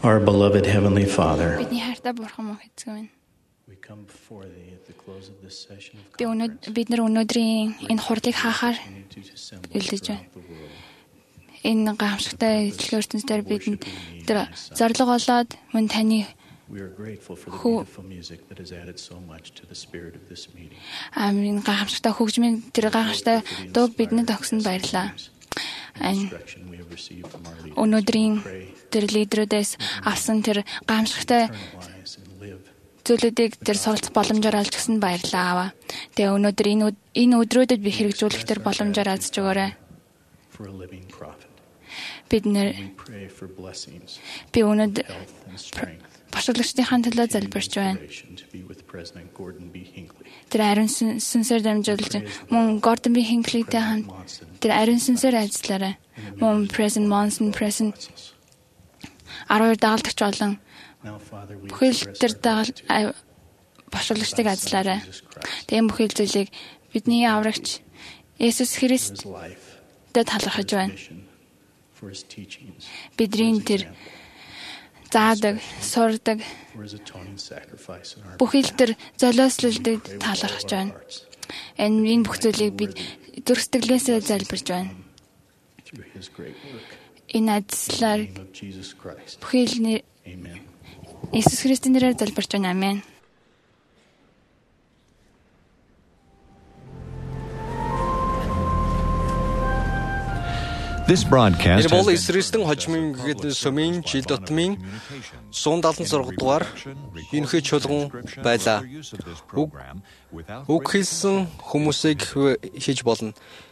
Our beloved Heavenly Father, Бидний хайртай бурхан мөн эзэн минь. we come before Thee at the close of this session of Би өнөөдөр бид нар өнөөдрийн энэ хурлыг хаахаар үлдэж байна. Энэ гайхамшигтай эзлэх ертөнцийн бид тэр зарлага болоод мөн таны We are grateful for the beautiful music that has added so much to the spirit of this meeting. Амин гайхамшигтай хөгжмийн тэр гайхамшигтай дуу бидэнд өгсөнд баярлалаа. Өнөөдрийн тэр лидерүүдээс авсан тэр гайхамшигтай зүйлүүдийг тэр суралцах боломжоор олж өгсөнд баярлалаа. Тэгээ өнөөдөр энэ энэ өдрүүдэд би хэрэгжүүлэх тэр боломжоор азж өгөөрэй. Бид нэр би өнөөдөр башглагчдын төлөө залбирч байна. Тэр ариун сүнсээр дамжуулж мөн Гордон Би Хинклитэй хамт тэр ариун сүнсээр ажиллаарай. Мөн President Monson, President арван дагалдагч болон бүхэл тэр даgal башглагчдыг ажиллаарай. Тийм бүхэл зүйлийг бидний аврагч Есүс Христ дэд талархаж байна. Бидний тэр заадаг, сурдаг бүхэл тэр золиослолтыг талархаж байна. Энэ энэ бүх зүйлийг бид зүрх сэтгэлээсээ залбирч байна. Энэ ажлаар бүхэл Иесус Христосийн нэрээр залбирч байна. Амен. This broadcast has been Христийн хожмын гэдэг сүмийн жил тутмын one seventy-six дугаар энэхүү чуулган байлаа. Үг хэлсэн хүмүүсийг хийж болно.